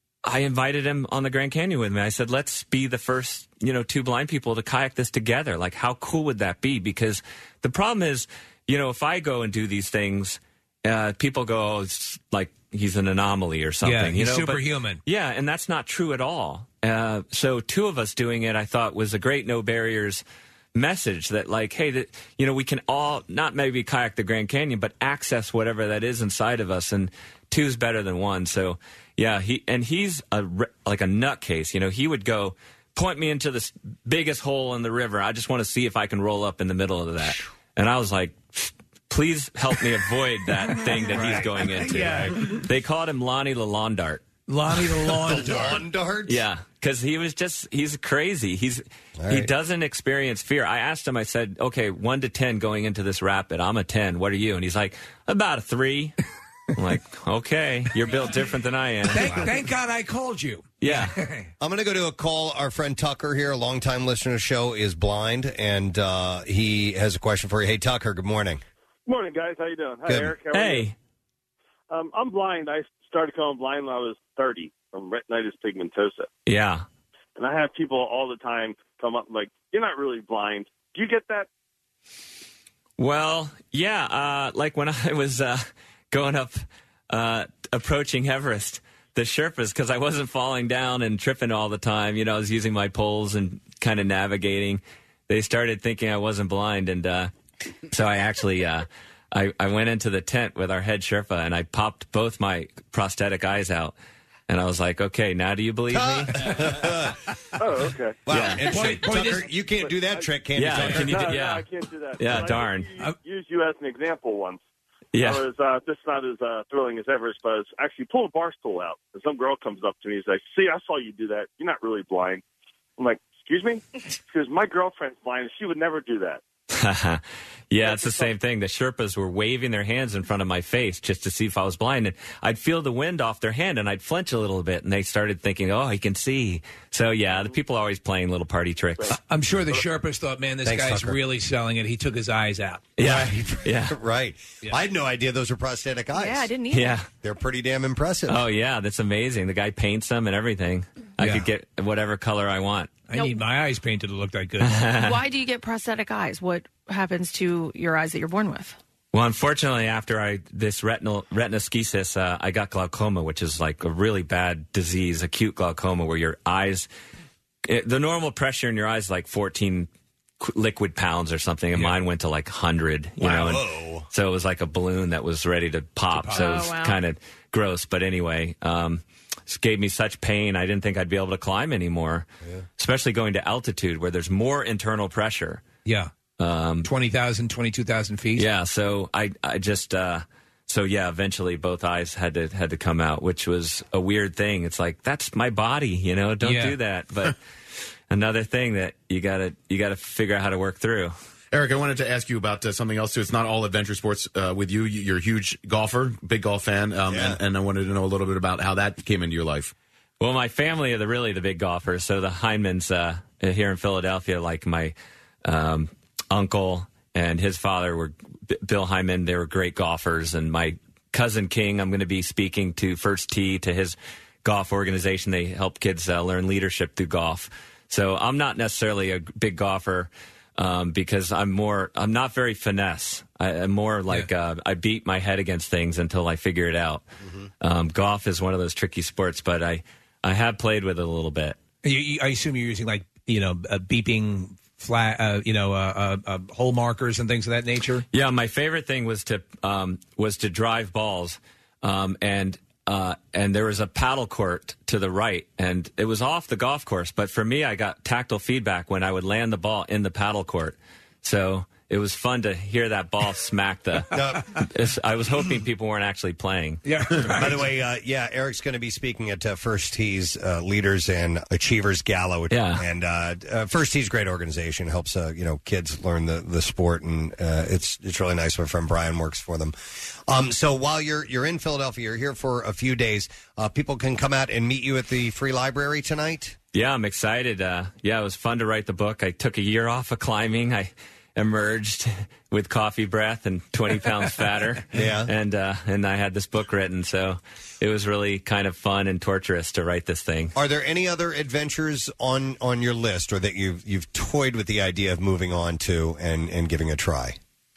I invited him on the Grand Canyon with me. I said, let's be the first, you know, two blind people to kayak this together. Like, how cool would that be? Because the problem is, you know, if I go and do these things, uh, people go, oh, it's like he's an anomaly or something.
Yeah,
you
he's
know? But-
superhuman.
yeah, and that's not true at all. Uh, so two of us doing it, I thought, was a great no barriers message that, like, hey, that, you know, we can all not maybe kayak the Grand Canyon, but access whatever that is inside of us, and two's better than one. So yeah, he and he's a re- like a nutcase. You know, he would go point me into the biggest hole in the river. I just want to see if I can roll up in the middle of that. And I was like, please help me avoid that thing that he's going into.
Yeah.
They called him Lonnie the Lawn Dart.
Lonnie the Lawn
The lawn dart?
Yeah, because he was just, he's crazy. He's
All
He
right.
doesn't experience fear. I asked him, I said, okay, one to ten going into this rapid. I'm a ten. What are you? And he's like, about a three. I'm like, okay, you're built different than I am.
Thank, thank God I called you.
Yeah.
I'm going to go to a call. Our friend Tucker here, a longtime listener to the show, is blind, and uh, he has a question for you. Hey, Tucker, good morning.
Morning, guys. How you doing? Hi,
Good.
Eric. How are
Hey.
you? Um, I'm blind. I started going blind when I was thirty from retinitis pigmentosa.
Yeah.
And I have people all the time come up and like, you're not really blind. Do you get that?
Well, yeah, uh, like when I was uh, going up, uh, approaching Everest, the Sherpas, because I wasn't falling down and tripping all the time, you know, I was using my poles and kind of navigating. They started thinking I wasn't blind, and uh, so I actually, uh, I, I went into the tent with our head Sherpa, and I popped both my prosthetic eyes out. And I was like, okay, now do you believe me?
Oh, okay.
Wow.
Yeah.
And so,
Point- point
Tucker,
is-
you can't do that trick, can
Yeah,
you, Tucker?
can you do-
no, no,
yeah.
I can't do that.
Yeah,
But
darn.
I used you as an example once.
Yeah.
I was, uh, this is not as uh, thrilling as Everest, but I was actually pulled a bar stool out. And some girl comes up to me and is like, see, I saw you do that. You're not really blind. I'm like, excuse me? Because my girlfriend's blind and she would never do that.
Yeah, it's the same thing. The Sherpas were waving their hands in front of my face just to see if I was blind. And I'd feel the wind off their hand, and I'd flinch a little bit. And they started thinking, oh, he can see. So, yeah, the people are always playing little party tricks.
I'm sure the Sherpas thought, man, this
Thanks,
guy's
Tucker.
really selling it. He took his eyes out.
Yeah. Yeah.
right. I had no idea those were prosthetic eyes.
Yeah, I didn't either.
Yeah.
They're pretty damn impressive.
Oh, yeah, that's amazing. The guy paints them and everything. I
Yeah.
could get whatever color I want.
I need my eyes painted to look that good.
Why do you get prosthetic eyes? What happens to your eyes that you're born with?
Well, unfortunately, after I this retinal retinoschisis, uh, I got glaucoma, which is like a really bad disease, acute glaucoma, where your eyes, it, the normal pressure in your eyes is like fourteen qu- liquid pounds or something, and mine went to like one hundred. You
Wow.
know, and
Whoa.
so it was like a balloon that was ready to pop.
pop.
So it
Oh,
was
wow.
kind of gross. But anyway, um, it gave me such pain. I didn't think I'd be able to climb anymore, especially going to altitude where there's more internal pressure.
Yeah.
Um,
twenty thousand, twenty-two thousand feet.
Yeah, so I I just uh, so yeah, eventually both eyes had to had to come out, which was a weird thing. It's like that's my body, you know, don't
Yeah.
do that. But another thing that you gotta you gotta figure out how to work through.
Eric, I wanted to ask you about uh, something else too. It's not all adventure sports uh, with you. You're a huge golfer, big golf fan, um,
Yeah.
and, and I wanted to know a little bit about how that came into your life.
Well, my family are the really the big golfers. So the Heinemans uh, here in Philadelphia, like my um, uncle and his father were B- Bill Hyman. They were great golfers, and my cousin King, I'm going to be speaking to First Tee, to his golf organization. They help kids uh, learn leadership through golf. So I'm not necessarily a big golfer um, because I'm more. I'm not very finesse. I, I'm more like uh, I beat my head against things until I figure it out. Um, golf is one of those tricky sports, but I I have played with it a little bit.
You, you, I assume you're using like you know uh, beeping flat, uh, you know, uh, uh, uh, hole markers and things of that nature.
Yeah, my favorite thing was to um, was to drive balls, um, and uh, and there was a paddle court to the right, and it was off the golf course. But for me, I got tactile feedback when I would land the ball in the paddle court, so it was fun to hear that ball smack the. It's- I was hoping people weren't actually playing.
Yeah.
By the way, uh, yeah, Eric's going to be speaking at uh, First Tee's uh, Leaders and Achievers Gala. Which,
Yeah.
And uh, uh, First Tee's a great organization, helps uh, you know kids learn the, the sport, and uh, it's it's really nice. My friend Brian works for them. Um, so while you're you're in Philadelphia, you're here for a few days. Uh, people can come out and meet you at the Free Library tonight.
Yeah, I'm excited. Uh, yeah, it was fun to write the book. I took a year off of climbing. I emerged with coffee breath and twenty pounds fatter.
Yeah.
And uh, and I had this book written, so it was really kind of fun and torturous to write this thing.
Are there any other adventures on, on your list, or that you've you've toyed with the idea of moving on to and, and giving a try?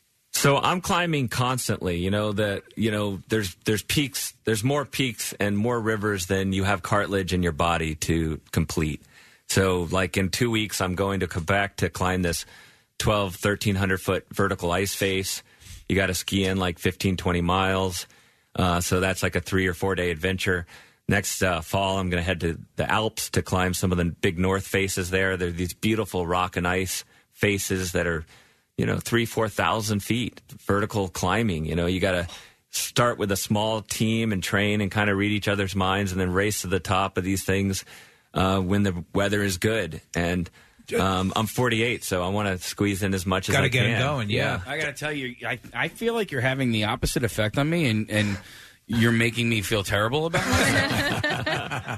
So I'm climbing constantly. You know that you know there's there's peaks, there's more peaks and more rivers than you have cartilage in your body to complete. So like in two weeks, I'm going to Quebec to climb this twelve, thirteen hundred foot vertical ice face. You got to ski in like fifteen, twenty miles. Uh, so that's like a three or four day adventure. next uh, fall, I'm going to head to the Alps to climb some of the big north faces there. There are these beautiful rock and ice faces that are, you know, three, four thousand feet vertical climbing. You know, you got to start with a small team and train and kind of read each other's minds and then race to the top of these things uh, when the weather is good. And um, I'm forty-eight, so I want to squeeze in as much as I
Gotta
can.
get it going, yeah. I got to tell you, I, I feel like you're having the opposite effect on me, and, and you're making me feel terrible about myself.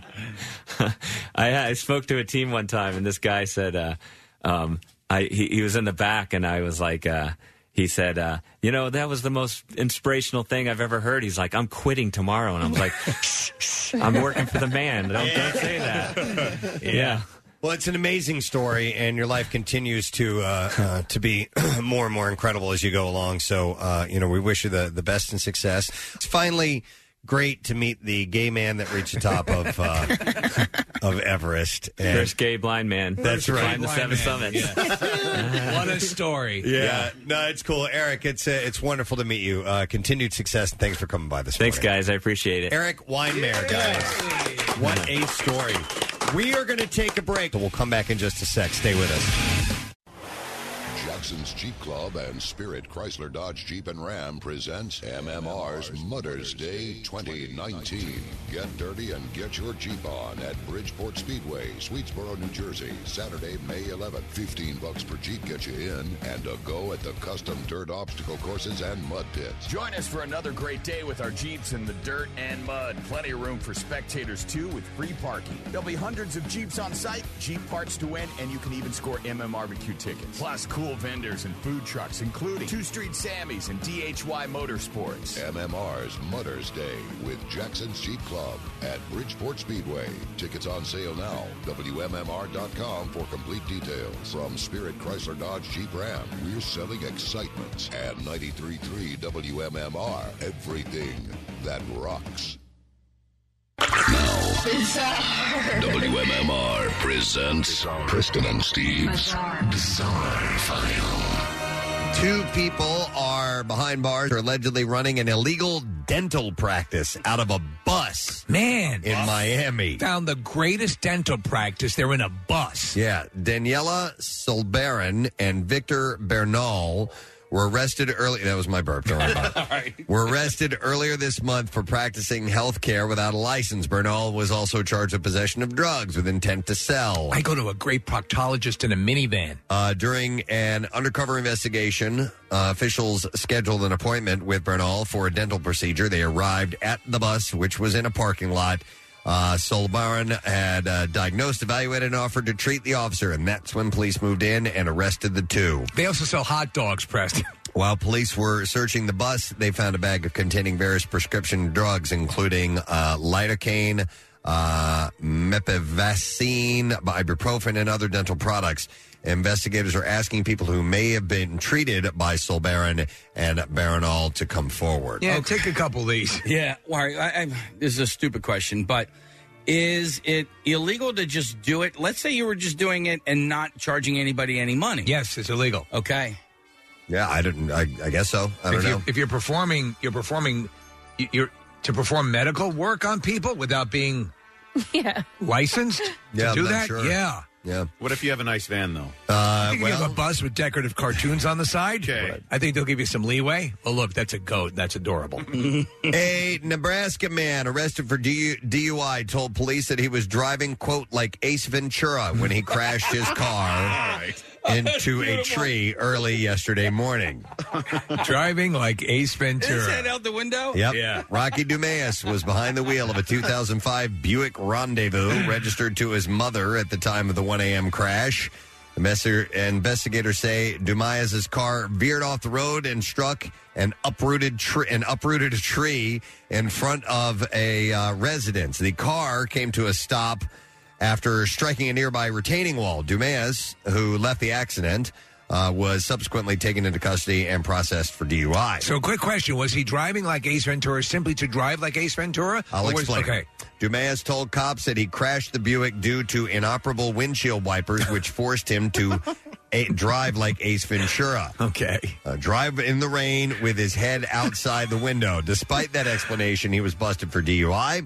I, I spoke to a team one time, and this guy said, uh, um, I, he, he was in the back, and I was like, uh, he said, uh, you know, that was the most inspirational thing I've ever heard. He's like, I'm quitting tomorrow. And I'm like, I'm working for the man. Don't, don't say that. Yeah.
Well, it's an amazing story, and your life continues to uh, uh, to be more and more incredible as you go along. So, uh, you know, we wish you the, the best and success. It's finally great to meet the gay man that reached the top of uh, of Everest. And
First gay blind man.
That's right.
Climbed the seven summits.
What a story.
Yeah. no, it's cool. Eric, it's uh, it's wonderful to meet you. Uh, continued success, and thanks for coming by this
Thanks,
morning.
guys. I appreciate it.
Eric Weinmeier, guys. What a story. We are going to take a break. We'll come back in just a sec. Stay with us.
Jackson's Jeep Club and Spirit Chrysler Dodge Jeep and Ram presents M M R's Mother's Day twenty nineteen. Get dirty and get your Jeep on at Bridgeport Speedway, Swedesboro, New Jersey, Saturday, May eleventh. fifteen bucks per Jeep gets you in and a go at the custom dirt obstacle courses and mud pits.
Join us for another great day with our Jeeps in the dirt and mud. Plenty of room for spectators, too, with free parking. There'll be hundreds of Jeeps on site, Jeep parts to win, and you can even score M M R B Q tickets. Plus, cool vendors and food trucks, including Two Street Sammys and D H Y Motorsports.
M M R's Mother's Day with Jackson's Jeep Club at Bridgeport Speedway. Tickets on sale now. W M M R dot com for complete details. From Spirit Chrysler Dodge Jeep Ram, we're selling excitement. At ninety-three point three W M M R, everything that rocks. Now, W M M R presents Preston and Steve's Bizarre File.
Two people are behind bars for allegedly running an illegal dental practice out of a bus.
Man.
In Miami.
Found the greatest dental practice. They're in a bus.
Yeah. Daniela Solbaran and Victor Bernal were arrested early. That was my burp. Don't worry about it.
right.
Were arrested earlier this month for practicing health care without a license. Bernal was also charged with possession of drugs with intent to sell.
I go to a great proctologist in a minivan.
Uh, during an undercover investigation, uh, officials scheduled an appointment with Bernal for a dental procedure. They arrived at the bus, which was in a parking lot. Uh, Solbaran had uh, diagnosed, evaluated, and offered to treat the officer, and that's when police moved in and arrested the two.
They also sell hot dogs, Preston.
While police were searching the bus, they found a bag containing various prescription drugs, including uh, lidocaine, uh, mepivacine, ibuprofen, and other dental products. Investigators are asking people who may have been treated by Solbaran and Baranol to come forward.
Yeah, take a couple of these.
Yeah, well, I, I, this is a stupid question, but is it illegal to just do it? Let's say you were just doing it and not charging anybody any money.
Yes, it's illegal.
Okay.
Yeah, I didn't. I, I guess so. I don't
if
know.
You're, if you're performing, you're performing, you're to perform medical work on people without being
yeah.
licensed
Yeah,
to do
I'm not
that.
sure.
Yeah.
Yeah.
What if you have a nice van, though?
Uh,
you can
well,
have a bus with decorative cartoons on the side.
Okay.
I think they'll give you some leeway. Well, look, that's a goat. That's adorable.
a Nebraska man arrested for D U I told police that he was driving, quote, like Ace Ventura when he crashed his car into a tree early yesterday morning.
Driving like Ace Ventura.
Is that out the window?
Yep.
Yeah.
Rocky Dumas was behind the wheel of a two thousand five Buick Rendezvous registered to his mother at the time of the one a.m. crash. Investigators say Dumas' car veered off the road and struck an uprooted tree, an uprooted tree in front of a uh, residence. The car came to a stop after striking a nearby retaining wall. Dumas, who left the accident, uh, was subsequently taken into custody and processed for D U I.
So, quick question. Was he driving like Ace Ventura simply to drive like Ace Ventura?
I'll
Or was-
explain.
Okay.
Dumas told cops that he crashed the Buick due to inoperable windshield wipers, which forced him to a- drive like Ace Ventura.
Okay.
Uh, drive in the rain with his head outside the window. Despite that explanation, he was busted for D U I.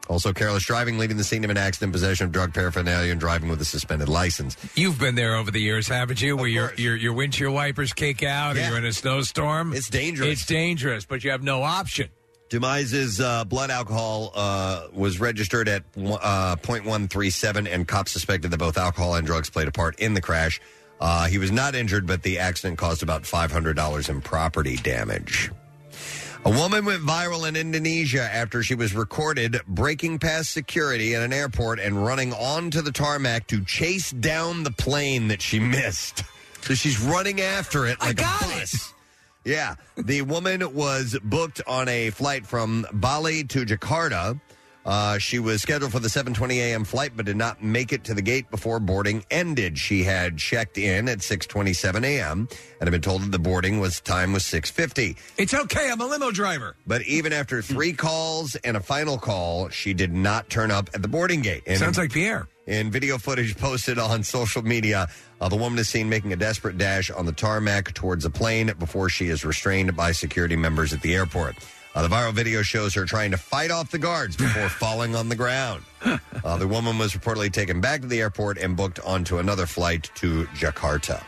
Also, careless driving, leaving the scene of an accident, possession of drug paraphernalia, and driving with a suspended license.
You've been there over the years, haven't you? Where your, your your windshield wipers kick out,
Yeah.
or you're in a snowstorm.
It's dangerous.
It's dangerous, but you have no option.
Demise's uh, blood alcohol uh, was registered at uh, point one three seven, and cops suspected that both alcohol and drugs played a part in the crash. Uh, he was not injured, but the accident caused about five hundred dollars in property damage. A woman went viral in Indonesia after she was recorded breaking past security at an airport and running onto the tarmac to chase down the plane that she missed. So she's running after it like a bus. Yeah. The woman was booked on a flight from Bali to Jakarta. Uh, she was scheduled for the seven twenty a.m. flight, but did not make it to the gate before boarding ended. She had checked in at six twenty-seven a.m. and had been told that the boarding was time was six fifty.
It's okay. I'm a limo driver.
But even after three calls and a final call, she did not turn up at the boarding gate. And
Sounds like Pierre.
In video footage posted on social media, uh, the woman is seen making a desperate dash on the tarmac towards a plane before she is restrained by security members at the airport. Uh, the viral video shows her trying to fight off the guards before falling on the ground. Uh, the woman was reportedly taken back to the airport and booked onto another flight to Jakarta.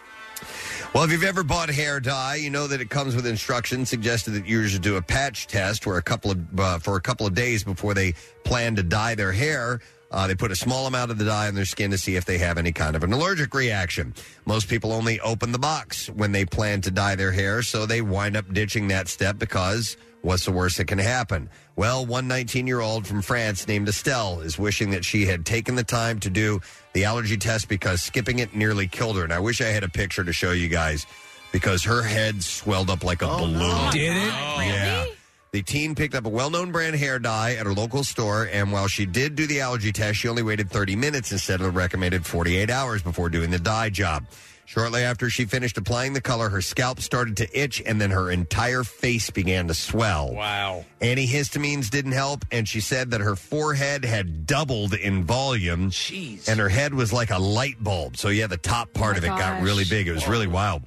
Well, if you've ever bought hair dye, you know that it comes with instructions suggested that you should do a patch test where a couple of uh, for a couple of days before they plan to dye their hair. Uh, they put a small amount of the dye on their skin to see if they have any kind of an allergic reaction. Most people only open the box when they plan to dye their hair, so they wind up ditching that step because what's the worst that can happen? Well, one nineteen-year-old from France named Estelle is wishing that she had taken the time to do the allergy test because skipping it nearly killed her. And I wish I had a picture to show you guys because her head swelled up like a balloon.
Did it?
Yeah. The teen picked up a well-known brand hair dye at her local store, and while she did do the allergy test, she only waited thirty minutes instead of the recommended forty-eight hours before doing the dye job. Shortly after she finished applying the color, her scalp started to itch, and then her entire face began to swell.
Wow.
Antihistamines didn't help, and she said that her forehead had doubled in volume.
Jeez.
And her head was like a light bulb. So, yeah, the top part
Oh
of it
my
got
gosh.
really big. It was really wild.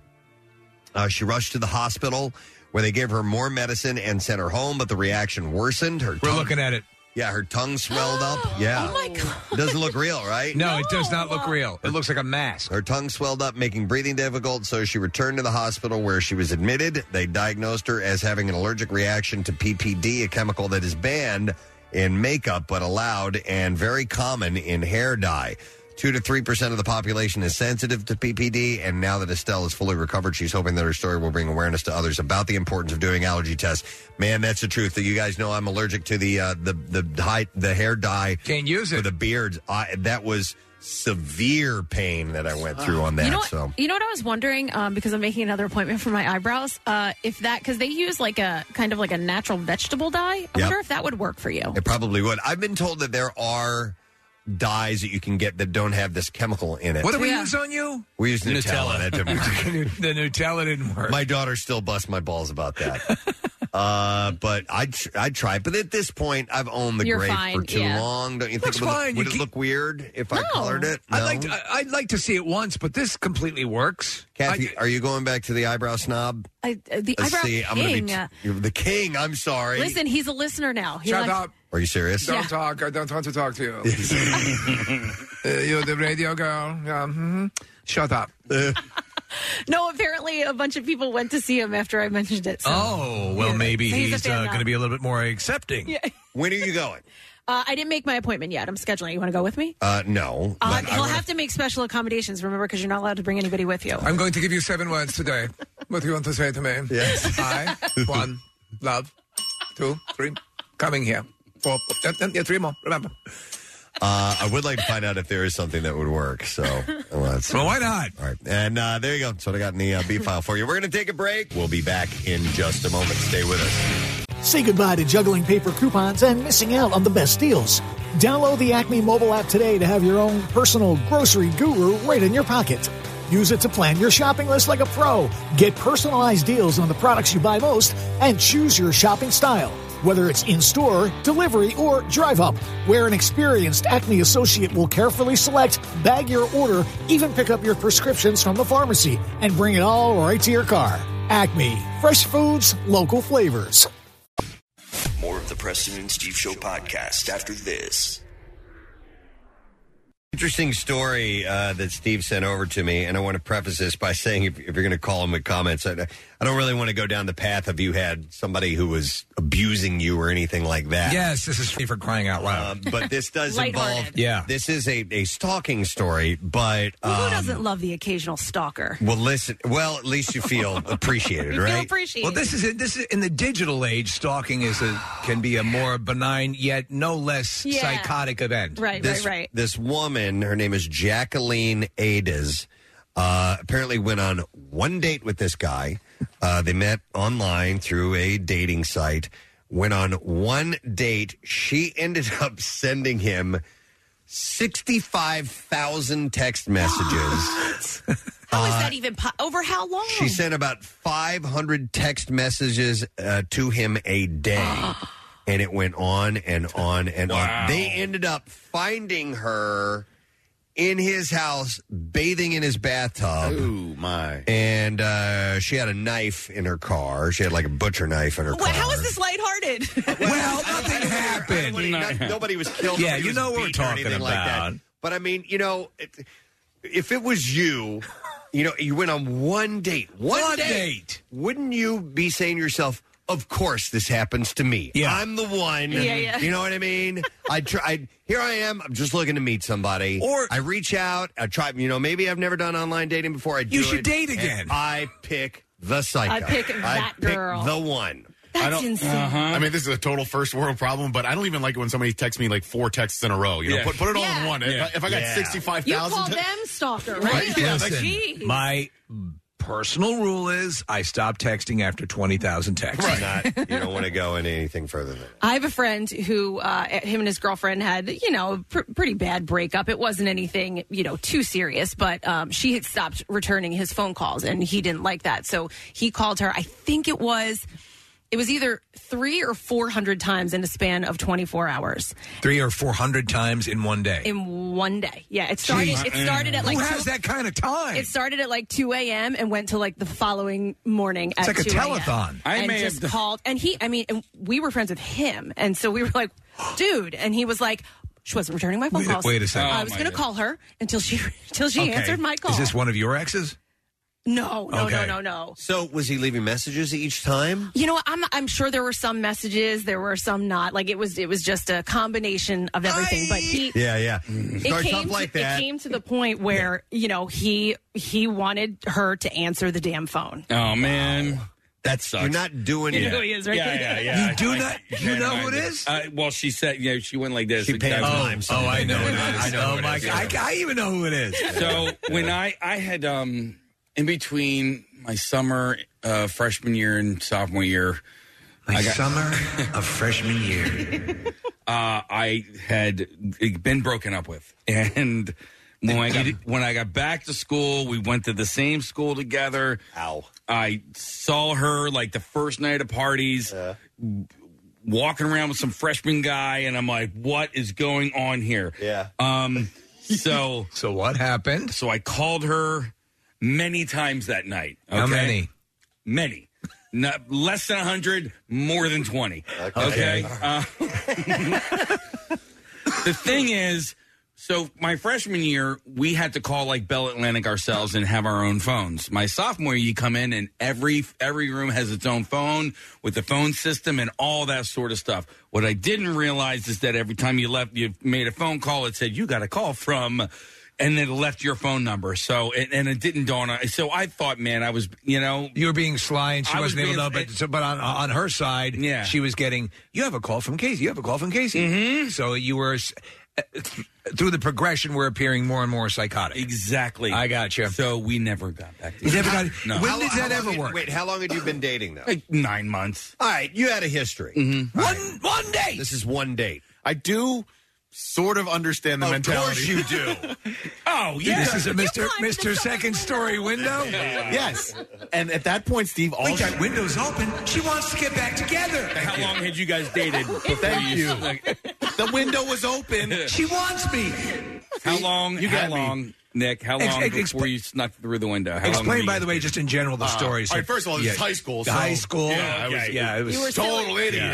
Uh, she rushed to the hospital where they gave her more medicine and sent her home, but the reaction worsened. Her
We're
tongue,
looking at it.
Yeah, her tongue swelled up. Yeah.
Oh, my God.
It doesn't look real, right?
No, it does not look real. It looks like a mask.
Her tongue swelled up, making breathing difficult, so she returned to the hospital where she was admitted. They diagnosed her as having an allergic reaction to P P D, a chemical that is banned in makeup but allowed and very common in hair dye. Two to three percent of the population is sensitive to P P D, and now that Estelle is fully recovered, she's hoping that her story will bring awareness to others about the importance of doing allergy tests. Man, that's the truth. That you guys know I'm allergic to the uh, the the high, the hair dye.
Can't use it
for the beards. I, that was severe pain that I went through on that.
You know, what,
so
you know what I was wondering, um, because I'm making another appointment for my eyebrows. Uh, if that, because they use like a kind of like a natural vegetable dye. I
Yep.
wonder if that would work for you.
it probably would. I've been told that there are dyes that you can get that don't have this chemical in it.
What do we
Yeah.
use on you?
We use Nutella.
Nutella.
That didn't work.
The Nutella didn't work.
My daughter still busts my balls about that. uh, but I'd, tr- I'd try. But at this point, I've owned the
You're
grape
fine,
for too
yeah.
long. Don't you think
Looks
it would,
fine.
would
You
it
keep-
look weird if I
No.
colored it?
I'd
No?
like to, I- I'd like to see it once, but this completely works.
Kathy, are you going back to the eyebrow snob?
I, uh, the
Let's
eyebrow
see. I'm
king.
going to
uh,
be t- the king. I'm sorry.
listen, he's a listener now. He
Shut
likes-
up.
Are you serious?
Don't talk. I don't want to talk to you. uh, you're the radio girl. Yeah. Mm-hmm. Shut up.
No, apparently a bunch of people went to see him after I mentioned it. So.
Oh, well,
Yeah.
maybe
So he's a
he's,
fan
uh,
now.
going to be a little bit more accepting.
Yeah.
When are you going?
Uh, I didn't make my appointment yet. I'm scheduling. You want to go with me?
Uh, no.
Uh,
but I
he'll
wanna-
have to make special accommodations, remember, because you're not allowed to bring anybody with you.
I'm going to give you seven words today. What do you want to say to me?
Yes.
I, one, love, two, three, coming here. Four, uh, uh, yeah, three more, remember.
Uh, I would like to find out if there is something that would work. So let's.
Well, why not?
All right, and uh, there you go. That's what I got in the uh, B file for you. We're going to take a break. We'll be back in just a moment. Stay with us.
Say goodbye to juggling paper coupons and missing out on the best deals. Download the Acme mobile app today to have your own personal grocery guru right in your pocket. Use it to plan your shopping list like a pro. Get personalized deals on the products you buy most and choose your shopping style. Whether it's in-store, delivery, or drive-up, where an experienced Acme associate will carefully select, bag your order, even pick up your prescriptions from the pharmacy, and bring it all right to your car. Acme. Fresh foods, local flavors.
More of the Preston and Steve Show podcast after this.
Interesting story uh, that Steve sent over to me, and I want to preface this by saying if, if you're going to call him with comments, I, I don't really want to go down the path of you had somebody who was abusing you or anything like that.
Yes, this is free for crying out loud.
Um, but this does involve,
yeah.
this is a, a stalking story, but...
Well, who
um,
doesn't love the occasional stalker?
Well, listen, well, at least you feel appreciated,
You feel
right?
appreciated.
Well, this is it. This is in the digital age. Stalking is a can be a more benign yet no less
Yeah.
psychotic event.
Right,
this,
right, right.
This woman, her name is Jacqueline Ades, uh, apparently went on one date with this guy. Uh, they met online through a dating site, went on one date. She ended up sending him sixty-five thousand text messages.
How is
Uh,
that even po- over how long?
She sent about five hundred text messages uh, to him a day. And it went on and on and
Wow.
on. They ended up finding her in his house, bathing in his bathtub.
Ooh, my.
And uh, she had a knife in her car. She had like a butcher knife in her
Well,
car.
how is this lighthearted?
Well, nothing happened.
Nobody, not- nobody was killed.
Yeah,
nobody
you
was
know what we're
beaten or
talking
anything like that.
about.
But I mean, you know, it, if it was you, you know, you went on one date, one,
One
date,
date.
wouldn't you be saying to yourself, of course this happens to me.
Yeah.
I'm the one.
Yeah, yeah.
You know what I mean? I try. Here I am. I'm just looking to meet somebody.
Or-
I reach out. I try. You know, maybe I've never done online dating before. I do
You should
it,
date
and
again.
I pick the psycho.
I pick that
pick
girl.
the one.
That's
I don't,
insane.
I mean, this is a total first world problem, but I don't even like it when somebody texts me like four texts in a row. You know,
Yeah.
put, put it all
Yeah.
in one. If,
Yeah.
I, if I got
Yeah.
sixty-five
You call
thousand,
them stalker, right?
Yeah,
Listen,
Jeez.
my personal rule is I stop texting after twenty thousand texts.
Not, you don't want to go into anything further than that.
I have a friend who, uh, him and his girlfriend had, you know, a pr- pretty bad breakup. It wasn't anything, you know, too serious, but um, she had stopped returning his phone calls, and he didn't like that. So he called her. I think it was, it was either three or four hundred times in a span of twenty-four hours
Three or four hundred times in one day.
in one day. Yeah, it started.
Jeez.
It started at like
Who
two-
has that kind of time?
It started at like two a.m. and went to like the following morning
It's
at
like a
two a.m.
telethon.
I
and
may
just
have-
called, and he, I mean, and we were friends with him, and so we were like, dude, and he was like, she wasn't returning my phone
Wait-
calls.
wait a second.
I
Oh,
was
my
going to
God.
call her until she until she
Okay.
answered my call.
Is this one of your exes?
No, no,
Okay.
no, no, no.
So was he leaving messages each time?
You know what? I'm I'm sure there were some messages, there were some not. Like it was it was just a combination of everything. But he
Yeah, yeah.
it
Starts
came
off like
to,
that.
It came to the point where you know he he wanted her to answer the damn phone.
Oh man, that sucks.
You're not doing
You
it.
know who he is, right?
Yeah, yeah, yeah.
You do
I-
not-
I-
you
I-
know
I-
who it is?
Uh, well, she said, yeah, she went like this.
She pantomimes
Oh, I know who it is.
I know
oh
who it
my
is,
God,
yeah.
I, I even know who it is.
So when I I had um in between my summer uh, freshman year and sophomore year,
My
I got-
summer of freshman year.
uh, I had been broken up with, and when I got when I got back to school, we went to the same school together.
Ow!
I saw her like the first night of parties.
Uh.
Walking around with some freshman guy, and I'm like, "What is going on here?"
Yeah.
Um. So,
so what happened?
So I called her many times that night. Okay?
How many?
Many. Not less than a hundred, more than twenty. Okay.
Okay.
Uh, the thing is, so my freshman year, we had to call like Bell Atlantic ourselves and have our own phones. My sophomore year, you come in and every every room has its own phone with the phone system and all that sort of stuff. What I didn't realize is that every time you left, you made a phone call, it said you got a call from, and then it left your phone number. So and, and it didn't dawn on. So I thought, man, I was, you know,
You were being sly, and she
I was
wasn't able to know.
being-
But, so, but on, on her side,
Yeah.
she was getting. You have a call from Casey. You have a call from Casey.
Mm-hmm.
So you were s- uh, through the progression, we're appearing more and more psychotic.
Exactly.
I got you.
So we never got back
You
together.
never got.
No.
When
How-
did
how
that
long
ever
had-
work?
Wait, how long had you been dating though?
Like nine months.
All right, you had a history.
Mm-hmm.
One one day.
This is one date.
I do sort of understand the
Of
mentality.
course you do.
Oh yeah.
This is a Mister
climbed
Mister
the
Second Story window.
Yes, and at that point, Steve, all
We got windows open. She wants to get back together.
How long had you guys dated before
Thank you.
Like,
the window was open.
She wants me.
how long?
You
how
got me.
long, Nick? How
Ex-
long
ex-
before you snuck through the window? How long
Explain,
were
by
you
the way,
guys
just in general, the story.
all right, first of all, this is high school, so-
high school.
Yeah, I was-
yeah, it was
You were
total
silly.
idiot.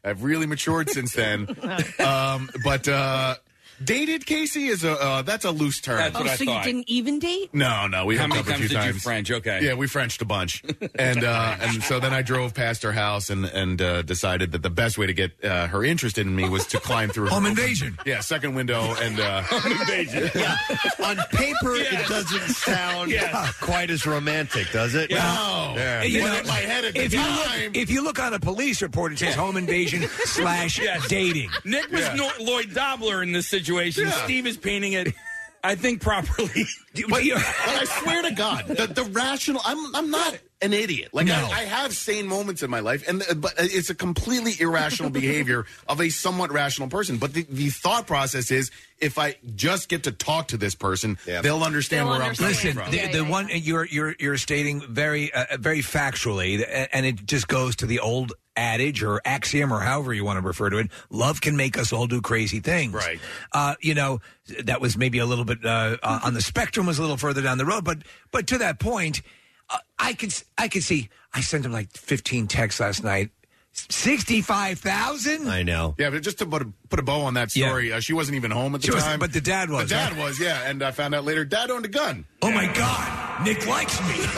I've really matured since then. Um, but uh, dated Casey is a uh, that's a loose term.
oh, so you didn't even date?
No, no, we
How
hooked
many
up a
times
few
did you
times.
French? Okay.
Yeah, we Frenched a bunch, and uh, and so then I drove past her house and and uh, decided that the best way to get uh, her interested in me was to climb through
Home
her
invasion.
Yeah, second window and uh, home invasion.
Yeah. On paper, it doesn't sound
Yeah.
quite as romantic, does it?
No.
Yeah.
You
Well,
know,
in my head at the
if you
time.
look, if you look on a police report, it says home invasion slash
Yes.
dating.
Nick was
Yeah.
no- Lloyd Dobler in this situation.
Yeah.
Steve is painting it, I think, properly.
But, but I swear to God, the, the rational. I'm I'm not an idiot. Like
No.
I, I have sane moments in my life, and but it's a completely irrational behavior of a somewhat rational person. But the, the thought process is, if I just get to talk to this person, they'll understand
They'll
where
understand.
I'm
Listen,
coming
the,
from.
the one you're you're you're stating very uh, very factually, a- and it just goes to the old adage or axiom or however you want to refer to it. Love can make us all do crazy things.
Right.
Uh, you know, that was maybe a little bit uh, uh, on the spectrum, was a little further down the road, but but to that point, uh, I could s- I could see. I sent him like fifteen texts last night. Sixty-five thousand.
I know.
Yeah, but just to put a, put a bow on that story, uh, she wasn't even home at the
She wasn't,
time.
but the dad was,
The dad
right?
was, yeah. And I found out later, Dad owned a gun.
Oh my God, Nick likes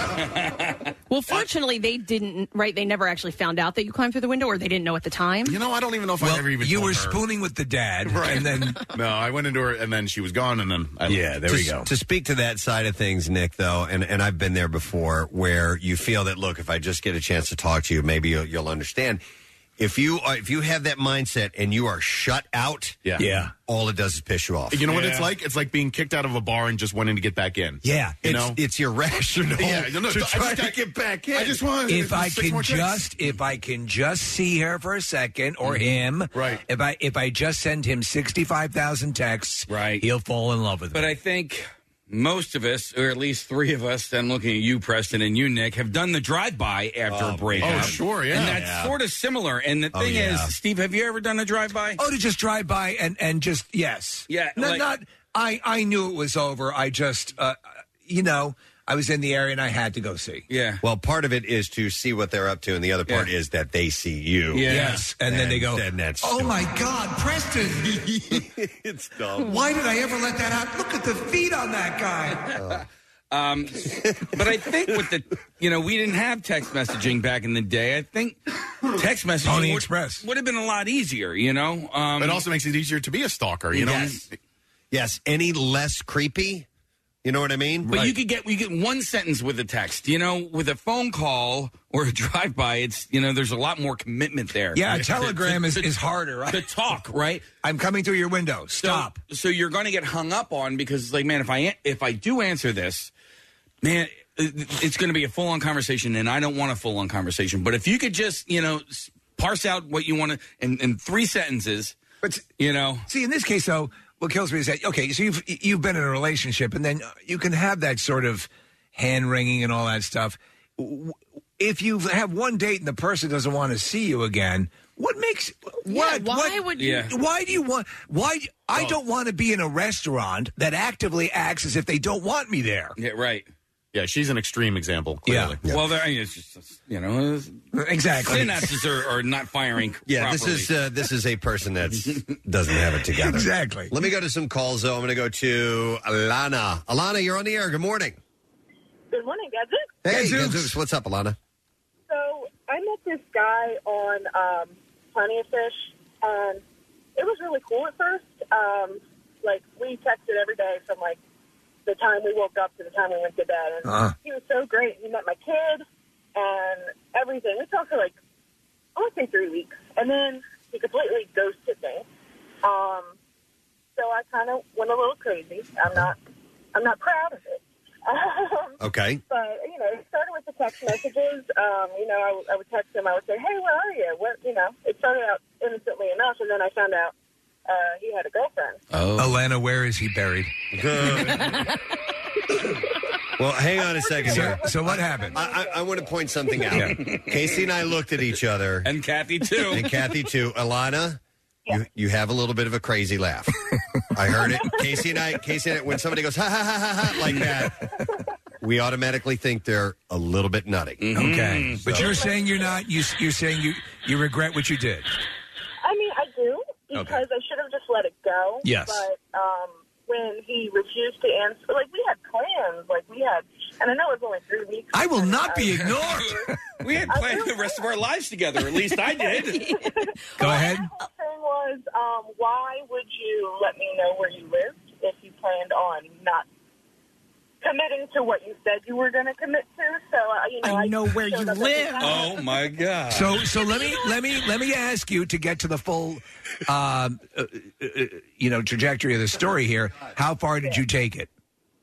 me.
Well, fortunately, they didn't. Right? They never actually found out that you climbed through the window, or they didn't know at the time.
You know, I don't even know if I
Well,
ever even.
you
told
were
her.
spooning with the dad,
Right.
and then
No, I went into her, and then she was gone, and then I
Yeah, there
we
to, To speak to that side of things, Nick, though, and, and I've been there before, where you feel that, look, if I just get a chance to talk to you, maybe you'll, you'll understand. If you are, if you have that mindset and you are shut out,
Yeah.
yeah,
all it does is piss you off.
You know what it's like? It's like being kicked out of a bar and just wanting to get back in.
yeah.
You
it's,
know?
it's irrational
Yeah, no, no,
to
I
try
just
to
got-
get back in.
I just want
If I
six
can
more checks.
just, if I can just see her for a second, or him,
Right.
If I if I just send him sixty-five thousand texts,
Right.
he'll fall in love with me.
But I think most of us, or at least three of us, then looking at you, Preston, and you, Nick, have done the drive-by after
Oh,
a breakup.
Oh, sure, yeah.
And that's
Yeah.
sort of similar. And the
Oh,
thing
yeah.
is, Steve, have you ever done a drive-by?
Oh, to just drive by and and just yes,
Yeah,
No,
like-
not I. I knew it was over. I just, uh, you know, I was in the area and I had to go see.
Yeah.
Well, part of it is to see what they're up to, and the other part is that they see you.
Yeah.
Yes, and, then they go,
And that's
"Oh my God, Preston!
it's dumb.
Why did I ever let that out? Look at the feet on that guy."
Um, but I think with the, you know, we didn't have text messaging back in the day. I think text messaging
Pony
would,
Express.
would have been a lot easier, you know? Um,
It also makes it easier to be a stalker, you know?
Yes.
Yes, any less creepy. You know what I mean?
But you could get you get one sentence with a text. You know, with a phone call or a drive by, it's you know, there's a lot more commitment there.
Yeah, a
To-
telegram
to-
is,
to-
is harder, right?
to talk, right?
I'm coming through your window.
So-
Stop.
So, you're going to get hung up on because it's like, man, if I if I do answer this, man, it- it's going to be a full on conversation, and I don't want a full on conversation. But if you could just you know s- parse out what you want to in, in three sentences,
But
you know,
see, in this case, though, what kills me is that okay, so you've you've been in a relationship, and then you can have that sort of hand wringing and all that stuff. W- If you have one date and the person doesn't want to see you again, what makes what?
why
what-
would you-
Yeah.
Why do you want? Why I don't want to be in a restaurant that actively acts as if they don't want me there.
yeah, right.
Yeah, she's an extreme example, clearly.
Yeah.
Well, there, I mean, it's just you know,
Exactly.
synapses are, are not firing.
Yeah,
properly.
this is uh, this is a person that doesn't have it together.
Exactly.
Let me go to some calls, though. I'm going to go to Alana. Alana, you're on the air. Good morning.
Good morning, Gadget.
Hey,
Gadzooks.
Gadzooks. What's up, Alana?
So I met this guy on um, Plenty of Fish, and it was really cool at first. Um, like, we texted every day from, like, the time we woke up to the time we went to bed. And
Uh-huh.
he was so great. He met my kid and everything. We talked for, like, I want to say three weeks. And then he completely ghosted me. Um, so I kind of went a little crazy. I'm not, I'm not proud of it. Um,
Okay.
But, you know, it started with the text messages. Um, you know, I, w- I would text him. I would say, hey, where are you? What, you know, it started out innocently enough, and then I found out uh, he had a girlfriend.
Oh,
Alana, where is he buried?
Well, hang on a second
So,
here.
so what happened?
I, I, I want to point something out.
Yeah.
Casey and I looked at each other,
and Kathy too.
and Kathy too. Alana, you you have a little bit of a crazy laugh. I heard it. Casey and I. Casey and I, when somebody goes ha ha ha ha ha like that, we automatically think they're a little bit nutty.
Okay, but
So-
you're saying you're not. You, you're saying you you regret what you did.
because I should have just let it go.
Yes.
But um, when he refused to answer, like, we had plans. Like, we had, and I know it was only three weeks.
I will not be
I-
ignored.
We had planned the rest of our lives together. At least I did.
Go ahead.
The whole thing was, um, why would you let me know where you lived if you planned on not committing to what you said you were going to commit to? So, uh, you know,
I know where
showed
you
up at the
live.
house.
Oh my God!
So, so let me let me let me ask you to get to the full, um, uh, uh, you know, trajectory of the story here. How far did you take it?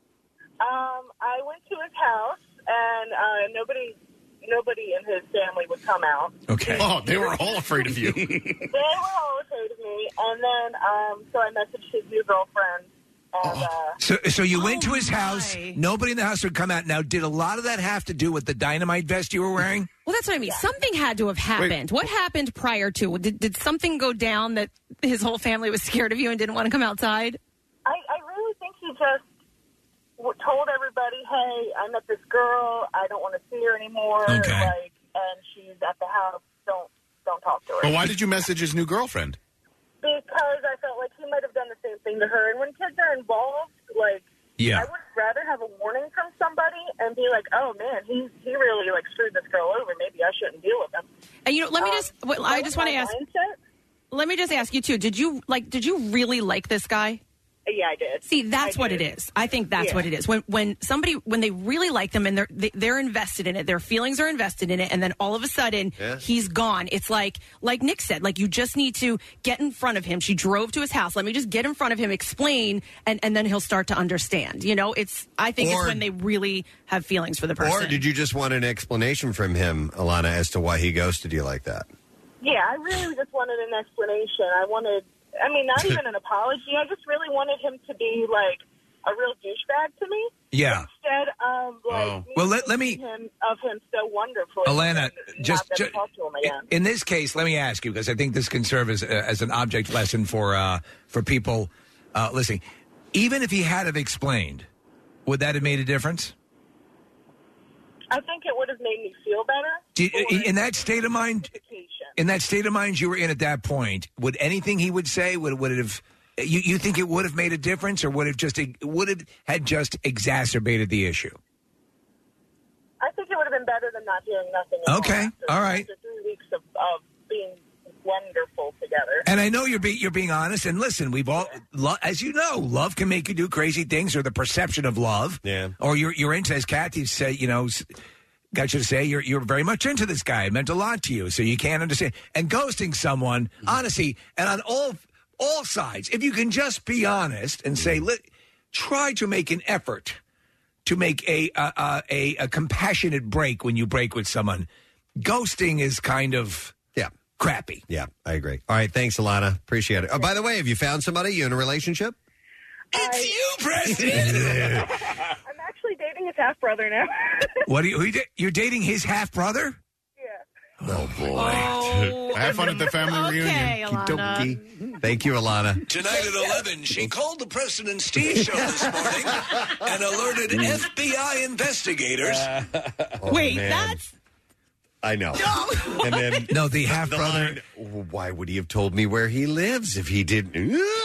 Um, I went to his house, and uh, nobody, nobody in his family would come out.
Okay.
Oh, they were all afraid of you.
They were all afraid of me, and then um, so I messaged his new girlfriend. And, uh,
So, so you went to
Oh,
his house. Nobody in the house would come out. Now, did a lot of that have to do with the dynamite vest you were wearing?
Well, that's what I mean. Something had to have happened. What happened prior to? Did, did something go down that his whole family was scared of you and didn't want to come outside?
I, I really think he just w- told everybody, "Hey, I met this girl. I don't want to see her anymore.
Okay.
Like, and she's at the house. Don't don't talk to her."
But why did you message his new girlfriend?
Because I felt like he might have done the same thing to her. And when kids are involved, like,
Yeah.
I would rather have a warning from somebody and be like, "Oh man, he he really like screwed this girl over. Maybe I shouldn't deal with him."
And you know, let me
Um,
just. Well,
that
I
was
just want to
my
ask.
mindset.
Let me just ask you too. Did you like? Did you really like this guy?
Yeah, I did.
See, that's
I
what
did.
it is. I think that's
Yeah.
what it is. When when somebody when they really like them and they're they, they're invested in it, their feelings are invested in it, and then all of a sudden
Yeah.
he's gone. It's like like Nick said, like you just need to get in front of him. She drove to his house. Let me just get in front of him, explain, and and then he'll start to understand. You know, it's I think
Or-
it's when they really have feelings for the person.
Or did you just want an explanation from him, Alana, as to why he ghosted you like that?
Yeah, I really just wanted an explanation. I wanted, I mean, not even an apology. I just really wanted him to be like a real douchebag to me.
Yeah.
Instead of like,
Oh.
me
Well, let- let me-
thinking him, of him so wonderful.
Alana,
and
just-
not
ju-
gonna talk to him again.
In this case, let me ask you because I think this can serve as, uh, as an object lesson for uh, for people uh, listening. Even if he had have explained, would that have made a difference?
I think it would have made me feel better.
Did, in that state of mind, in that state of mind you were in at that point, would anything he would say would would it have? You, you think it would have made a difference, or would it just would it had just exacerbated the issue?
I think it would have been better than not hearing nothing. at all
Okay,
after-
all right.
After three weeks of, of being wonderful together.
And I know you're being you're being honest. And listen, we've all, lo- as you know, love can make you do crazy things, or the perception of love.
Yeah.
Or you're you're into, as Kathy said, you know, s- got you to say you're you're very much into this guy. It meant a lot to you, so you can't understand. And ghosting someone, honestly, and on all all sides, if you can just be honest and say, let, try to make an effort to make a a, a a a compassionate break when you break with someone. Ghosting is kind of
yeah
crappy.
Yeah, I agree. All right, thanks, Alana. Appreciate it. Oh, by the way, have you found somebody? You in a relationship?
It's
you, Preston.
I'm actually dating his half brother now.
What are you? Who you da- you're dating his half brother?
Oh boy!
Oh.
Have fun at the family
Okay,
reunion.
Alana.
Okey-dokey. Thank you, Alana.
Tonight at eleven, she called the Preston and Steve show this morning and alerted F B I investigators.
Oh,
Wait,
man.
that's
I know. And then
no, the half
brother. Why would he have told me where he lives if he didn't?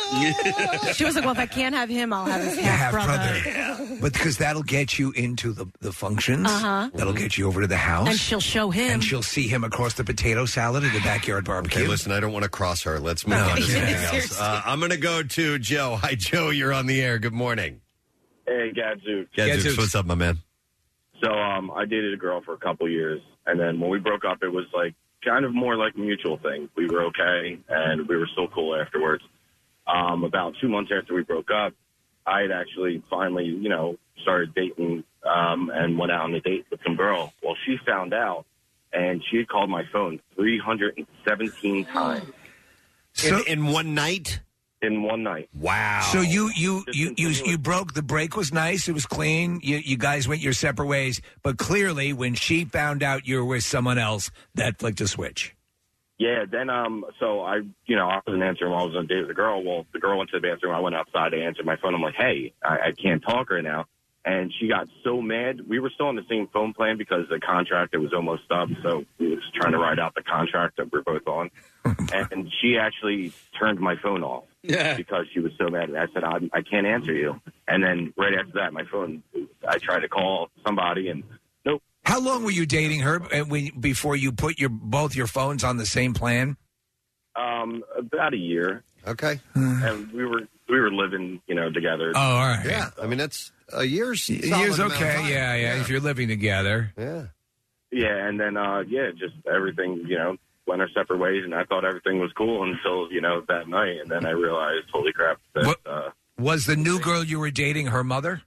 she was like, well, if I can't have him, I'll have his half brother.
But because that'll get you into the, the functions.
Uh-huh.
That'll get you over to the house.
And she'll show him.
And she'll see him across the potato salad at the backyard barbecue.
Okay, listen, I don't want to cross her. Let's move
No.
on to something
Yeah,
else.
seriously.
Uh, I'm going to go to Joe. Hi, Joe. You're on the air. Good morning.
Hey, Gadzooks.
Gadzooks, what's up, my man?
So um, I dated a girl for a couple years, and then when we broke up, it was like kind of more like a mutual thing. We were okay, and we were still cool afterwards. Um, about two months after we broke up, I had actually finally, you know, started dating um, and went out on a date with some girl. Well, she found out, and she had called my phone three hundred seventeen times.
in, in one night?
In one night.
Wow.
So you you you you, you broke the break was nice. It was clean. You you guys went your separate ways. But clearly, when she found out you were with someone else, that flicked a switch.
Yeah, then um, so I, you know, I wasn't answering while I was on a date with the girl. Well, the girl went to the bathroom. I went outside. I answered my phone. I'm like, hey, I, I can't talk right now. And she got so mad. We were still on the same phone plan because the contract, it was almost up. So we was trying to ride out the contract that we're both on. And she actually turned my phone off
yeah.
because she was so mad. And I said, I, I can't answer you. And then right after that, my phone, I tried to call somebody and nope.
How long were you dating her uh, when, before you put your both your phones on the same plan?
Um, about a year.
Okay.
And we were we were living, you know, together.
Oh, all right.
Yeah, I mean, that's a year's
A year's okay, yeah, yeah, yeah, if you're living together.
Yeah.
Yeah, and then, uh, yeah, just everything, you know, went our separate ways, and I thought everything was cool until, you know, that night, and then I realized, holy crap, that,
What-
uh,
Was the new girl you were dating her mother?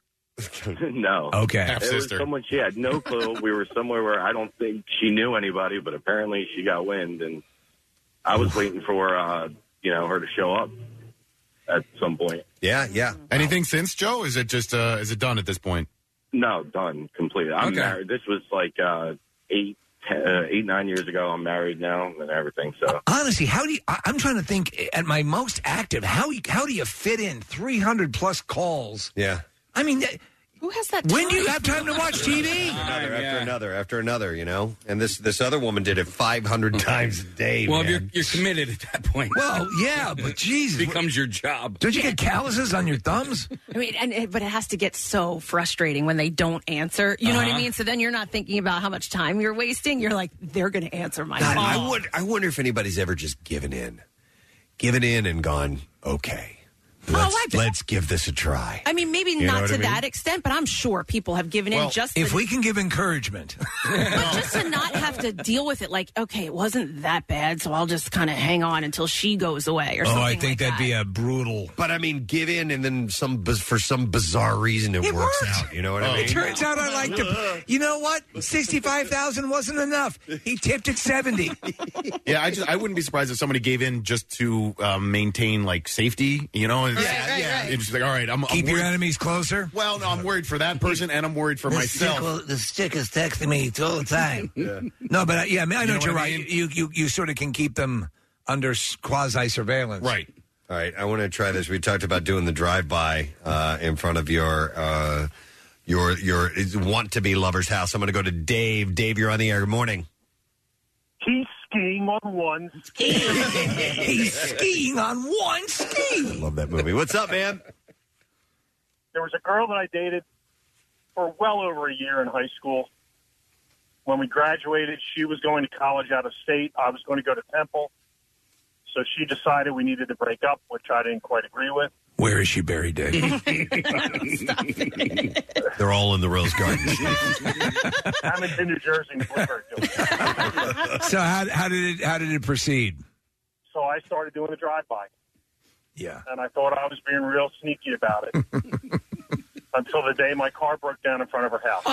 no.
Okay.
It was
Half-sister.
someone she had no clue. We were somewhere where I don't think she knew anybody, but apparently she got wind, and I was waiting for, uh, you know, her to show up at some point.
Yeah, yeah.
Anything since, Joe? Is it just uh, is it done at this point?
No, done completely. I'm
Okay.
married. This was like uh, eight, ten, uh, eight, nine years ago. I'm married now and everything. So
Honestly, how do you? I, I'm trying to think. At my most active, how you- how do you fit in three hundred plus calls?
Yeah.
I mean,
who has that?
When do you have time to watch T V?
Another after another after another, you know? And this this other woman did it five hundred times a day,
Well, if
man.
you're, you're committed at that point.
Well, yeah, but Jesus.
It becomes your job.
Don't you get calluses on your thumbs?
I mean, and it, but it has to get so frustrating when they don't answer. You know what I
Uh-huh.
mean? So then you're not thinking about how much time you're wasting. You're like, they're going to answer my
God,
call.
I, would, I wonder if anybody's ever just given in. Given in and gone, okay, let's,
I bet-
let's give this a try.
I mean, maybe
You know
not
what
to
I mean?
that extent, but I'm sure people have given in just
if
to,
we can give encouragement.
but just to not have to deal with it. Like, okay, it wasn't that bad, so I'll just kind of hang on until she goes away or
Oh,
something.
I think
like
that'd be a brutal.
But I mean, give in and then some biz- for some bizarre reason it,
It
works
worked.
out. You know what I
It
mean?
turns out I like to. You know what? Sixty-five thousand wasn't enough. He tipped at seventy.
Yeah, I just I wouldn't be surprised if somebody gave in just to um, maintain like safety. You know, It's-
right,
yeah,
right.
it's just like all right, I'm
Keep
I'm
your
worried-
enemies closer.
Well, no, I'm worried for that person, and I'm worried for myself.
the stick is texting me all the time. No, but uh, yeah, I mean, I know,
You know
you're
what I
right.
mean?
You, you you sort of can keep them under quasi surveillance.
Right.
All right, I want to try this. We talked about doing the drive-by uh, in front of your uh, your your want-to-be lover's house. I'm going to go to Dave. Dave, you're on the air. Good morning.
He's skiing on one ski.
He's skiing on one ski.
Love that movie. What's up, man?
There was a girl that I dated for well over a year in high school. When we graduated, she was going to college out of state. I was going to go to Temple. So she decided we needed to break up, which I didn't quite agree with.
Where is she buried, Dave?
They're all in the Rose Garden.
Hamilton, New Jersey. and Bluebird.
So how how did it how did it proceed?
So I started doing the drive-by.
Yeah.
And I thought I was being real sneaky about it. Until the day my car broke down in front of her house.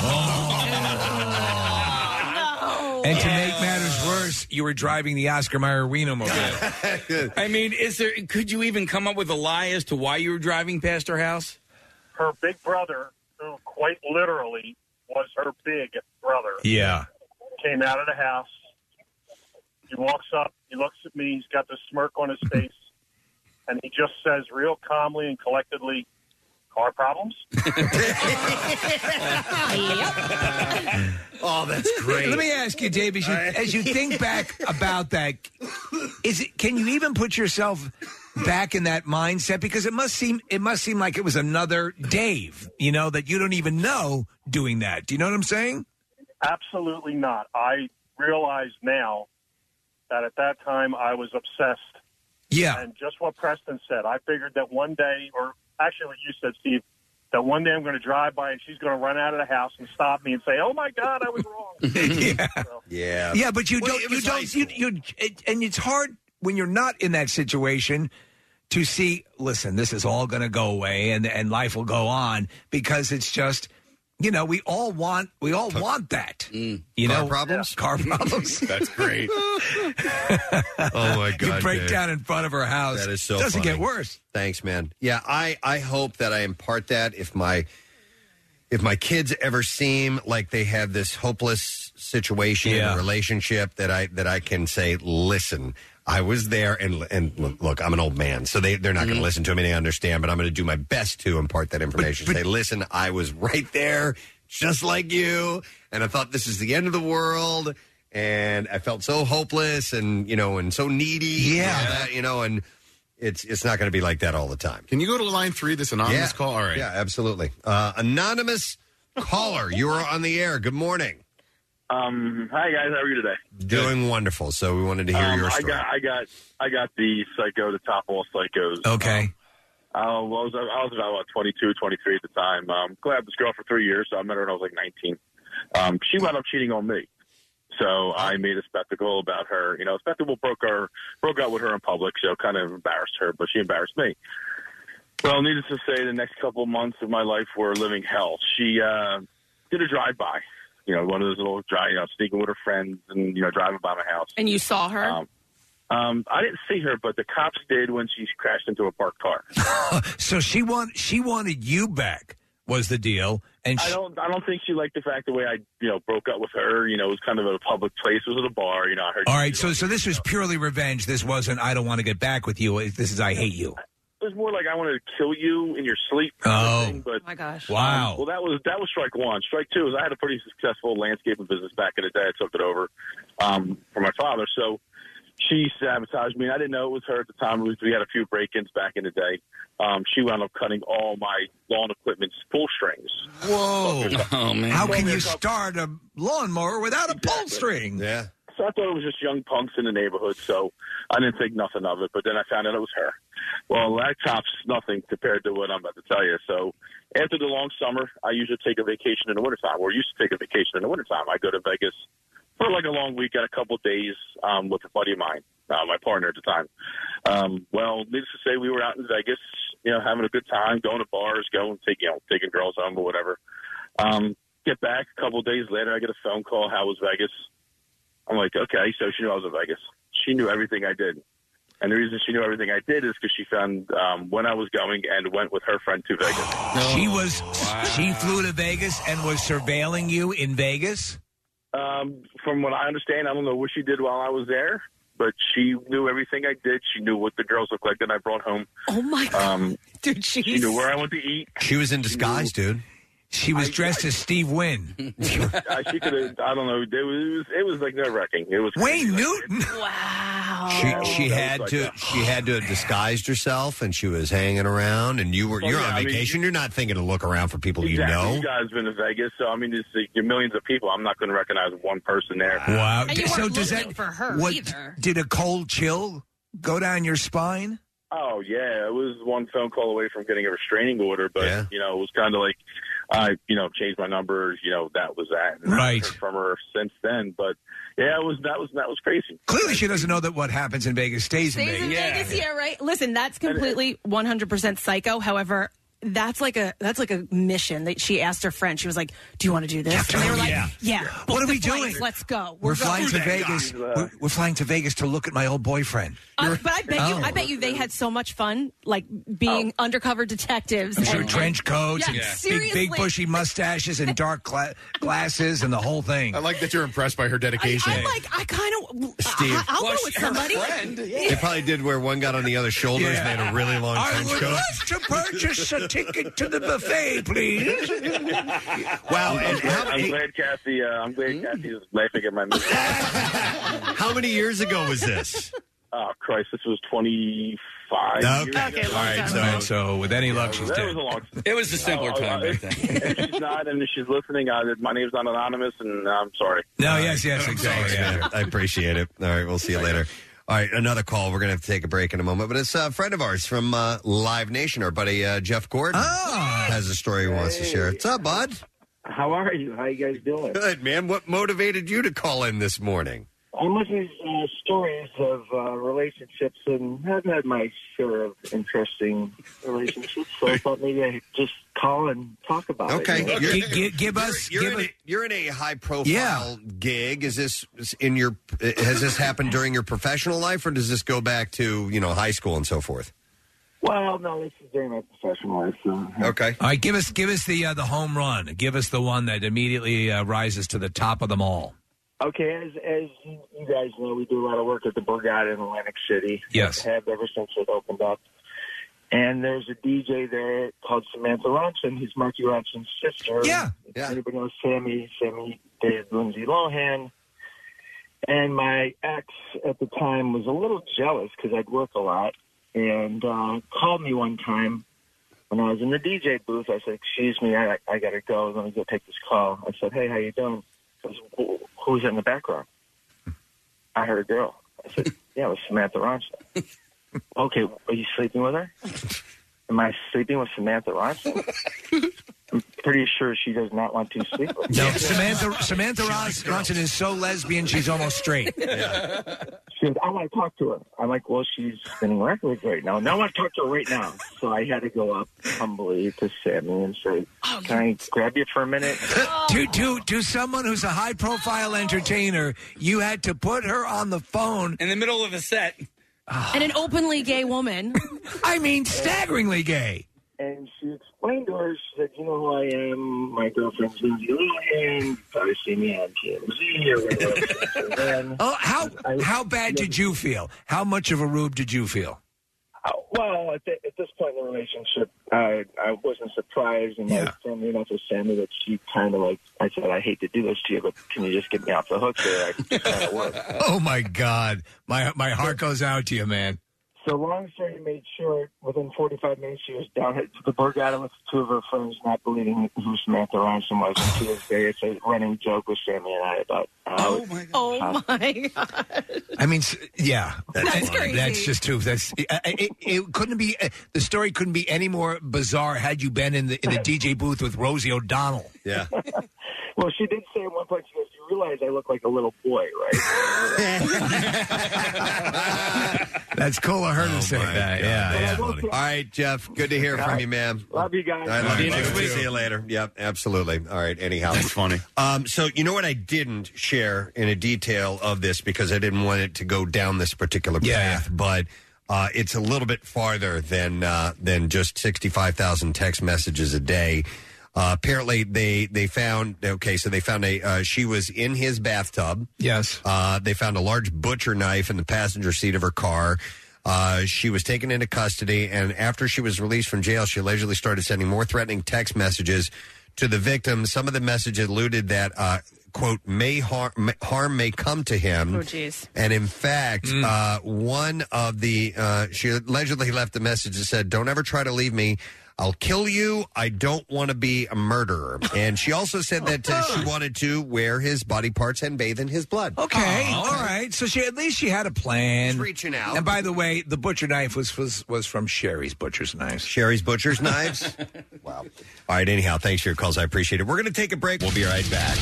And to make matters worse, you were driving the Oscar Mayer Reno mobile.
I mean, is there? Could you even come up with a lie as to why you were driving past her house?
Her big brother, who quite literally was her big brother,
Yeah.
came out of the house. He walks up, he looks at me, he's got this smirk on his face, and he just says real calmly and collectedly, car problems?
Oh, that's great.
Let me ask you, Dave, as you, as you think back about that, is it? Can you even put yourself back in that mindset? Because it must seem it must seem like it was another Dave, you know, that you don't even know doing that. Do you know what I'm saying?
Absolutely not. I realize now that at that time I was obsessed.
Yeah.
And just what Preston said, I figured that one day, or actually what you said, Steve, that one day I'm going to drive by and she's going to run out of the house and stop me and say, "Oh my God, I was wrong."
yeah.
Yeah.
Yeah, but you
Well,
don't.
it
You
was high
don't. You, you it, and it's hard when you're not in that situation to see. Listen, this is all going to go away, and and life will go on, because it's just. You know, we all want we all want that. You
Car
know,
problems?
car problems.
That's great.
Oh, my God.
You break
Dave.
down in front of her house.
That is so
Doesn't
funny.
get worse.
Thanks, man. Yeah, I, I hope that I impart that if my if my kids ever seem like they have this hopeless situation in
Yeah.
a relationship, that I that I can say, listen, I was there, and and look, look, I'm an old man, so they, they're not going to listen to me. They understand, but I'm going to do my best to impart that information. Say, listen, I was right there, just like you, and I thought this is the end of the world, and I felt so hopeless and, you know, and so needy.
Yeah.
and all that, you know, and it's it's not going to be like that all the time.
Can you go to line three, this anonymous
Yeah.
call? All right.
Yeah, absolutely. Uh, anonymous caller, you are on the air. Good morning.
Um, hi guys, how are you today?
Doing wonderful. So we wanted to hear
um,
your
I
story.
got, I got, I got the psycho, the top of all psychos.
Okay.
Um, I was, I was about what, twenty-two, twenty-three at the time. Um, I had this girl for three years, so I met her when I was like nineteen. Um, she wound up cheating on me, so I made a spectacle about her. You know, spectacle broke her, broke out with her in public, so kind of embarrassed her, but she embarrassed me. Well, needless to say, the next couple of months of my life were living hell. She uh, did a drive-by. You know, one of those little drive, you know, sneaking with her friends and, you know, driving by my house.
And you saw her?
Um, um, I didn't see her, but the cops did when she crashed into a parked car.
So she want she wanted you back was the deal, and
I
she,
don't, I don't think she liked the fact the way I, you know, broke up with her. You know, it was kind of at a public place. It was at a bar. You know, I heard.
all right. So so this was purely revenge. This wasn't I don't want to get back with you. This is I hate you.
It was more like I wanted to kill you in your sleep. Kind
Oh.
of thing, but
my gosh!
Wow.
Um, well, that was that was strike one. Strike two is I had a pretty successful landscaping business back in the day. I took it over um, for my father. So she sabotaged me. And I didn't know it was her at the time. We had a few break-ins back in the day. Um, she wound up cutting all my lawn equipment's pull strings.
Whoa!
Oh man!
How can you start a lawnmower without a pull string?
Yeah.
So I thought it was just young punks in the neighborhood, so I didn't think nothing of it. But then I found out it was her. Well, that tops nothing compared to what I'm about to tell you. So after the long summer, I usually take a vacation in the wintertime, or used to take a vacation in the wintertime. I go to Vegas for like a long weekend, a couple of days um, with a buddy of mine, uh, my partner at the time. Um, well, needless to say, we were out in Vegas, you know, having a good time, going to bars, going, take, you know, taking girls home or whatever. Um, get back a couple of days later, I get a phone call. How was Vegas? I'm like, okay, so she knew I was in Vegas. She knew everything I did. And the reason she knew everything I did is because she found um, when I was going and went with her friend to Vegas.
She was she flew to Vegas and was surveilling you in Vegas?
Um, from what I understand, I don't know what she did while I was there, but she knew everything I did. She knew what the girls looked like that I brought home.
Oh, my God.
Um,
Dude,
she knew where I went to eat.
She was in disguise, dude.
She was dressed as Steve Wynn.
uh, she could have, I don't know. It was, it was like nerve wracking. It was
Wayne Newton.
Wow.
She she had to she had to have disguised herself, and she was hanging around. And you were
Well,
you're
yeah,
on
I mean-
vacation. you're not thinking to look around for people
Exactly.
you know.
You guys been to Vegas, so I mean, there's like, millions of people. I'm not going to recognize one person there.
Wow.
And you
so
weren't
does
looking
that
for her
what
either.
did a cold chill go down your spine?
Oh yeah, it was one phone call away from getting a restraining order, but
Yeah.
you know, it was kind of like I, you know, changed my numbers. You know, that was that. And I
Right.
haven't heard from her since then, but yeah, it was that was that was crazy.
Clearly, she doesn't know that what happens in Vegas stays, in
Stays
Vegas.
in Vegas, yeah, right. Listen, that's completely one hundred percent psycho. However, that's like a that's like a mission that she asked her friend. She was like, "Do you want to do this?" And they were like,
Yeah.
"Yeah."
What
book
are we
the flights,
doing?
Let's go.
We're,
We're,
flying to
going.
Vegas. We're, we're flying to Vegas to look at my old boyfriend.
Uh, but I bet you,
Oh.
I bet you, they had so much fun, like being undercover detectives.
I'm sure
and-
trench coats
Yeah,
and big,
seriously.
big bushy mustaches and dark gla- glasses and the whole thing.
I like that you're impressed by her dedication.
I'm like, I kind of,
Steve.
I'll
Well,
go with
she- her
somebody.
friend,
They probably did where one got on the other shoulders
Yeah.
and they had a really long
I
trench
would
coat.
love to purchase a ticket to the buffet, please.
Wow,
I'm,
and
glad,
how
I'm
many,
glad Kathy. Uh, I'm glad Kathy is laughing at my mistake.
how many years ago was this?
Oh Christ, this was twenty-five.
Okay.
years
Okay,
ago.
long
All right,
time
so-
ago.
So, with any luck, she's
that
dead.
was a long.
It was a simpler
Oh,
time
uh,
back then.
If she's not, and if she's listening, uh, my name's not anonymous, and I'm sorry.
No, yes, yes, exactly. Yeah.
Man, I appreciate it. All right, we'll see you later. All right, another call. We're going to have to take a break in a moment, but it's a friend of ours from uh, Live Nation, our buddy uh, Jeff Gordon,
Ah.
has a story he wants to share. What's up, bud?
How are you? How you guys doing?
Good, man. What motivated you to call in this morning?
I'm listening to uh, stories of uh, relationships, and I've had my share of interesting relationships. So I thought maybe I'd just call and talk about
Okay.
it. you know?
You're-
Gi- gi- give us,
You're,
give
in
us.
a, you're in a high profile
Yeah.
gig. Is this in your? Has this happened during your professional life, or does this go back to you know high school and so forth?
Well, no, this is during my professional life. So.
Okay.
All right, give us, give us the uh, the home run. Give us the one that immediately uh, rises to the top of them all.
Okay, as as you guys know, we do a lot of work at the Borgata in Atlantic City.
Yes.
Have ever since it opened up. And there's a D J there called Samantha Ronson, who's Marky Ronson's sister.
Yeah.
yeah. Everybody knows Sammy. Sammy dated Lindsay Lohan. And my ex at the time was a little jealous because I'd work a lot and uh, called me one time when I was in the D J booth. I said, excuse me, I, I got to go. Let me go take this call. I said, hey, how you doing? He goes, who's in the background? I heard a girl. I said, yeah, it was Samantha Ronson. Okay, are you sleeping with her? Am I sleeping with Samantha Ronson? I'm pretty sure she does not want to sleep with me.
No, Samantha Samantha Ros- Ronson is so lesbian, she's almost straight.
Yeah. She goes, I want to talk to her. I'm like, well, she's spinning records right now. No, I want to talk to her right now. So I had to go up humbly to Sammy and say, can I grab you for a minute?
to, to, to someone who's a high-profile entertainer, you had to put her on the phone.
In the middle of a set.
And an openly gay woman.
I mean, staggeringly gay.
And she explained to her, she said, you know who I am? My girlfriend's Lindsay Lohan. You probably see me on T M Z or whatever. Then,
oh, how how bad did you feel? How much of a rube did you feel?
Uh, well, at, the, at this point in the relationship, I, I wasn't surprised, and I was friendly enough with Sammy that she kind of like, I said, I hate to do this to you, but can you just get me off the hook here? I can kind of work.
Oh, my God. My, my heart goes out to you, man.
So long story made short, within forty-five minutes, she was down at the Borgata with two of her friends, not believing who Samantha Ronson was. And to this day, it's a running joke with Sammy and I about uh,
Oh, my God. Oh, my God.
I mean, s- yeah.
That's crazy.
That's just too. That's it, it, it couldn't be. Uh, the story couldn't be any more bizarre had you been in the in the D J booth with Rosie O'Donnell.
Yeah.
Well, she did say at one point, she goes, you realize I look like a little boy, right?
That's cool of her to say that. Yeah, yeah.
All right, Jeff. Good to hear from you, man.
Love you guys.
I love
See
you
you next
too.
week.
See you later. Yep, absolutely. All right. Anyhow,
That's funny.
Um, so you know what I didn't share in a detail of this because I didn't want it to go down this particular path, but uh, it's a little bit farther than uh, than just sixty-five thousand text messages a day. Uh, apparently, they they found okay. So they found a uh, she was in his bathtub.
Yes.
Uh, they found a large butcher knife in the passenger seat of her car. Uh, she was taken into custody, and after she was released from jail, she allegedly started sending more threatening text messages to the victim. Some of the messages alluded that, uh, quote, may harm, harm may come to him.
Oh, jeez.
And in fact, uh, one of the, uh, she allegedly left a message that said, don't ever try to leave me. I'll kill you. I don't want to be a murderer. And she also said that uh, she wanted to wear his body parts and bathe in his blood.
Okay,
Oh,
all right. So she at least she had a plan.
She's reaching out.
And by the way, the butcher knife was was, was from Sherry's Butcher's Knives.
Sherry's Butcher's Knives? Wow. All right, anyhow, thanks for your calls. I appreciate it. We're going to take a break. We'll be right back.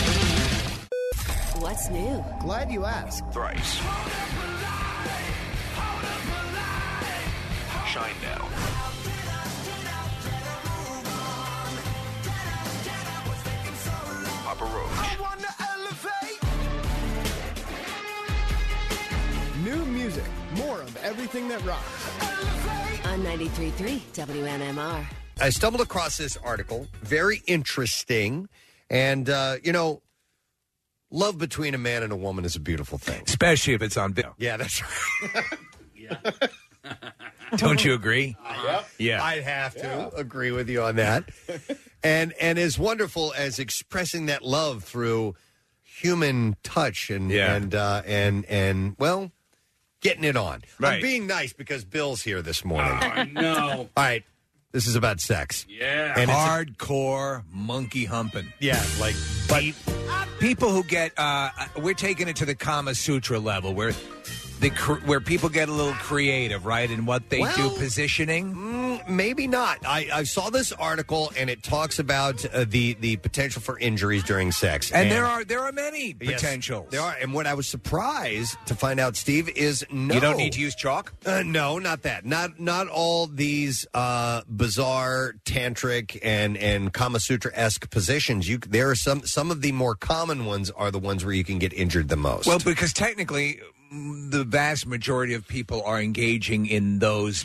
What's new?
Glad you asked.
Thrice. Shine now. Papa Roach.
New music, more of everything that rocks.
On ninety-three point three W M M R.
I stumbled across this article, very interesting. And, uh, you know, love between a man and a woman is a beautiful thing.
Especially if it's on video.
Yeah, that's right.
Don't you agree?
Yep.
Yeah.
I'd have to agree with you on that. and and as wonderful as expressing that love through human touch and
Yeah.
and uh, and and well, getting it on. I'm
Right.
being nice because Bill's here this morning.
Oh, no.
All right. This is about sex.
Yeah.
And it's a-
Hardcore monkey humping.
Yeah, like
but people who get uh, we're taking it to the Kama Sutra level where the cr- where people get a little creative, right, in what they do
Well,
positioning.
Mm, maybe not. I, I saw this article and it talks about uh, the the potential for injuries during sex,
And there are there are many
Yes,
potentials.
there are. And what I was surprised to find out, Steve, is no.
You don't need to use chalk?
Uh, no, not that. Not not all these uh, bizarre tantric and and Kama Sutra esque positions. You there are some some of the more common ones are the ones where you can get injured the most.
Well, because technically, mm, the vast majority of people are engaging in those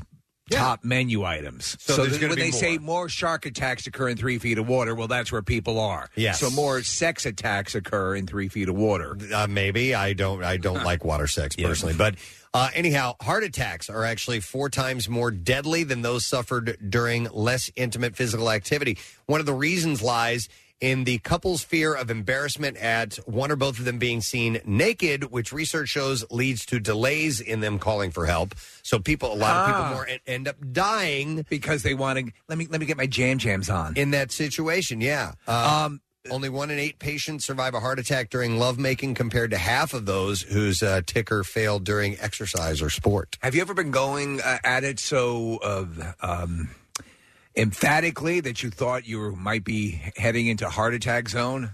top menu items.
So
So,
there's
that
gonna
when
be
they say more shark attacks occur in three feet of water, well, that's where people are.
Yes.
So more sex attacks occur in three feet of water.
Uh, maybe I don't. I don't like water sex personally, but uh, anyhow, heart attacks are actually four times more deadly than those suffered during less intimate physical activity. One of the reasons lies in the couple's fear of embarrassment at one or both of them being seen naked, which research shows leads to delays in them calling for help. So people, a lot of people
Ah.
more en- end up dying
because they want to. Let me let me get my jam jams on
in that situation. Yeah. Uh, um. Only one in eight patients survive a heart attack during lovemaking, compared to half of those whose uh, ticker failed during exercise or sport.
Have you ever been going uh, at it so uh, um, emphatically that you thought you were, might be heading into heart attack zone?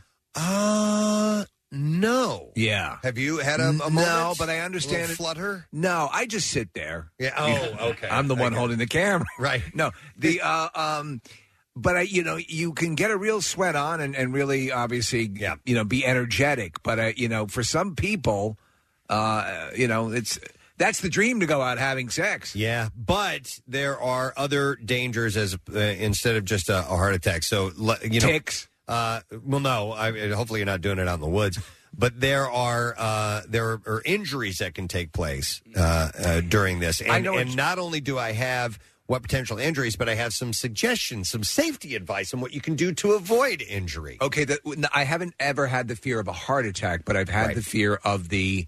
Uh, no.
Yeah.
Have you had a, a moment?
No, but I
A
understand
little
it.
flutter?
No, I just sit there.
Yeah. Oh, okay.
I'm the one
Okay.
holding the camera.
Right.
No, the uh, um, but I, you know, you can get a real sweat on and, and really, obviously, yeah. you know, be energetic. But uh, you know, for some people, uh, you know, it's that's the dream to go out having sex.
Yeah, but there are other dangers as uh, instead of just a, a heart attack. So le- you know,
Ticks.
Uh, well, no. I, hopefully, you're not doing it out in the woods. But there are uh, there are, are injuries that can take place uh, uh, during this, and,
I know
and
it's-
not only do I have what potential injuries, but I have some suggestions, some safety advice on what you can do to avoid injury.
Okay, that I haven't ever had the fear of a heart attack, but I've had
Right.
the fear of the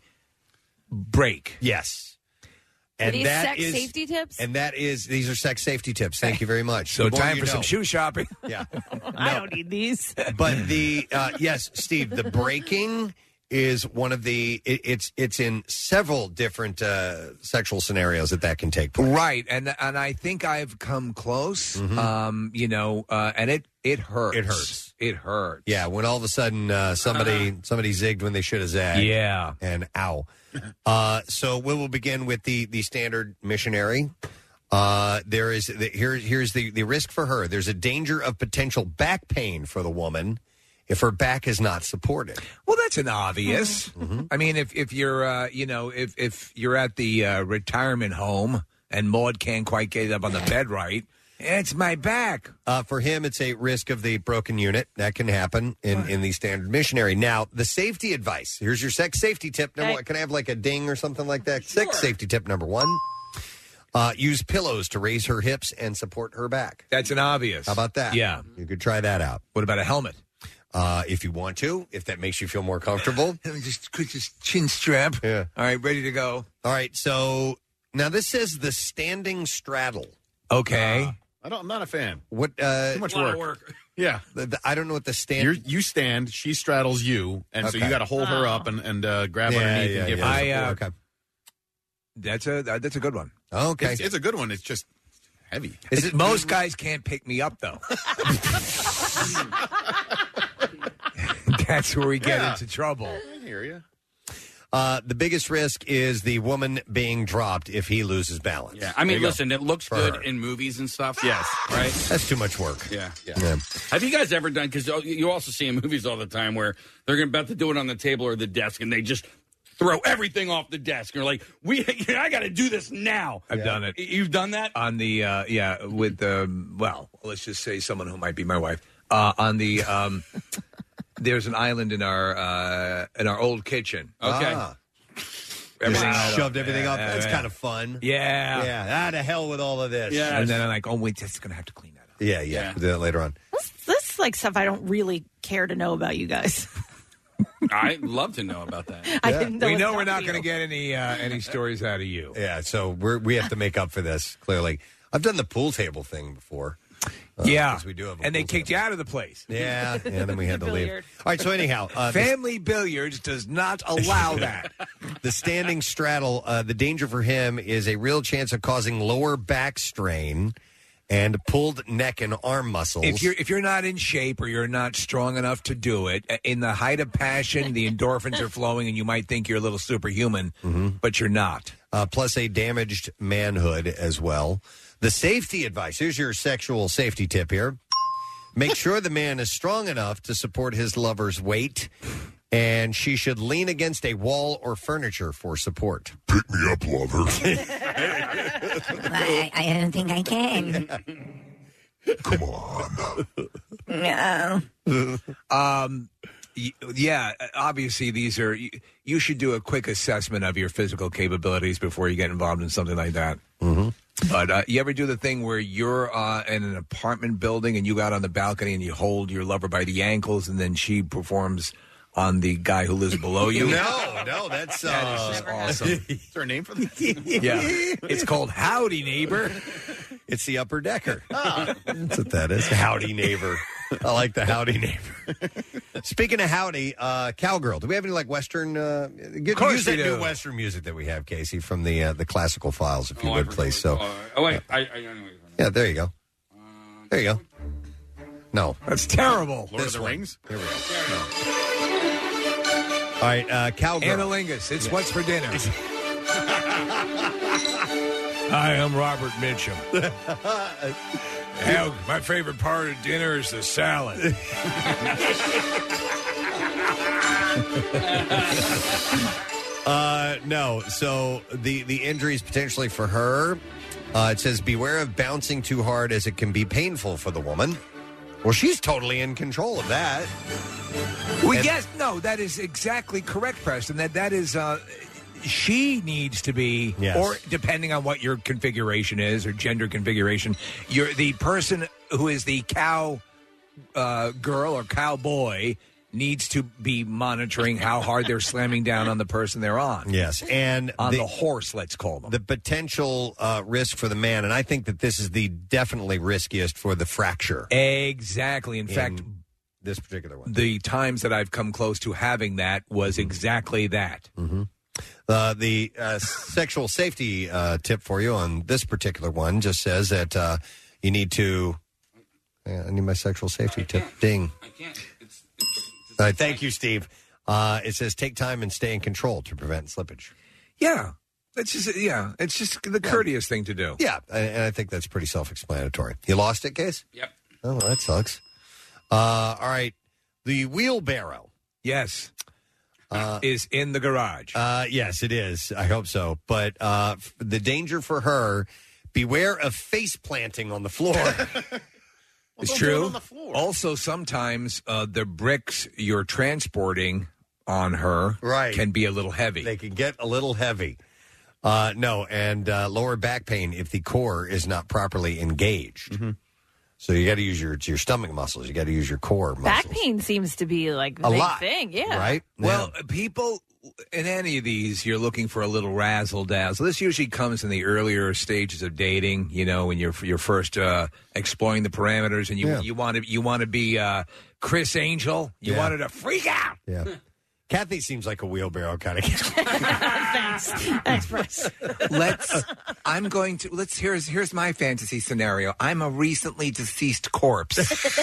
break.
Yes.
Are
And
these
that
sex
is-
safety tips?
And that is, these are sex safety tips. Thank you very much.
So
The more
time
you
for some
know.
shoe shopping.
Yeah.
I don't need these.
But the uh, yes, Steve, the breaking is one of the. It, it's it's in several different uh, sexual scenarios that that can take place.
Right, and and I think I've come close. Um, you know, uh, and it it hurts.
It hurts.
It hurts.
Yeah, when all of a sudden uh, somebody somebody zigged when they should have zagged.
Yeah.
and ow. Uh, so we will begin with the the standard missionary. Uh, there is the, here here's the the risk for her. There's a danger of potential back pain for the woman if her back is not supported.
Well, that's an obvious.
Mm-hmm.
I mean, if if you're uh, you know if if you're at the uh, retirement home and Maud can't quite get up on the bed right, it's my back.
Uh, for him, it's a risk of the broken unit. That can happen in, in the standard missionary. Now, the safety advice. Here's your sex safety tip number
Okay.
one. Can I have like a ding or something like that? Sex safety tip number one. Uh, use pillows to raise her hips and support her back.
That's an obvious.
How about that?
Yeah.
You could try that out.
What about a helmet?
Uh, if you want to, if that makes you feel more comfortable.
just quick, just chin strap.
Yeah.
All right, ready to go.
All right. So now this says the standing straddle.
Okay.
I don't, I'm not a fan.
What? Uh,
Too much
Lot of
work.
work.
Yeah.
the- the- I don't know what the stand.
You're, you stand, she straddles you, and so
Okay.
you got to hold her up and, and uh, grab
Yeah,
underneath
yeah,
and give
yeah.
her
I, uh,
support.
okay.
That's a uh, that's a good one.
Okay.
It's, it's a good one. It's just heavy.
Is it
Most guys can't pick me up though. That's where we get
Yeah.
into trouble.
I hear you.
Uh, the biggest risk is the woman being dropped if he loses balance.
Yeah, I
There
mean,
you go.
listen, it looks
For
good
her.
in movies and stuff. Yes, right.
That's too much work.
Yeah.
Yeah.
Have you guys ever done? Because you also see in movies all the time where they're about to do it on the table or the desk, and they just throw everything off the desk. You're like, we, I got to do this now.
I've done it.
You've done that
on the uh, yeah with um, well, let's just say someone who might be my wife uh, on the um, there's an island in our uh, in our old kitchen.
Okay.
Ah.
Everything
Just
out.
shoved everything up.
Yeah,
That's
yeah.
kind of fun.
Yeah.
Yeah. Ah, to hell with all of this.
Yeah.
And then I'm like, oh wait, that's gonna have to clean that up.
Yeah, yeah.
Yeah.
We'll do that later on.
This, this is like stuff I don't really care to know about you guys.
I'd love to know about that.
I
Yeah.
didn't know
We
it's
know
not
we're not
you.
going to get any uh, any stories out of you.
Yeah, so we're, we have to make up for this, clearly. I've done the pool table thing before. Uh,
yeah,
'cause we do have a
and they
pool
kicked
table.
you out of the place.
Yeah, and then we had to leave.
Billiard.
All right, so anyhow, uh, the,
Family billiards does not allow that.
the standing straddle, uh, the danger for him is a real chance of causing lower back strain and pulled neck and arm muscles.
If you're if you're not in shape or you're not strong enough to do it, in the height of passion, the endorphins are flowing, and you might think you're a little superhuman, but you're not.
uh, plus a damaged manhood as well. The safety advice. Here's your sexual safety tip here. Make sure the man is strong enough to support his lover's weight and she should lean against a wall or furniture for support.
Pick me up, lover.
I, I don't think I can.
Come on.
No.
Um, y- yeah, obviously these are. You, you should do a quick assessment of your physical capabilities before you get involved in something like that.
Mm-hmm.
But uh, you ever do the thing where you're uh, in an apartment building and you go out on the balcony and you hold your lover by the ankles and then she performs on the guy who lives below you?
No, no, that's uh,
that is just awesome.
Is there a name for that?
Yeah, it's called Howdy Neighbor.
It's the upper decker. That's what that is. Howdy Neighbor. I like the Howdy Neighbor. Speaking of howdy, uh, cowgirl. Do we have any like Western? Uh, get,
course
use that
we
new
do.
Western music that we have, Casey, from the uh, the classical files, if you
Oh, I
would,
forgot
please. So,
what- oh, wait. I, I, anyway.
yeah, there you go. There you go. No,
that's terrible.
Lord
This
of the
one.
Rings?
Here we go. All right, uh, cowgirl.
Analingus. It's what's for dinner. Hi, I'm Robert Mitchum. Hell, my favorite part of dinner is the salad.
Uh, no. So the the injuries potentially for her. Uh, it says beware of bouncing too hard as it can be painful for the woman. Well, she's totally in control of that.
Well,
And-
yes, no, that is exactly correct, Preston. That that is, uh, she needs to be,
Yes.
or depending on what your configuration is or gender configuration, you're the person who is the cow uh, girl or cowboy needs to be monitoring how hard they're slamming down on the person they're on.
Yes, and
on the, horse, let's call them.
The potential uh, risk for the man, and I think that this is the definitely riskiest for the fracture.
Exactly. In,
In
fact,
this particular one.
the times that I've come close to having that was exactly that.
Mm-hmm. Uh, the uh, sexual safety uh, tip for you on this particular one just says that uh, you need to. Yeah, I need my sexual safety tip. Ding.
I can't. It's,
All right, thank you, Steve. Uh, it says take time and stay in control to prevent slippage.
Yeah. That's just, yeah, it's just the courteous thing to do.
Yeah, and and I think that's pretty self-explanatory. You lost it, Case?
Yep.
Oh, well, that sucks. Uh, all right, the wheelbarrow.
Yes.
Uh,
is in the garage.
Uh, yes, it is. I hope so. But uh, f- the danger for her, beware of face planting on the floor.
It's
don't do it
true.
on the floor.
Also, sometimes uh, the bricks you're transporting on her
Right.
can be a little heavy.
They can get a little heavy. Uh, no, and uh, lower back pain if the core is not properly engaged. So you got to use your your stomach muscles. You got to use your core muscles.
Back pain seems to be like the
A
big
lot,
thing. Yeah.
right?
Well, people in any of these, you're looking for a little razzle dazzle. This usually comes in the earlier stages of dating. You know, when you're you're first uh, exploring the parameters, and you
Yeah.
you want to you want to be uh, Chris Angel. You
Yeah.
wanted to freak out.
Yeah. Kathy seems like a wheelbarrow kind of.
Thanks. Thanks, Bryce.
Let's. I'm going to. Let's. Here's here's my fantasy scenario. I'm a recently deceased corpse.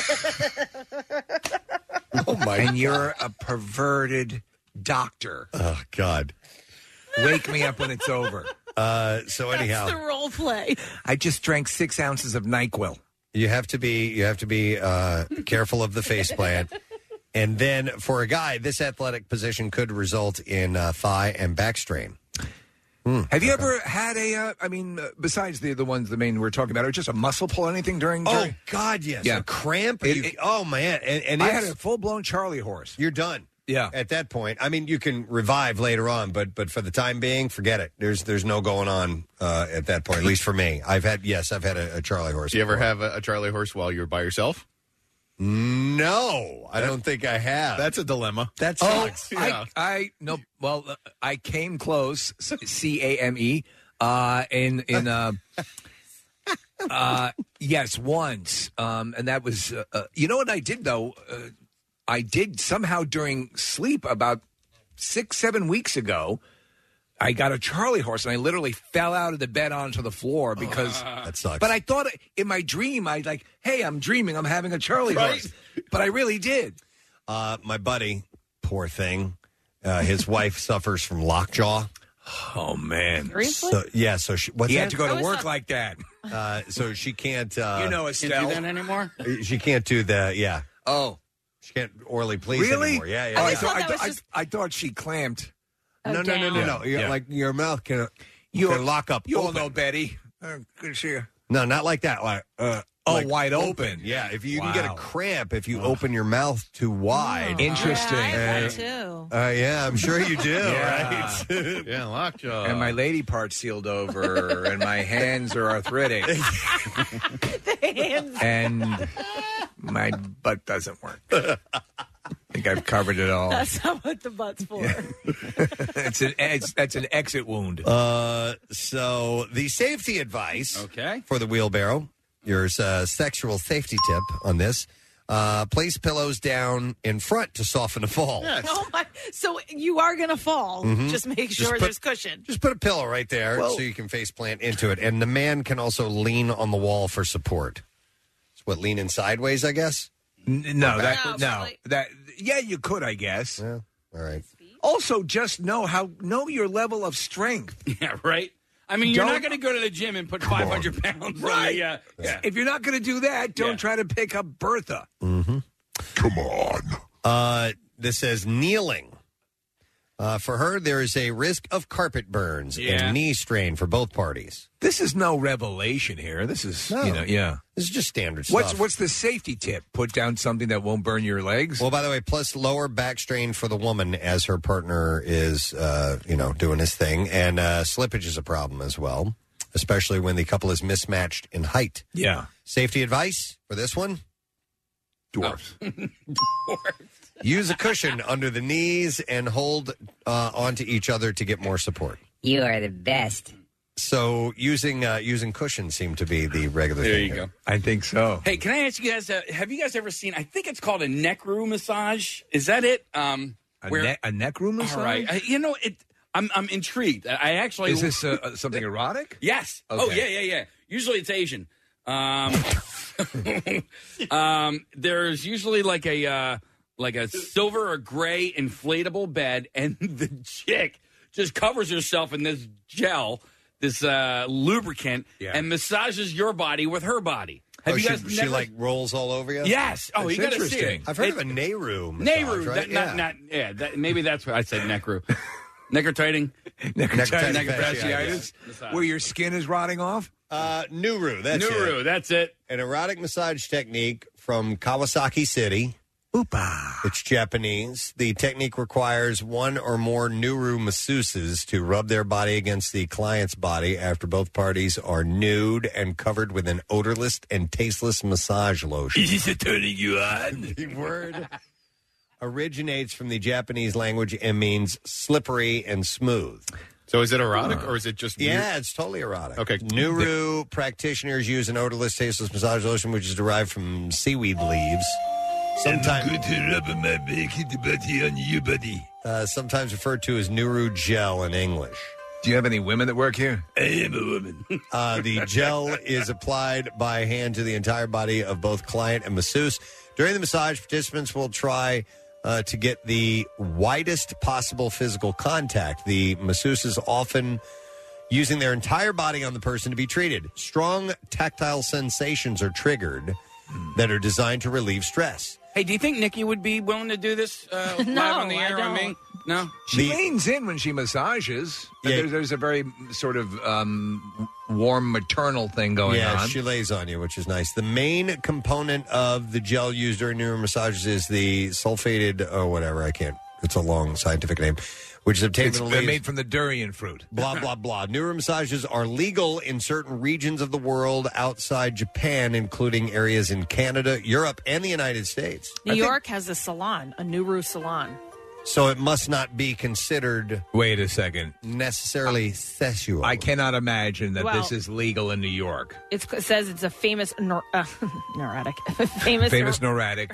Oh my!
And you're a perverted doctor.
Oh God!
Wake me up when it's over.
Uh, so anyhow,
That's the role play.
I just drank six ounces of NyQuil.
you have to be you have to be uh, careful of the face plant. And then for a guy, this athletic position could result in uh, thigh and back strain. Hmm.
Have you ever had a? Uh, I mean, uh, besides the the ones the main we're talking about, or just a muscle pull, or anything during?
Oh
during-
God, yes.
Yeah.
A cramp.
It-
You-
it-
oh man, and, and
I
it's-
had a full blown Charlie horse.
You're done.
Yeah.
At that point, I mean, you can revive later on, but but for the time being, forget it. There's there's no going on uh, at that point. At least for me, I've had yes, I've had a, a Charlie horse.
Do you ever
before.
have a, a Charlie horse while you're by yourself?
No, I don't think I have.
That's a dilemma.
That
Oh,
sucks.
I, I no. Well, uh, I came close. C A M E. Uh, in in uh, uh, yes, once. Um, and that was. Uh, uh, you know what I did though? Uh, I did somehow during sleep about six seven weeks ago. I got a Charlie horse, and I literally fell out of the bed onto the floor because
that sucks.
But I thought in my dream, I like, hey, I'm dreaming, I'm having a Charlie
Right.
horse, but I really did.
Uh, my buddy, poor thing, uh, his wife suffers from lockjaw.
Oh man!
Seriously?
So yeah, so she what's
He
that?
had to go
I
to
was
work
not-
like that.
Uh, so she can't. Uh,
You know,
Can't do
Estelle.
that anymore.
she can't do the yeah.
Oh,
She can't orally please
Really?
anymore. Yeah, yeah.
Oh, I,
yeah.
thought, I, thought, I, I thought she clamped.
No, no, no, no, no. You're- Like your mouth can, can lock up.
You all
open.
know Betty. Uh, good to see you.
No, not like that. Like uh,
Oh,
like
wide open.
Yeah, if you can get a
Wow.
cramp if you open your mouth too wide.
Interesting.
Yeah, I have
Uh,
that too.
Uh, yeah, I'm sure you do.
Yeah.
Right?
Yeah, lockjaw.
And my lady part's sealed over, and my hands are arthritic, and my butt doesn't work. I think I've covered it all.
That's not what the butt's for.
it's an it's, that's an exit wound.
Uh, so the safety advice
okay.
for the wheelbarrow, your uh, sexual safety tip on this, uh, place pillows down in front to soften the fall.
Oh my! So you are gonna fall.
Mhm.
Just make
Just
sure
put-
there's cushion.
Just put a pillow right there
Well-
so you can face plant into it. And the man can also lean on the wall for support. It's what, leaning sideways, I guess?
N- no,
Or
that
back?
no, that yeah, you could, I guess.
Yeah. All right.
Also, just know how know your level of strength.
Yeah, right. I mean, you're
Don't-
not going to go to the gym and put five hundred pounds
Right.
on the. Uh, yeah.
If you're not going to do that, don't
Yeah.
try to pick up Bertha.
Mm-hmm.
Come on.
Uh, this says kneeling. Uh, for her, there is a risk of carpet burns
Yeah.
and knee strain for both parties.
This is no revelation here. This is
No.
you know, yeah.
This is just standard
What's
stuff.
what's the safety tip? Put down something that won't burn your legs.
Well, by the way, plus lower back strain for the woman as her partner is, uh, you know, doing his thing. And uh, slippage is a problem as well, especially when the couple is mismatched in height.
Yeah.
Safety advice for this one?
Dwarfs.
Use a cushion under the knees and hold uh, onto each other to get more support.
You are the best.
So using uh, using cushions seem to be the regular
There
thing.
you
here.
go.
I think so.
Hey, can I ask you guys? Uh, have you guys ever seen? I think it's called a neck room massage. Is that it? Um,
A, ne- a neck room massage?
All right. I, you know, it. I'm I'm intrigued. I actually
Is this uh, something erotic?
Yes. Oh
Okay.
yeah, yeah, yeah. Usually it's Asian. Um, um, there's usually like a uh, like a silver or gray inflatable bed, and the chick just covers herself in this gel, this uh, lubricant,
Yeah.
and massages your body with her body. Have
Oh,
you
she,
guys
she
never?
like rolls all over you?
Yes. Oh,
That's
you got to see
interesting.
it.
I've heard
It-
of a Nehru massage,
Nehru,
right?
that,
yeah.
not not yeah. That, maybe that's what I said. Necru, necrotiting,
Necrotic
Necrotic
fasciitis,
fasciitis.
where your skin is rotting off.
Uh, Nehru, that's
Nehru,
it.
that's it.
An erotic massage technique from Kawasaki City.
Oopa.
It's Japanese. The technique requires one or more Nehru masseuses to rub their body against the client's body after both parties are nude and covered with an odorless and tasteless massage lotion.
Is this turning you on?
The word originates from the Japanese language and means slippery and smooth.
So is it erotic or is it just weird?
Yeah, it's totally erotic.
Okay.
Nehru practitioners use an odorless, tasteless massage lotion, which is derived from seaweed leaves. Sometimes,
to rub my back the body on your body.
uh, sometimes referred to as Nehru gel in English.
Do you have any women that work here? I am a woman.
Uh, the gel is applied by hand to the entire body of both client and masseuse. During the massage, participants will try uh, to get the widest possible physical contact. The masseuses often using their entire body on the person to be treated. Strong tactile sensations are triggered that are designed to relieve stress.
Hey, do you think Nikki would be willing to do this uh, live
No,
on the
I
air on me?
don't.
No.
She
The-
leans in when she massages.
Yeah.
There's, there's a very sort of um, warm maternal thing going
yeah,
on.
she lays on you, which is nice. The main component of the gel used during neuro massages is the sulfated, or whatever, I can't, it's a long scientific name, which is obtained
It's
from the leaves.
made from the durian fruit.
Blah, blah, blah. Neuro massages are legal in certain regions of the world outside Japan, including areas in Canada, Europe, and the United States.
New
I think-
York has a salon, a Nehru salon.
so it must not be considered
Wait a second.
necessarily sexual.
I cannot imagine that
Well-
this is legal in New York.
It's, it says it's a famous nor, uh, neurotic, famous,
Famous
er-
neurotic.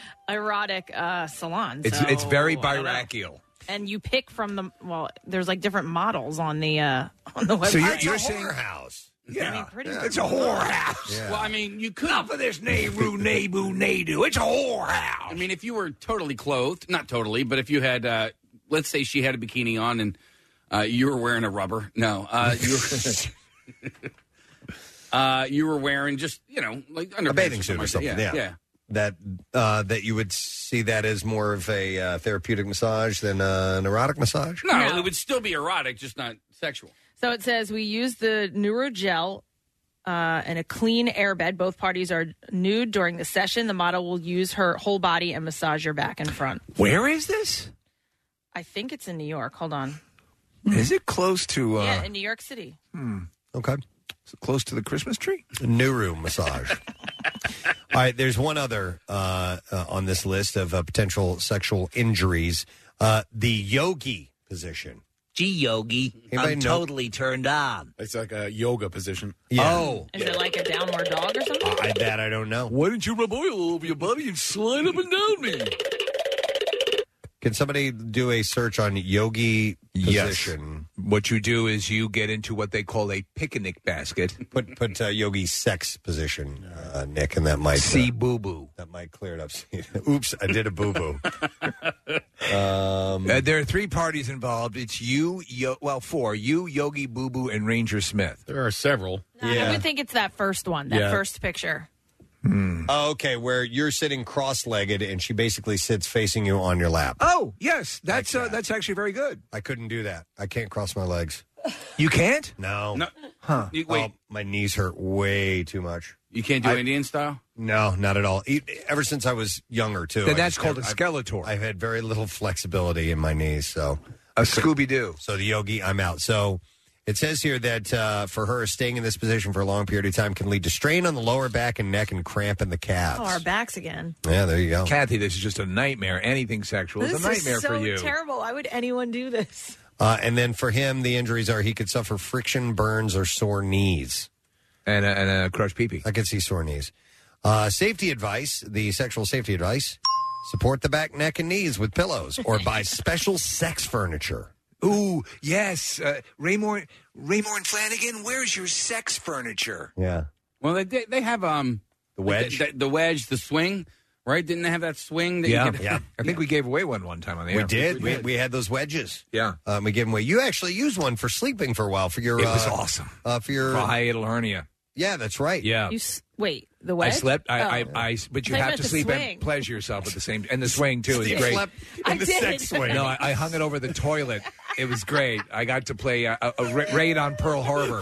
erotic uh, salon.
It's
so,
it's very
I don't know.
birachial.
And you pick from the well. There's like different models on the uh, on the website.
So you're, you're saying
house.
Yeah,
I mean, pretty
it's a whorehouse.
Yeah.
Well, I mean, you could.
Enough of this Nehru, Nebu, Nadu. It's a whorehouse.
I mean, if you were totally clothed, not totally, but if you had, uh, let's say she had a bikini on and uh, you were wearing a rubber. No, uh, you were, uh, you were wearing just, you know, like underpants
bathing
or
suit or
like that.
something, yeah.
yeah.
that uh, that you would see that as more of a uh, therapeutic massage than uh, an erotic massage?
No, it would still be erotic, just not sexual.
So it says we use the Neurogel uh, and a clean airbed. Both parties are nude during the session. The model will use her whole body and massage your back and front.
Where is this?
I think it's in New York. Hold on.
Is it close to? Uh,
yeah, in New York City.
Hmm.
Okay.
Is it close to the Christmas tree?
New room massage. All right, there's one other uh, uh, on this list of uh, potential sexual injuries. Uh, the yogi position.
Gee, Yogi,
Anybody
I'm
know-
totally turned on.
It's like a yoga position.
Oh.
Is it like a downward dog or something?
I, that I don't know.
Why don't you rub oil all over your body and slide up and down me?
Can somebody do a search on yogi position?
Yes. What you do is you get into what they call a picnic basket.
Put put uh, yogi sex position, uh, Nick, and that might
See
uh,
boo boo.
that might clear it up. Oops, I did a boo boo. um,
Uh, there are three parties involved. It's you, yo- well, four. You, Yogi, Boo Boo, and Ranger Smith.
There are several.
I would think it's that first one, that
Yeah.
first picture.
Oh, okay, where you're sitting cross-legged and she basically sits facing you on your lap.
Oh, yes. That's uh, that's actually very good.
I couldn't do that. I can't cross my legs.
You can't?
No.
No.
Huh.
You, wait,
Oh, my knees hurt way too much.
you can't do
I-
Indian style?
No, not at all. E- Ever since I was younger, too.
Then
I
that's
just
called a
have-
Skeletor.
I've, I've had very little flexibility in my knees, so.
A Scooby-Doo.
So the yogi, I'm out. So it says here that uh, for her, staying in this position for a long period of time can lead to strain on the lower back and neck and cramp in the calves.
Oh, our backs again.
Yeah, there you go.
Kathy, this is just a nightmare. Anything sexual is
This
a nightmare
is so
for you.
terrible. Why would anyone do this?
Uh, and then for him, the injuries are he could suffer friction, burns, or sore knees.
And a, and a crushed pee-pee.
I could see sore knees. Uh, safety advice, the sexual safety advice, support the back, neck, and knees with pillows or buy special sex furniture.
Ooh, yes. Uh, Raymore, Raymore and Flanagan, where's your sex furniture?
Yeah.
Well, they they, they have um
The wedge?
the, the wedge, the swing, right? Didn't they have that swing? That
Yeah.
you could,
Yeah.
I think we gave away one one time on the
We
air.
did. We, we had those wedges.
Yeah.
Um, we gave them away. You actually used one for sleeping for a while for your.
It was
uh,
awesome.
Uh, for your.
For hiatal hernia.
Yeah, that's right.
Yeah.
You s- wait, the wedge?
I slept. I,
Oh.
I, I, but you
I
have
meant
to
the
sleep
swing.
and pleasure yourself at the same. And the swing too is
Steve
great.
slept in
I
the
did.
sex swing.
No, I, I hung it over the toilet. It was great. I got to play a, a, a ra- raid on Pearl Harbor.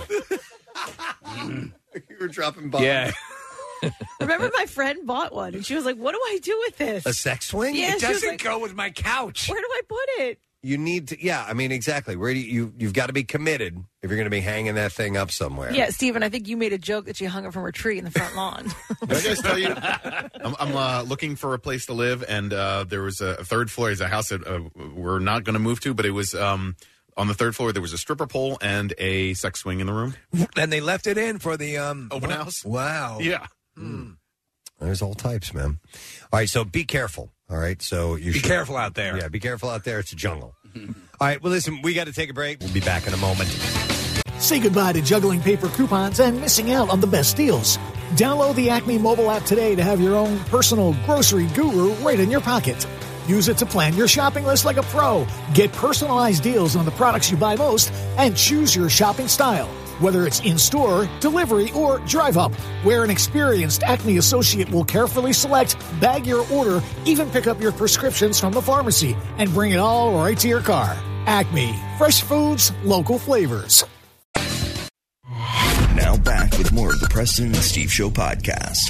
You were dropping bombs.
Yeah.
Remember my friend bought one, and she was like, what do I do with this?
A sex swing?
Yeah,
It
she was
doesn't
like,
go with my couch.
where do I put it?
You need to. Yeah, I mean, exactly. Where do you, you you've got to be committed if you're going to be hanging that thing up somewhere.
Yeah, Stephen, I think you made a joke that you hung it from a tree in the front lawn.
Did I guys tell you? I'm, I'm uh, looking for a place to live, and uh, there was a third floor. Is a house that uh, we're not going to move to, but it was um, on the third floor. There was a stripper pole and a sex swing in the room.
And they left it in for the um,
Open house?
Wow.
Yeah.
There's all types, man. All right, so be careful. All right, so you
Be
should,
careful out there.
Yeah, be careful out there. It's a jungle. All right, well, listen, we got to take a break. We'll be back in a moment.
Say goodbye to juggling paper coupons and missing out on the best deals. Download the Acme mobile app today to have your own personal grocery guru right in your pocket. Use it to plan your shopping list like a pro. Get personalized deals on the products you buy most and choose your shopping style. Whether it's in-store, delivery, or drive-up, where an experienced Acme associate will carefully select, bag your order, even pick up your prescriptions from the pharmacy, and bring it all right to your car. Acme. Fresh foods, local flavors.
Now back with more of the Preston and Steve Show podcast.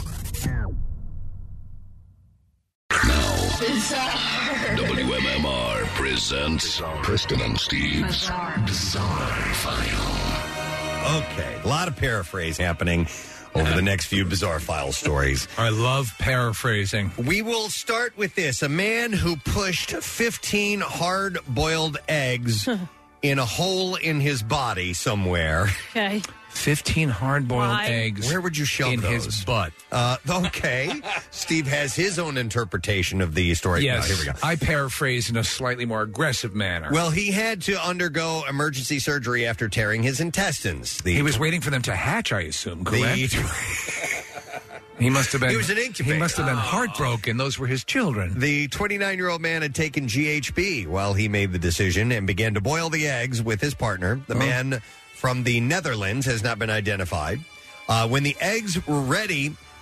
W M M R presents Preston and Steve's Bizarre File.
Okay, a lot of paraphrase happening over the next few Bizarre File stories.
I love paraphrasing.
We will start with this. A man who pushed fifteen hard-boiled eggs in a hole in his body somewhere.
Okay.
fifteen hard-boiled
Why?
eggs.
Where would you shove
in
those?
his butt?
Uh, okay. Steve has his own interpretation of the story.
Yes.
Oh, here we go.
I paraphrase in a slightly more aggressive manner.
Well, he had to undergo emergency surgery after tearing his intestines. The,
he was waiting for them to hatch, I assume, correct?
the,
he must have been.
He was an incubator.
He must have been heartbroken. Those were his children.
the twenty-nine-year-old man had taken G H B while he made the decision and began to boil the eggs with his partner. The
Oh.
man from the Netherlands has not been identified. Uh, when the eggs were ready,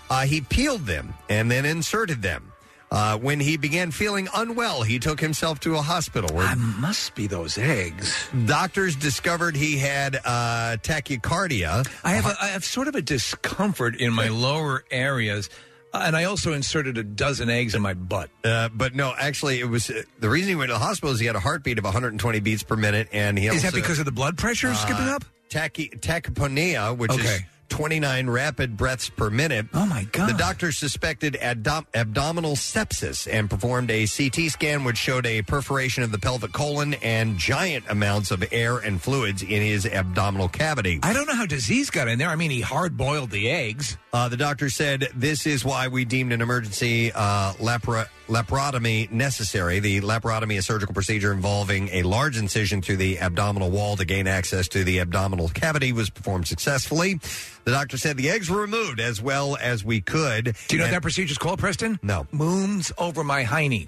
Uh, he peeled them and then inserted them. Uh, when he began feeling unwell, he took himself to a hospital. Where
I must be those eggs.
Doctors discovered he had uh, tachycardia.
I have a, I have sort of a discomfort in my lower areas, uh, and I also inserted a dozen eggs in my butt.
Uh, but no, actually, it was uh, the reason he went to the hospital is he had a heartbeat of one hundred twenty beats per minute, and he
is
also,
that because of the blood pressure
uh,
skipping up?
Tachy, tachypnea, which
Okay.
is twenty-nine rapid breaths per minute.
Oh, my God.
The doctor suspected abdom- abdominal sepsis and performed a C T scan which showed a perforation of the pelvic colon and giant amounts of air and fluids in his abdominal cavity.
I don't know how disease got in there. I mean, he hard-boiled the eggs.
Uh, the doctor said this is why we deemed an emergency uh, lapar- laparotomy necessary. The laparotomy is a surgical procedure involving a large incision through the abdominal wall to gain access to the abdominal cavity was performed successfully. The doctor said the eggs were removed as well as we could.
Do you know
and-
what that procedure's called, Preston?
No.
Moons over my hiney.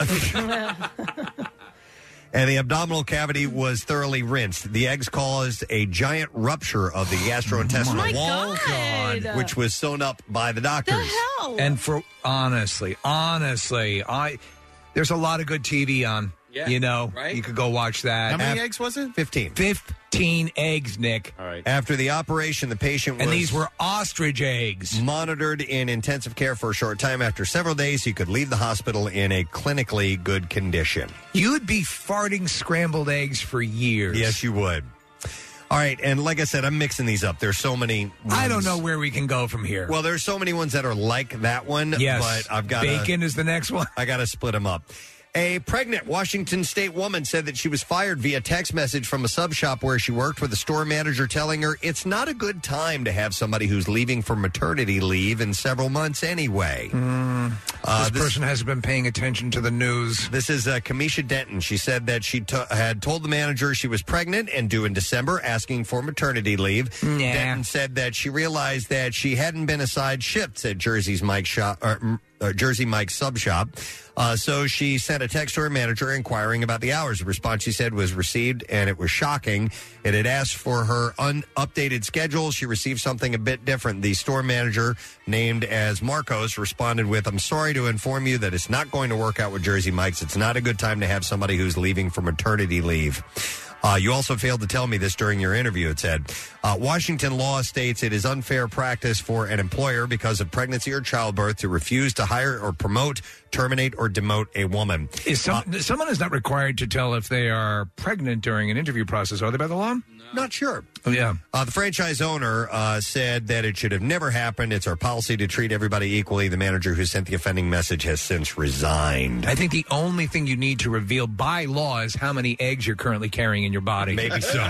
And the abdominal cavity was thoroughly rinsed. The eggs caused a giant rupture of the gastrointestinal
Oh my
wall,
God.
which was sewn up by the doctors.
hell?
And for honestly, honestly, I there's a lot of good T V on.
Yeah,
you know,
right?
you could go watch that.
How many
Af-
eggs was it?
Fifteen.
Fifteen eggs, Nick.
All right.
After the operation, the patient was
And these were ostrich eggs.
monitored in intensive care for a short time. After several days, he could leave the hospital in a clinically good condition.
You'd be farting scrambled eggs for years.
Yes, you would. All right, and like I said, I'm mixing these up. There's so many.
I don't
ones-
know where we can go from here.
Well, there's so many ones that are like that one.
Yes.
but I've got
Bacon is the next one.
I got to split them up. A pregnant Washington State woman said that she was fired via text message from a sub shop where she worked, with a store manager telling her it's not a good time to have somebody who's leaving for maternity leave in several months anyway.
Mm,
Uh,
this,
this-
person hasn't been paying attention to the news.
This is uh, Kamisha Denton. She said that she t- had told the manager she was pregnant and due in December, asking for maternity leave.
Nah.
Denton said that she realized that she hadn't been assigned shifts at Jersey's Mike shop, or, mm, uh, Jersey Mike's sub shop. Uh, so she sent a text to her manager inquiring about the hours. The response, she said, was received, and it was shocking. It had asked for her unupdated schedule. She received something a bit different. The store manager, named as Marcos, responded with, "I'm sorry to inform you that it's not going to work out with Jersey Mike's. It's not a good time to have somebody who's leaving for maternity leave." Uh, you also failed to tell me this during your interview, it said. Uh, Washington law states it is unfair practice for an employer because of pregnancy or childbirth to refuse to hire or promote, terminate, or demote a woman.
Is some, someone is not required to tell if they are pregnant during an interview process, are they, by the law?
Not sure.
Oh, yeah.
Uh, the franchise owner uh, said that it should have never happened. It's our policy to treat everybody equally. The manager who sent the offending message has since resigned.
I think the only thing you need to reveal by law is how many eggs you're currently carrying in your body.
Maybe so.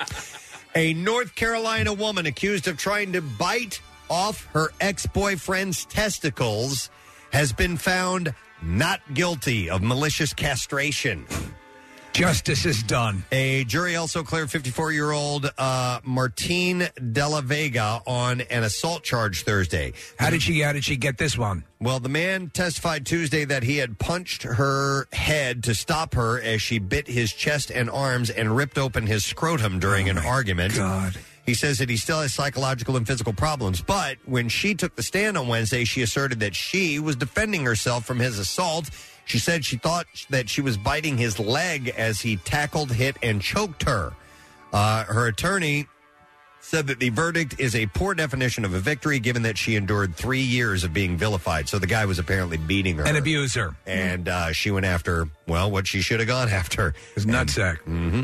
A North Carolina woman accused of trying to bite off her ex-boyfriend's testicles has been found not guilty of malicious castration.
Justice is done.
A jury also cleared fifty-four-year-old uh, Martine Della Vega on an assault charge Thursday.
How did she? How did she get this one?
Well, the man testified Tuesday that he had punched her head to stop her as she bit his chest and arms and ripped open his scrotum during an argument.
God.
He says that he still has psychological and physical problems. But when she took the stand on Wednesday, she asserted that she was defending herself from his assault. She said she thought that she was biting his leg as he tackled, hit, and choked her. Uh, her attorney said that the verdict is a poor definition of a victory, given that she endured three years of being vilified. So the guy was apparently beating her.
An abuser.
And uh, she went after, well, what she should have gone after.
His nutsack.
Mm-hmm.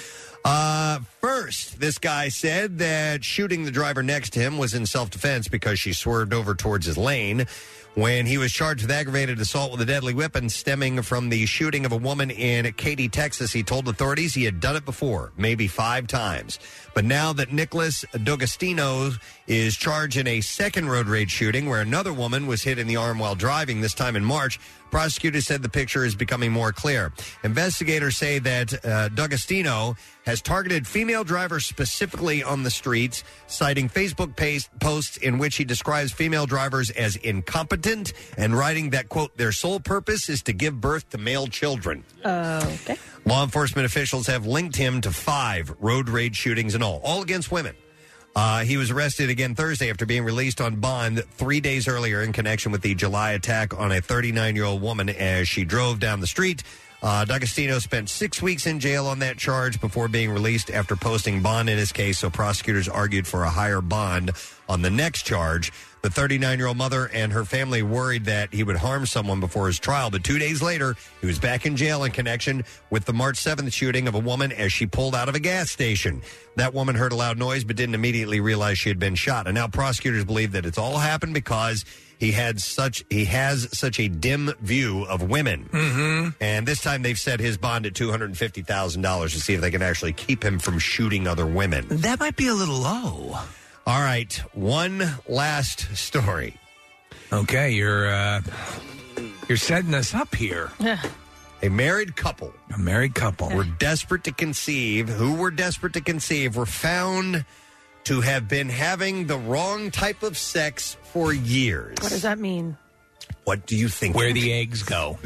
Uh, first, this guy said that shooting the driver next to him was in self-defense because she swerved over towards his lane. When he was charged with aggravated assault with a deadly weapon stemming from the shooting of a woman in Katy, Texas, he told authorities he had done it before, maybe five times. But now that Nicholas D'Agostino is charged in a second road rage shooting where another woman was hit in the arm while driving, this time in March, prosecutors said the picture is becoming more clear. Investigators say that uh, D'Agostino has targeted female drivers specifically on the streets, citing Facebook paste, posts in which he describes female drivers as incompetent and writing that, quote, their sole purpose is to give birth to male children.
Uh, okay.
Law enforcement officials have linked him to five road rage shootings in all, all against women. Uh, he was arrested again Thursday after being released on bond three days earlier in connection with the July attack on a thirty-nine-year-old woman as she drove down the street. Uh, D'Agostino spent six weeks in jail on that charge before being released after posting bond in his case, so prosecutors argued for a higher bond on the next charge. The thirty-nine-year-old mother and her family worried that he would harm someone before his trial, but two days later, he was back in jail in connection with the March seventh shooting of a woman as she pulled out of a gas station. That woman heard a loud noise but didn't immediately realize she had been shot. And now prosecutors believe that it's all happened because he had such he has such a dim view of women.
Mm-hmm.
And this time they've set his bond at two hundred fifty thousand dollars to see if they can actually keep him from shooting other women.
That might be a little low.
All right, one last story.
Okay, you're uh, you're setting us up here.
A married couple.
A married couple.
Were desperate to conceive. Who were desperate to conceive were found to have been having the wrong type of sex for years.
What does that mean?
What do you think?
Where the eggs go.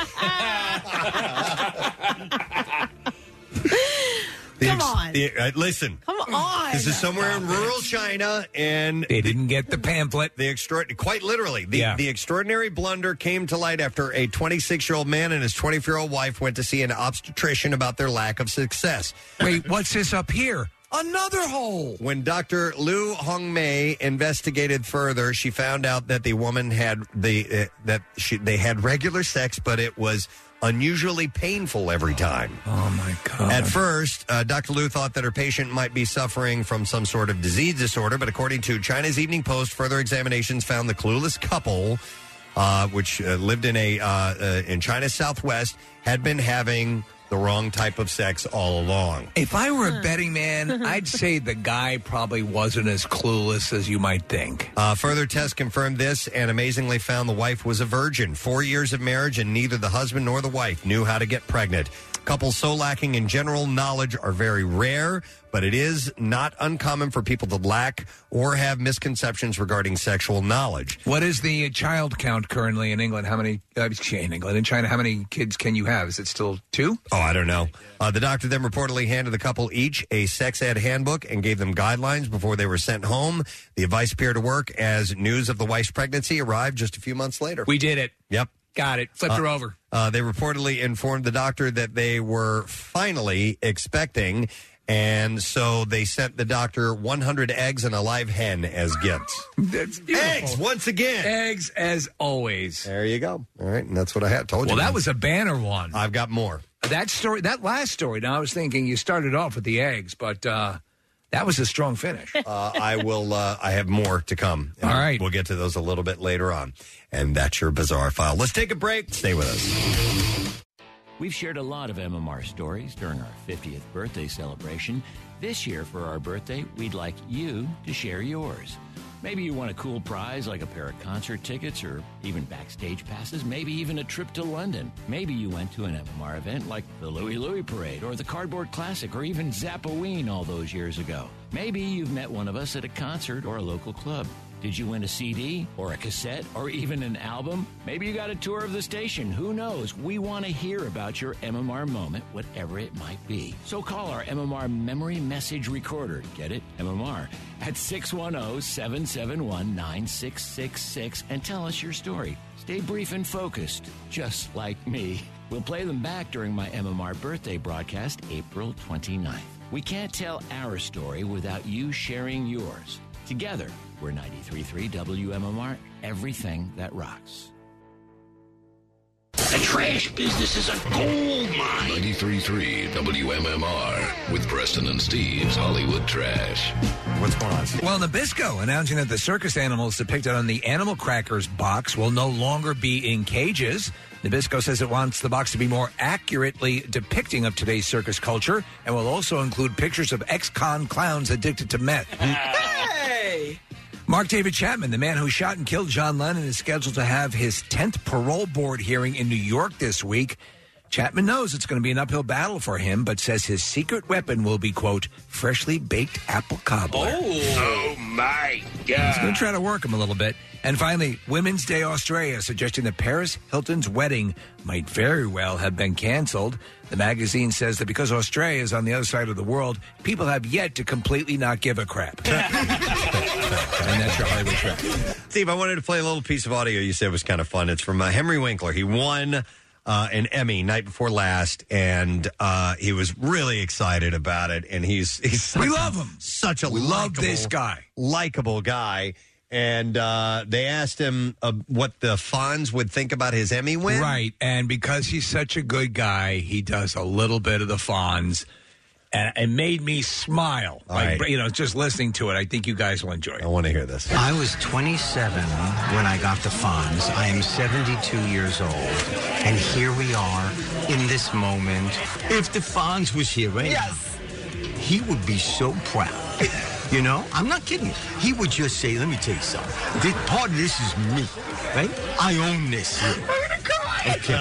The
Come
ex-
on.
the- uh, listen.
Come on.
This is somewhere in rural China, and
they didn't get the pamphlet.
The extra- quite literally, the,
Yeah.
the extraordinary blunder came to light after a twenty-six-year-old man and his twenty-four-year-old wife went to see an obstetrician about their lack of success.
Wait, what's this up here? Another hole.
When Doctor Liu Hongmei investigated further, she found out that the woman had the uh, that she, they had regular sex, but it was unusually painful every time.
Oh, my God.
At first, uh, Doctor Liu thought that her patient might be suffering from some sort of disease disorder, but according to China's Evening Post, further examinations found the clueless couple, uh, which uh, lived in a uh, uh, in China's southwest, had been having the wrong type of sex all along.
If I were a betting man, I'd say the guy probably wasn't as clueless as you might think.
Uh, further tests confirmed this and amazingly found the wife was a virgin. Four years of marriage and neither the husband nor the wife knew how to get pregnant. Couples so lacking in general knowledge are very rare, but it is not uncommon for people to lack or have misconceptions regarding sexual knowledge.
What is the child count currently in England? How many, uh, in England, in China, how many kids can you have? Is it still two?
Oh, I don't know. Uh, the doctor then reportedly handed the couple each a sex ed handbook and gave them guidelines before they were sent home. The advice appeared to work as news of the wife's pregnancy arrived just a few months later.
We did it.
Yep.
Got it. Flipped her
Uh,
over.
Uh, they reportedly informed the doctor that they were finally expecting, and so they sent the doctor one hundred eggs and a live hen as gifts.
That's beautiful.
Eggs, once again.
Eggs as always.
There you go. All right, and that's what I had told
Well,
you.
that was a banner one.
I've got more.
That story, that last story, now I was thinking you started off with the eggs, but uh, that was a strong finish.
Uh, I will. Uh, I have more to come.
All right.
We'll get to those a little bit later on. And that's your Bizarre File. Let's take a break. Stay with us.
We've shared a lot of M M R stories during our fiftieth birthday celebration. This year, for our birthday, we'd like you to share yours. Maybe you won a cool prize like a pair of concert tickets or even backstage passes, maybe even a trip to London. Maybe you went to an M M R event like the Louie Louie Parade or the Cardboard Classic or even Zappoween all those years ago. Maybe you've met one of us at a concert or a local club. Did you win a C D or a cassette or even an album? Maybe you got a tour of the station. Who knows? We want to hear about your M M R moment, whatever it might be. So call our M M R Memory Message Recorder. Get it? M M R. At six one zero, seven seven one, nine six six six and tell us your story. Stay brief and focused, just like me. We'll play them back during my M M R birthday broadcast, April twenty-ninth. We can't tell our story without you sharing yours. Together, we're ninety-three point three W M M R, everything that rocks.
The trash business is a gold mine. ninety-three point three W M M R with Preston and Steve's Hollywood Trash.
What's going on, Steve?
Well, Nabisco announcing that the circus animals depicted on the Animal Crackers box will no longer be in cages. Nabisco says it wants the box to be more accurately depicting of today's circus culture and will also include pictures of ex-con clowns addicted to meth.
Hey!
Mark David Chapman, the man who shot and killed John Lennon, is scheduled to have his tenth parole board hearing in New York this week. Chapman knows it's going to be an uphill battle for him, but says his secret weapon will be, quote, freshly baked apple cobbler.
Oh, my
He's going
God.
to try to work him a little bit. And finally, Women's Day Australia suggesting that Paris Hilton's wedding might very well have been canceled. The magazine says that because Australia is on the other side of the world, people have yet to completely not give a crap. And that's your Hollywood Track.
Steve, I wanted to play a little piece of audio you said was kind of fun. It's from uh, Henry Winkler. He won uh, an Emmy night before last, and uh, he was really excited about it. And he's he's such,
We love him.
Such a
We love
likable-
this guy.
likable guy. And uh, they asked him uh, what the Fonz would think about his Emmy win.
Right, and because he's such a good guy, he does a little bit of the Fonz, and it made me smile.
All
Like,
right.
you know, just listening to it, I think you guys will enjoy it. I
want to hear this.
I was twenty-seven when I got the Fonz. I am seventy-two years old, and here we are in this moment. If the Fonz was here right yes. now, he would be so proud. You know, I'm not kidding you. He would just say, let me tell you something. This, part of this is me, right? I own this here. Okay.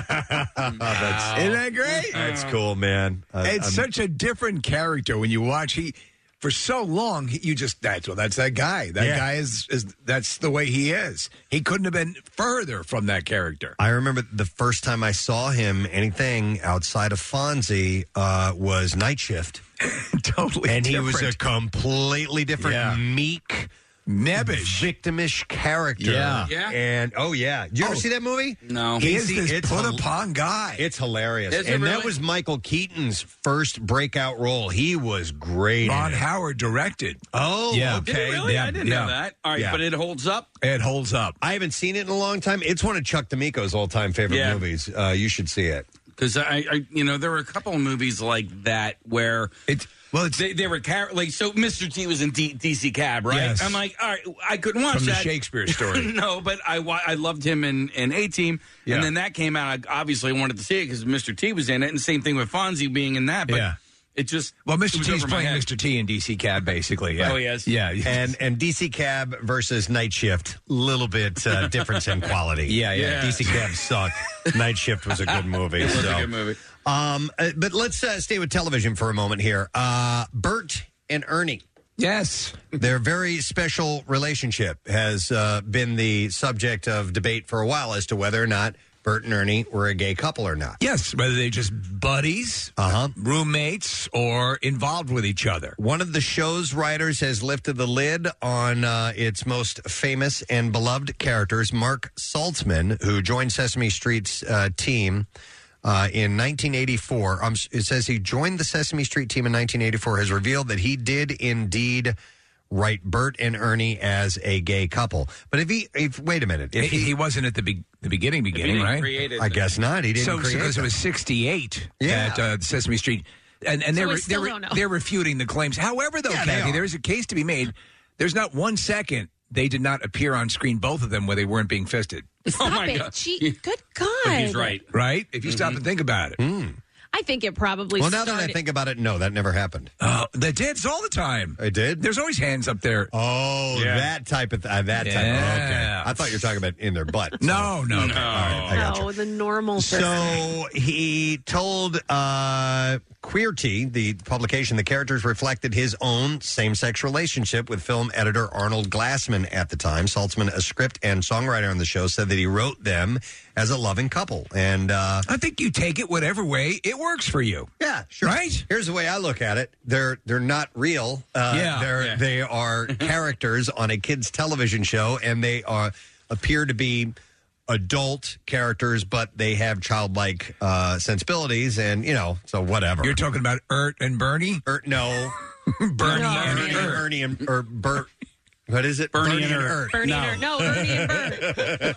That's,
Isn't that great?
That's cool, man. Uh,
it's
I'm-
such a different character when you watch. He for so long, he, you just that's well, that's that guy. That
Yeah.
guy is is that's the way he is. He couldn't have been further from that character.
I remember the first time I saw him, anything outside of Fonzie, uh, was Night Shift.
Totally
And he was a
different.
completely different,
Yeah.
meek,
nebbish,
victimish character.
Yeah.
Yeah.
And, oh, yeah. Did you ever
Oh.
see that movie?
No.
He is
Casey,
this
it's
put
hil-
upon guy.
It's hilarious.
Is it
and that
really?
was Michael Keaton's first breakout role. He was great. in
Ron
it.
Howard directed.
Oh,
Yeah.
okay.
Did it really?
Yeah,
I didn't
yeah.
know that. All right,
Yeah.
but it holds up.
It holds up.
I haven't seen it in a long time. It's one of Chuck D'Amico's all-time favorite
Yeah.
movies. Uh, you should see it.
Because I, I, you know, there were a couple of movies like that where
It's well, it's
they, they were car- like so. Mister T was in D- DC Cab, right?
Yes.
I'm like, all right, I couldn't watch
from the
that.
Shakespeare story.
No, but I wa- I loved him in, in A Team,
Yeah.
and then that came out. I obviously wanted to see it because Mister T was in it, and same thing with Fonzie being in that. But
Yeah.
it just
Well, Mister
it was
T's
over my
playing
head.
Mister T in D C Cab, basically. Yeah.
Oh, he is?
Yeah.
And and D C Cab versus Night Shift, little bit uh, difference in quality.
Yeah, yeah.
Yeah.
D C Cab sucked. Night Shift was a good movie.
It was
so.
a good movie.
Um, uh, but let's uh, stay with television for a moment here. Uh, Bert and Ernie.
Yes.
Their very special relationship has uh, been the subject of debate for a while as to whether or not Bert and Ernie were a gay couple or not.
Yes, whether they're just buddies,
uh-huh.
roommates, or involved with each other.
One of the show's writers has lifted the lid on uh, its most famous and beloved characters, Mark Saltzman, who joined Sesame Street's uh, team uh, in nineteen eighty-four. Um, it says he joined the Sesame Street team in nineteen eighty-four, has revealed that he did indeed write Bert and Ernie as a gay couple. But if he, if wait a minute, if
he,
he,
he wasn't at the be- the beginning, beginning,
didn't
right?
create it,
I guess not. He didn't
So
create
because it
them.
was sixty-eight
Yeah.
at uh, Sesame Street, and and
So
they're
we
re-
still
they're
don't know.
they're refuting the claims. However, though,
Yeah, they
Kathy,
are.
there is a case to be made. There's not one second they did not appear on screen, both of them, where they weren't being fisted.
Stop
my
it.
God.
Gee, good God.
He's right.
Right? If you stop and think about it.
I think it probably
well, now
started.
that I think about it, no, that never happened.
Oh, they did it's all the time.
I did?
There's always hands up there.
Oh,
Yeah.
that type of th- uh, that type.
Yeah.
Of, okay, I thought you were talking about in their butt.
No, no,
No.
All right, I got you.
No, the normal.
So he told uh, Queerty, the publication, the characters reflected his own same-sex relationship with film editor Arnold Glassman at the time. Saltzman, a script and songwriter on the show, said that he wrote them as a loving couple. And uh,
I think you take it whatever way it works for you.
yeah, sure.
Right?
Here's the way I look at it: they're they're not real. Uh,
Yeah.
they're
Yeah.
they are characters on a kids' television show, and they are appear to be adult characters, but they have childlike uh, sensibilities, and you know, so whatever.
You're talking about Ert and Bernie?
Er, no,
Bernie
No.
and
Ernie,
Ert.
Ernie and or Bert. What is it?
Bernie and Ert.
Bernie
No.
and Ert. No, Ernie and Bert.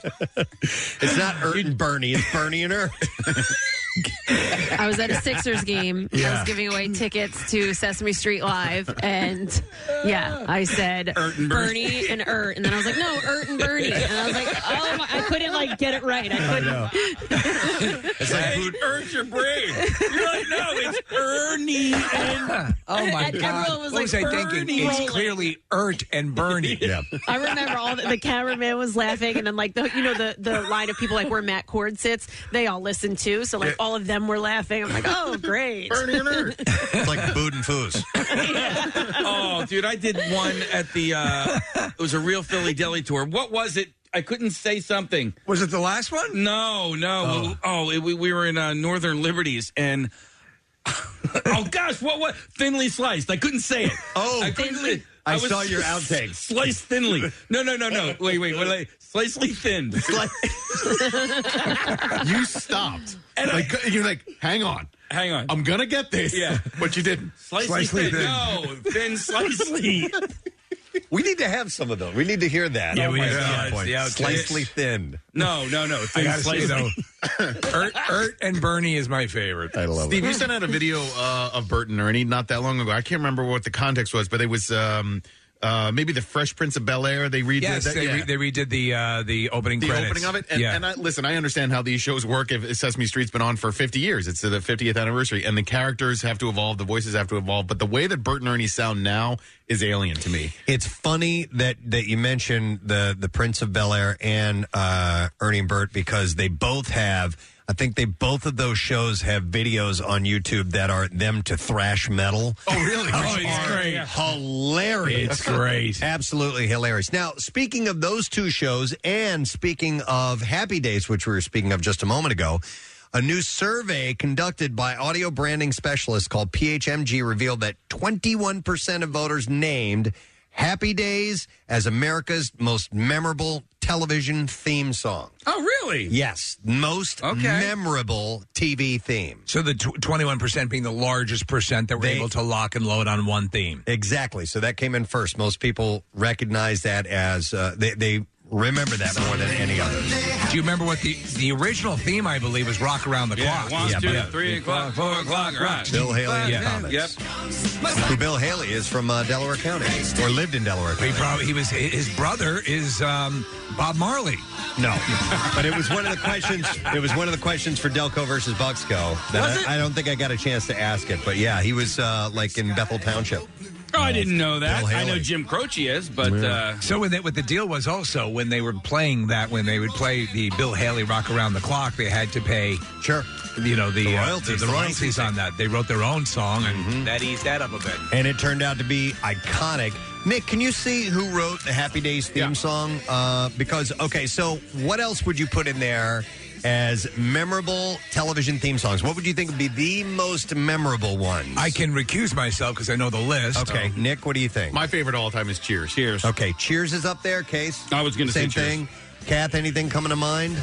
It's not Ert and Bernie. It's Bernie and Ert.
I was at a Sixers game. I
Yeah.
was giving away tickets to Sesame Street Live, and yeah, I said
Ert and Bernie.
Bernie and Ert, and then I was like, no, Ert and Bernie, and I was like, oh, my, I couldn't like get it right. I couldn't.
It's like, hey, earns your brain. You're like, no, it's Ernie and.
Oh my
And
God!
everyone was
what was
like,
I thinking?
Bernie.
It's clearly Ert and Bernie.
Yeah.
I remember all the, the cameraman was laughing, and then like the you know the the line of people like where Matt Cord sits, they all listened too. So like all of them them were laughing. I'm like, oh, great.
Bernie and Ert.
It's like Bood and Foos.
Oh, dude, I did one at the, uh, it was a real Philly deli tour. What was it? I couldn't say something.
Was it the last one?
No, no.
Oh,
oh it, we, we were in uh, Northern Liberties, and oh gosh, what what? Thinly sliced. I couldn't say it.
Oh,
I couldn't say it.
I
was
saw your outtakes.
Sliced thinly. No, no, no, no. Wait, wait. What? Like, slicely thinned.
You stopped.
And
like,
I,
you're like, hang on.
Hang on.
I'm going to get this.
Yeah.
But you didn't.
Slicely
Slicely
thin.
thin.
No, thin slicely.
We need to have some of those. We need to hear that.
Yeah,
Oh
we
my
need to
God.
see the outtakes.
Slightly thin.
No, no, no.
I
Thin
gotta say,
slicely.
though, Ert, Ert and Bernie is my favorite.
I love
Steve,
it.
you sent out a video uh, of Bert and Ernie not that long ago. I can't remember what the context was, but it was um, uh, maybe the Fresh Prince of Bel-Air. They redid
Yes,
that.
they,
yeah.
re- they redid the uh, the opening
the
credits.
opening of it. And,
yeah.
and I, listen, I understand how these shows work. If Sesame Street's been on for fifty years, it's the fiftieth anniversary, and the characters have to evolve, the voices have to evolve. But the way that Bert and Ernie sound now is alien to me.
It's funny that, that you mentioned the, the Prince of Bel-Air and uh, Ernie and Bert because they both have, I think they both of those shows have videos on YouTube that are them to thrash metal.
Oh, really?
Oh, it's great.
Hilarious.
It's great.
Absolutely hilarious. Now, speaking of those two shows and speaking of Happy Days, which we were speaking of just a moment ago, a new survey conducted by audio branding specialists called P H M G revealed that twenty-one percent of voters named Happy Days as America's most memorable television theme song.
Oh, really?
Yes, most
Okay.
memorable T V theme.
So the tw- twenty-one percent being the largest percent that were
They-
able to lock and load on one theme.
Exactly. So that came in first. Most people recognize that as, uh, they, they remember that more than any other.
Do you remember what the the original theme, I believe, was Rock Around the
Yeah,
Clock?
one,
Yeah,
two,
but-
three o'clock, four o'clock, right.
Bill Haley and
Yeah.
Thomas.
Yep.
Who Bill Haley is from uh, Delaware County, or lived in Delaware County.
He probably he was his brother is um, Bob Marley.
No, but it was one of the questions. It was one of the questions for Delco versus Bucksco. That
Was
I,
it?
I don't think I got a chance to ask it, but yeah, he was uh, like in Bethel Township.
Oh, I didn't know that.
Bill
I know
Haley.
Jim Croce is, but uh,
So when they, what the deal was also when they were playing that when they would play the Bill Haley Rock Around the Clock, they had to pay
Sure.
you know the
The
uh,
royalties,
the,
the
royalties
licensing.
on that. They wrote their own song and that eased that up a bit.
And it turned out to be iconic. Nick, can you see who wrote the Happy Days theme song? Uh, because, okay, so what else would you put in there as memorable television theme songs? What would you think would be the most memorable ones?
I can recuse myself because I know the list.
Okay, Nick, what do you think?
My favorite all time is Cheers.
cheers.
Okay, Cheers is up there, Case?
I was going to say
Same
cheers.
thing. Kath, anything coming to mind?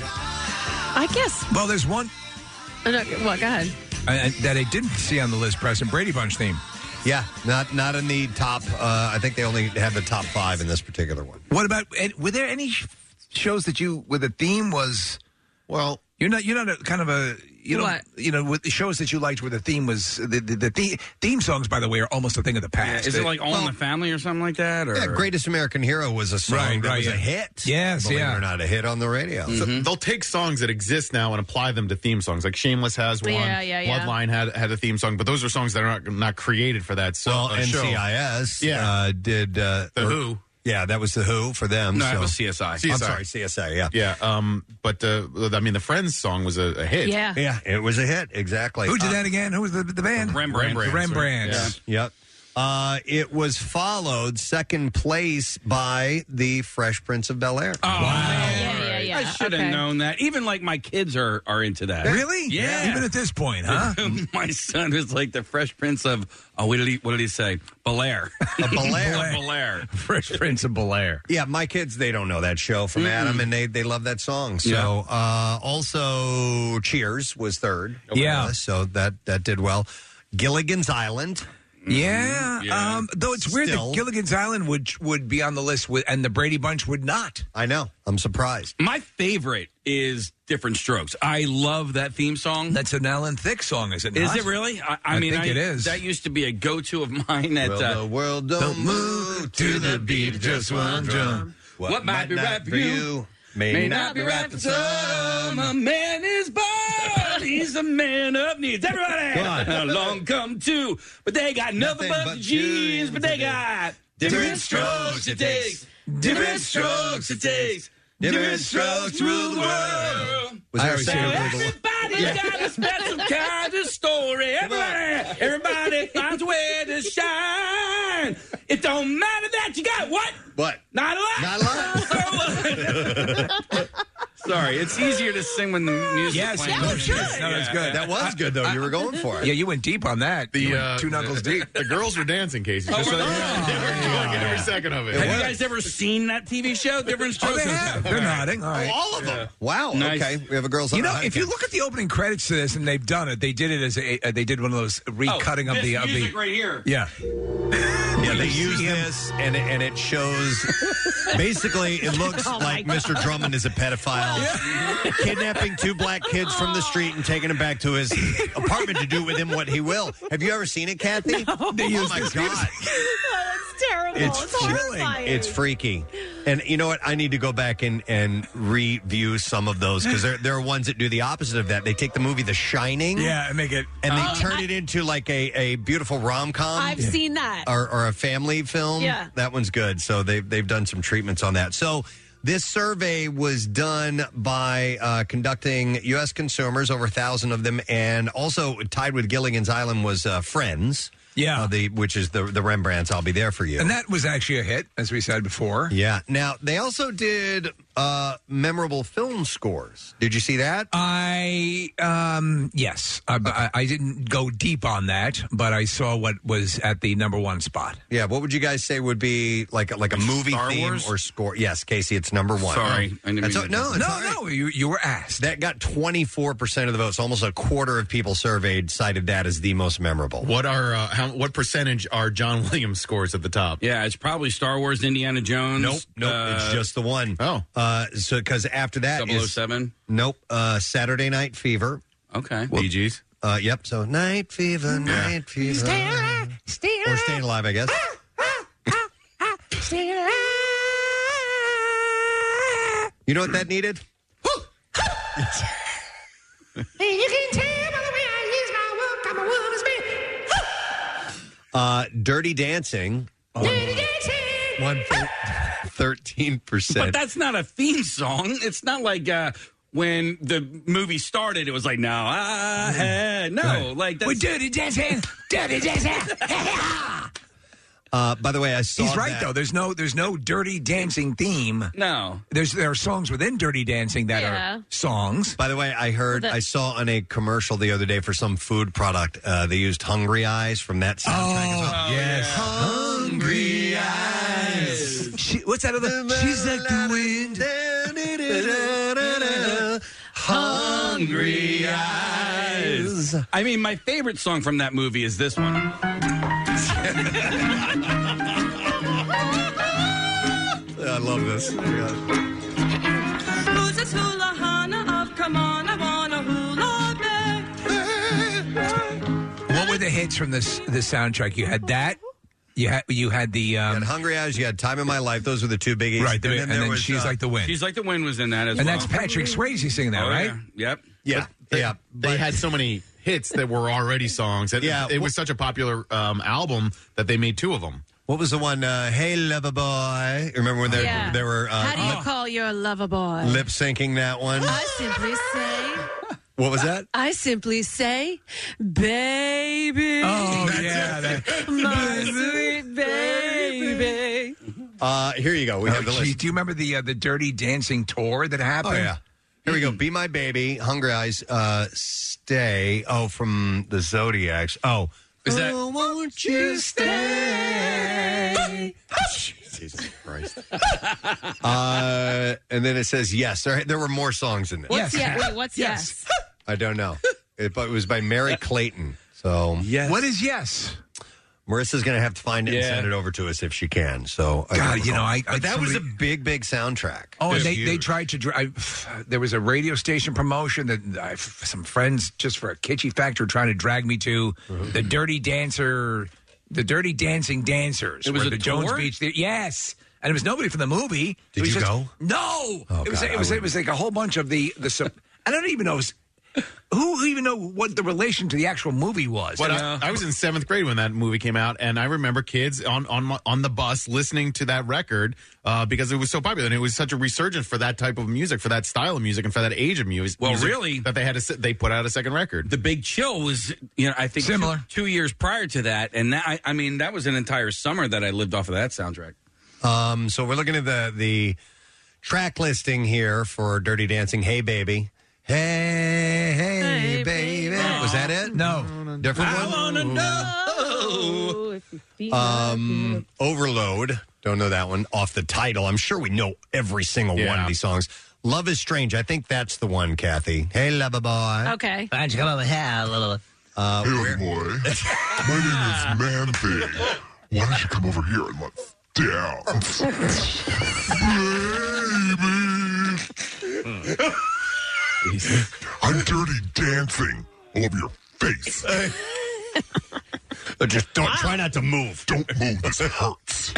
I guess.
Well, there's one
Oh, no, well, go ahead.
uh, that I didn't see on the list, Preston Brady Bunch theme.
Yeah, not not in the top. Uh, I think they only have the top five in this particular one.
What about? and Were there any sh- shows that you where the theme was?
Well,
You're not. You're not a kind of a. You know.
What?
You know, with the shows that you liked where the theme was the the, the theme, theme songs. By the way, are almost a thing of the
Yeah,
past.
is it like All in
well-
the Family or something like that? Or
Yeah, Greatest American Hero was a song
Right,
that
right,
was
yeah.
a hit.
Yes,
believe
yeah.
it or not, a hit on the radio.
So they'll take songs that exist now and apply them to theme songs. Like Shameless has one.
Yeah, yeah, yeah.
Bloodline had had a theme song, but those are songs that are not not created for that. So,
Well,
uh,
N
show.
C I S
Yeah.
uh, did uh,
The
or-
Who.
Yeah, that was the Who for them.
No,
so.
that was C S I.
C S I.
I'm sorry, C S I. Yeah,
Yeah, um, but uh, I mean, the Friends song was a, a hit.
Yeah.
yeah, it was a hit. Exactly.
Who did
Uh,
that again? Who was the the band?
Rembrandt.
The
Rembrandt,
Rembrandts.
Yeah.
Yep. Uh, it was followed second place by the Fresh Prince of Bel Air.
Oh, wow.
Yeah, yeah, yeah.
I should have
Okay.
known that. Even like my kids are are into that.
Really?
Yeah.
Even at this point, huh?
My son is like the Fresh Prince of oh, what did he what did he say? Bel-Air.
A Bel Air.
Bel-Air.
Fresh Prince of Bel Air.
Yeah, my kids, they don't know that show from Adam, and they, they love that song. So, uh, also, Cheers was third.
Yeah.
Uh, so that, that did well. Gilligan's Island.
Yeah.
Yeah.
Um, though it's weird
Still.
that Gilligan's Island would would be on the list with, and the Brady Bunch would not.
I know. I'm surprised.
My favorite is Different Strokes. I love that theme song.
That's an Alan Thicke song, is it not?
Is it really? I, I,
I
mean,
think
I,
it is.
That used to be a go-to of mine. At
Well,
uh,
the world don't, move to the beat of just one drum.
What might be right for you
may,
may
not be right for some.
A man is born. He's a man of needs. Everybody,
Go on.
along come two, but they got nothing,
Nothing
but,
but
the jeans.
jeans
But they got different strokes it takes. Different strokes it takes. Different strokes rule the world.
Was there a
So
sample of the-
everybody Everybody's got a special kind of story. Everybody, everybody finds a way to shine. It don't matter that you got what?
What?
Not a lot.
Not a
lot. Sorry, it's easier to sing when the music.
Yes,
playing.
no, no, that's good.
That was good, though. You were going for it.
Yeah, you went deep on that.
The
You went
uh,
two knuckles
the,
deep.
The girls were dancing, Casey.
Oh,
Just so
we're-
that you know. They were enjoying every second of it.
Have you guys ever seen that T V show, Different
Oh,
Strokes?
they have. They're nodding. All right.
All of them. Wow.
Nice.
Okay. We have a girls'
You know,
Night
if you
again.
look at the opening credits to this, and they've done it, they did it as a, uh, they did one of those recutting
oh,
of the
this
of
music
the
right here.
Yeah.
Yeah, they use this, and it, and it shows. Basically, it looks
Oh, my
like Mister Drummond is a pedophile, kidnapping two black kids from the street and taking them back to his apartment to do with him what he will. Have you ever seen it, Kathy? Oh
They use
my
this
God,
That's terrible.
it's
It's horrifying.
it's freaky. And you know what? I need to go back and, and review some of those because there there are ones that do the opposite of that. They take the movie The Shining,
Yeah, and make it.
and they
Oh,
turn
I-
it into like a, a beautiful rom com.
I've seen that.
or, or a family film.
Yeah.
That one's good. So they've, they've done some treatments on that. So this survey was done by uh, conducting U S consumers, over a thousand of them, and also tied with Gilligan's Island was uh, Friends.
Yeah.
Uh, the which is the the Rembrandts. I'll be there for you.
And that was actually a hit, as we said before.
Yeah. Now they also did uh, memorable film scores. Did you see that?
I um yes, I, I, I didn't go deep on that, but I saw what was at the number one spot.
Yeah. What would you guys say would be like a- like a movie
Star
theme
Wars?
or score? Yes, Casey, it's number one.
Sorry, I didn't
That's
mean
o-
to-
no, it's
No,
all right.
no, you you were asked.
That got twenty-four percent of the votes. Almost a quarter of people surveyed cited that as the most memorable.
What are uh, how? What percentage are John Williams scores at the top?
Yeah, it's probably Star Wars, Indiana Jones.
Nope, nope.
uh,
it's just the one.
Oh.
Uh, so because after that
double oh
is
seven.
nope. Uh, Saturday Night Fever.
Okay.
Bee Gees.
Uh, yep. So Night Fever, Night Fever,
Stay alive, stay
or
alive,
Staying Alive, I guess.
stay alive.
You know what that needed?
And you can tell by the way I use my work, I'm a woman's man.
Uh, Dirty Dancing.
Dirty dancing.
One thirteen
But
percent.
that's not a theme song. It's not like uh, when the movie started, it was like, no, I had. No,
Right.
like that's.
We're dirty dancing, dirty dancing.
Uh, by the way, I saw
He's right
that-
though. There's no there's no dirty dancing theme.
No.
There's there are songs within Dirty Dancing that
Yeah.
are songs.
By the way, I heard,
Well, that-
I saw on a commercial the other day for some food product, uh, they used Hungry Eyes from that soundtrack as well.
yes.
Hungry Eyes.
She, what's that other? She's like the wind.
Hungry Eyes.
I mean, my favorite song from that movie is this one.
I love this.
Who's this hula hana of come on, I wanna hula back.
What were the hits from this the soundtrack? You had that. You had you had the
You
um,
had Hungry Eyes, you had Time in My Life. Those were the two biggies.
right, the,
And
and
then
then,
there was,
she's
uh,
like the wind.
She's Like the Wind was in that as
and
well.
that's Patrick Swayze singing that,
Oh,
right?
yeah. Yep.
Yeah, yeah.
They had so many hits that were already songs. It,
Yeah,
it
wh-
was such a popular um, album that they made two of them.
What was the one? Uh, hey, lover boy. Remember when they,
Yeah.
they were
How do you
uh,
call your lover boy?
lip syncing that one?
I simply say,
What was that?
I simply say, baby.
Oh yeah. That,
My sweet baby.
Uh, here you go. We
oh,
have the
gee,
list.
do you remember the uh, the Dirty Dancing tour that happened?
Oh, yeah. Here we go. Be My Baby, Hungry Eyes, uh, Stay. Oh, from the Zodiacs. Oh.
Is that-
Oh, won't you stay? Jesus Christ. uh, and then it says yes. There, there were more songs in this.
What's
Yes.
yes? Wait, what's yes?
I don't know. It, but it was by Mary Clayton. So
Yes.
What is yes?
Marissa's going to have to find it and
Yeah.
send it over to us if she can. So I
God,
don't
you know,
recall.
I- I-
but that was a
somebody-
big, big soundtrack.
Oh,
It
and
was
they, they
huge.
tried to drive. There was a radio station promotion that I, some friends, just for a kitschy factor, trying to drag me to
Mm-hmm.
the Dirty Dancer, the Dirty Dancing Dancers.
It was
where
a
the Jones
tour?
Beach. Theater- yes, and it was nobody from the movie.
Did
It was
you
just-
go?
No,
Oh,
it was.
God,
it
I
was. It
wouldn't.
was like a whole bunch of the the. sup- I don't even know. It was, who even know what the relation to the actual movie was?
But I, I was in seventh grade when that movie came out, and I remember kids on on my, on the bus listening to that record uh, because it was so popular, and it was such a resurgence for that type of music, for that style of music, and for that age of music.
Well,
music
really,
that they had to sit, they put out a second record.
The Big Chill was, you know, I think
Similar.
Two, two years prior to that, and that, I, I mean, that was an entire summer that I lived off of that soundtrack.
Um, so we're looking at the the track listing here for Dirty Dancing. Hey, baby. Hey, hey,
Hey,
baby.
baby.
Was that it?
No.
Different
I
one?
wanna know
if you feel
Um, Overload. Don't know that one off the title. I'm sure we know every single one
Yeah.
of these songs. Love is Strange. I think that's the one, Kathy. Hey, lover boy.
Okay.
Why don't you come over here, little...
Uh,
Hey,
where-
boy. My name is Man Thing. Why don't you come over here and let's dance? Baby. I'm dirty dancing all over your face.
Uh, Just don't try not to move.
Don't move. This hurts.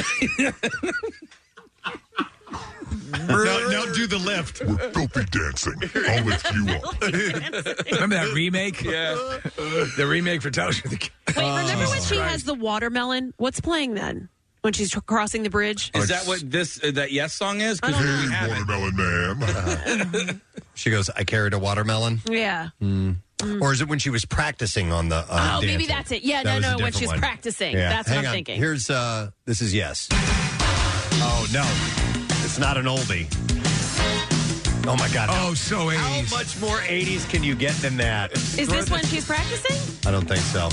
now, now do the lift.
We're filthy dancing. I'll lift you up.
Remember that remake?
Yeah.
The remake for Toast with the
Wait, remember when she has the watermelon? What's playing then? When she's tr- crossing the bridge?
Is that what this uh, that Yes song is? Because
I
we
don't
have it.
Watermelon Man.
She goes, I carried a watermelon.
Yeah.
Mm. Or is it when she was practicing on the uh,
Oh, maybe
dancing?
that's it. Yeah,
That
no,
was a
no, when
different
she's
one.
practicing.
Yeah.
That's
Hang
what I'm
on.
thinking.
Here's, uh, this is Yes. Oh, no. It's not an oldie. Oh, my God.
Oh, so
How
eighties.
much more eighties can you get than that?
Is this when she's practicing?
I don't think so.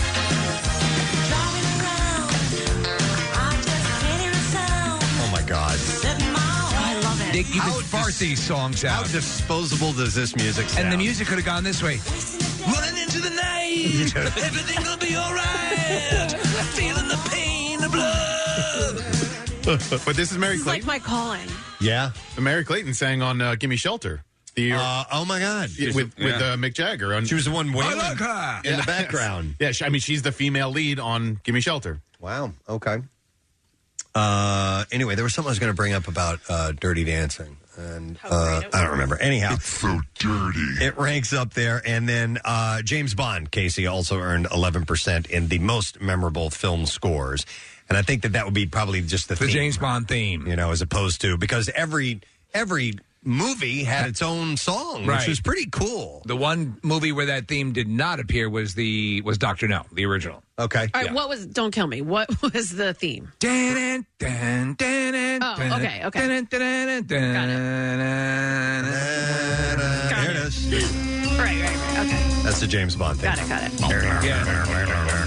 Oh, my God.
I love it.
They, you
How
could fart
dis-
these songs
How
out.
disposable does this music sound?
And the music could have gone this way. Running into the night, everything will be all right. Feeling the pain, the blood.
But this is Mary
This is like
Clayton.
my calling.
Yeah.
Mary Clayton sang on uh, "Gimme Shelter." The
Uh, oh, my God.
with with
yeah.
uh, Mick Jagger. On,
She was the one
I
wailing
like her.
in the
Yes.
background.
Yeah, she, I mean, she's the female lead on "Gimme Shelter."
Wow. Okay. Uh, anyway, there was something I was going to bring up about uh, Dirty Dancing, and uh, I don't remember. Anyhow,
It's so dirty.
it ranks up there, and then uh, James Bond, Casey, also earned eleven percent in the most memorable film scores, and I think that that would be probably just the,
The
theme,
James Bond theme.
you know, as opposed to because every every movie had its own song,
Right.
which was pretty cool.
The one movie where that theme did not appear was the was Doctor No, the original.
Okay.
All right, what was, don't kill me, what was the theme?
Dun, dun, dun, dun,
Oh,
dun,
okay, okay.
dun, dun, dun, dun,
Got it.
dun, dun.
There it is.
Right, right, right. Okay.
That's the James Bond thing.
Got it, got it.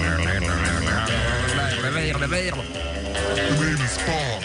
The name is Bond.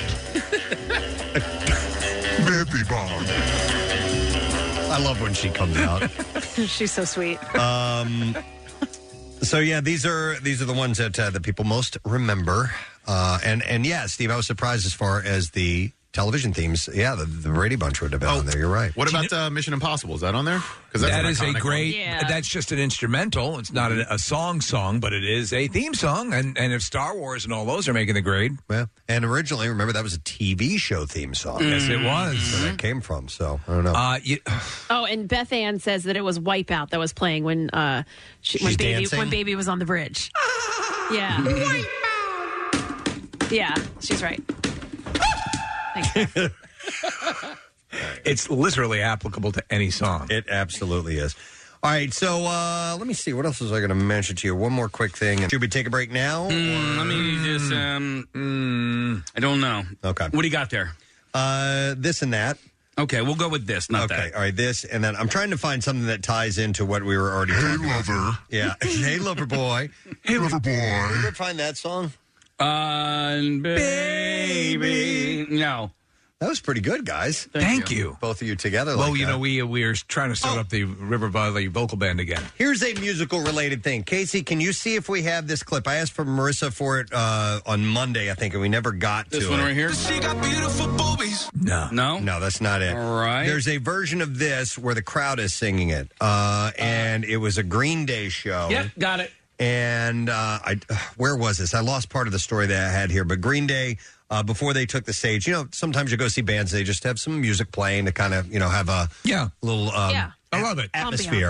Nancy Bond.
I love when she comes out.
She's so sweet.
Um, so yeah, these are these are the ones that uh, that people most remember. Uh, and and yeah, Steve, I was surprised as far as the television themes. Yeah, the, the Brady Bunch would have been on there. You're right.
What about uh, Mission Impossible? Is that on there? Because
That is a
iconic
great.
one.
Yeah.
That's just an instrumental. It's not a, a song song, but it is a theme song. And and if Star Wars and all those are making the grade,
Yeah, and originally, remember that was a T V show theme song.
yes, it was.
Where that came from. So I don't know.
Uh, you,
Oh, and Beth Ann says that it was Wipeout that was playing when uh she, when
She's
baby
dancing?
when baby was on the bridge. Yeah. Yeah, she's right. Thanks, Beth.
it's literally applicable to any song.
It absolutely is. All right, so uh, let me see. What else was I going to mention to you? One more quick thing. Should we take a break now?
Mm, let me just. Um, mm, I don't know.
Okay.
What do you got there?
Uh, this and that.
Okay, we'll go with this, not
Okay,
that.
all right, this, and then I'm trying to find something that ties into what we were already
Hey,
talking about.
lover.
Yeah. Hey, lover boy.
Hey, lover boy.
You ever find that song?
Uh, baby. No.
That was pretty good, guys.
Thank you.
Both of you together.
Well,
like
you
that.
know, we we are trying to start up the River Valley vocal band again.
Here's a musical related thing. Casey, can you see if we have this clip? I asked for Marissa for it uh, on Monday, I think, and we never got
This
to
one
it.
right here?
She got beautiful boobies. No.
No?
No, that's not it.
All right.
There's a version of this where the crowd is singing it, uh, and it was a Green Day show.
Yep, got it.
And uh, I, where was this? I lost part of the story that I had here. But Green Day, uh, before they took the stage, you know, sometimes you go see bands, they just have some music playing to kind of, you know, have a
Yeah.
little um,
Yeah.
I love it.
atmosphere.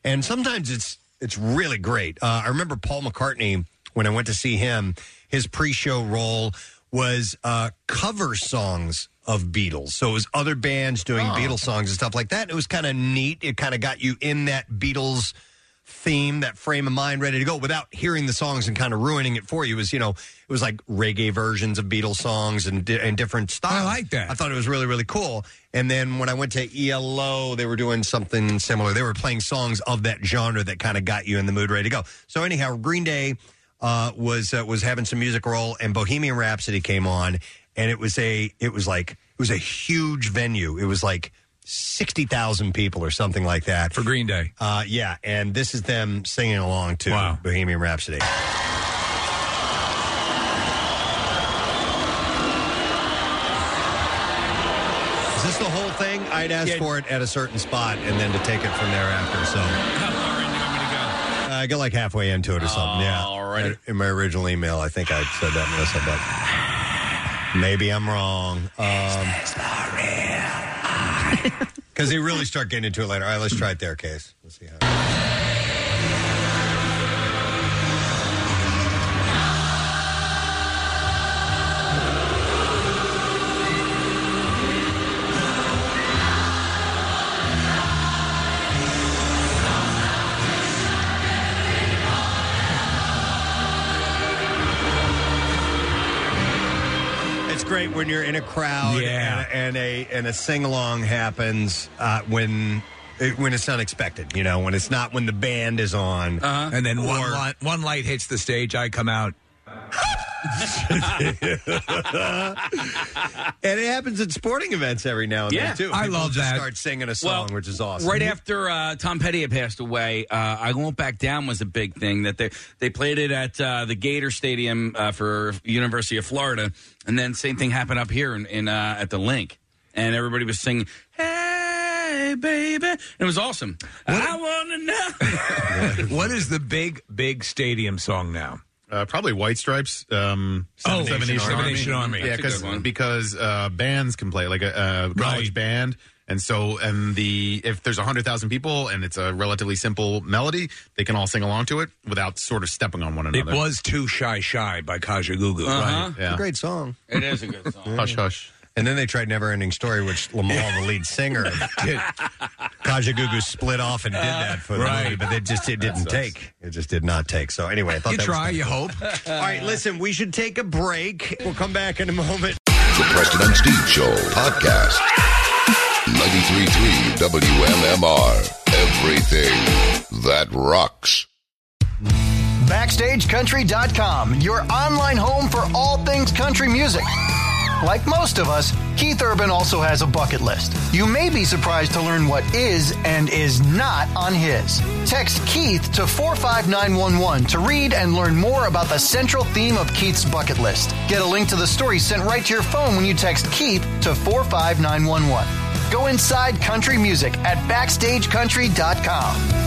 And sometimes it's it's really great. Uh, I remember Paul McCartney, when I went to see him, his pre-show role was uh, cover songs of Beatles. So it was other bands doing
Oh.
Beatles songs and stuff like that. It was kind of neat. It kind of got you in that Beatles theme, that frame of mind, ready to go without hearing the songs and kind of ruining it for you. It was, you know, it was like reggae versions of Beatles songs and, di- and different styles. I like that. I thought it was really, really cool. And then when I went to E L O, they were doing something similar. They were playing songs of that genre that kind of got you in the mood, ready to go. So anyhow, Green Day uh, was uh, was having some music roll, and Bohemian Rhapsody came on, and it was a it was like it was a huge venue. It was like sixty thousand people or something like that.
For Green Day.
Uh, yeah, and this is them singing along to
Wow.
Bohemian Rhapsody. Is this the whole thing? I'd ask
Yeah.
for it at a certain spot and then to take it from there after. So
How far in do you want me to go?
uh, I got like halfway into it or something. Yeah.
All right.
In my original email, I think I said that, Melissa, but maybe I'm wrong. Um, Because they really start getting into it later. All right, let's try it there, Case. Let's see how. It's great when you're in a crowd
Yeah.
and, and a and a sing along happens uh, when it, when it's unexpected. You know, when it's not when the band is on,
Uh-huh. And then one
Or-
light, one light hits the stage, I come out.
and it happens at sporting events every now and
Yeah.
then too.
I
People
love
just
that.
Start singing a song,
Well,
which is awesome.
Right after uh, Tom Petty had passed away, uh, I Won't Back Down was a big thing. That they they played it at uh, the Gator Stadium uh, for University of Florida, and then same thing happened up here in, in uh, at the Link, and everybody was singing "Hey Baby," and it was awesome. I want to know.
What is the big, big stadium song now?
Uh, probably White Stripes. Um,
Oh,
Seven Nation
Seven
Army.
Nation Army.
Yeah,
That's a
because
good one.
because uh, bands can play like a, a college
Right.
band, and so and the if there's a hundred thousand people and it's a relatively simple melody, they can all sing along to it without sort of stepping on one
It
another.
was Too Shy Shy by Kaja Gugu.
Uh-huh.
Right?
It's
Yeah.
a great song.
It is a good song.
Hush hush.
And then they tried Never Ending Story, which Lamal, the lead singer, did. Kaja Gugu split off and did that for the
Right.
movie, but it just it didn't take. It just did not take. So anyway, I thought
You
that
try,
was
you hope.
All right, listen, we should take a break. We'll come back in a moment.
The Preston and Steve Show podcast. ninety-three point three W M M R. Everything that rocks.
Backstage Country dot com, your online home for all things country music. Like most of us, Keith Urban also has a bucket list. You may be surprised to learn what is and is not on his. Text Keith to four five nine one one to read and learn more about the central theme of Keith's bucket list. Get a link to the story sent right to your phone when you text Keith to four five nine one one. Go inside country music at Backstage Country dot com.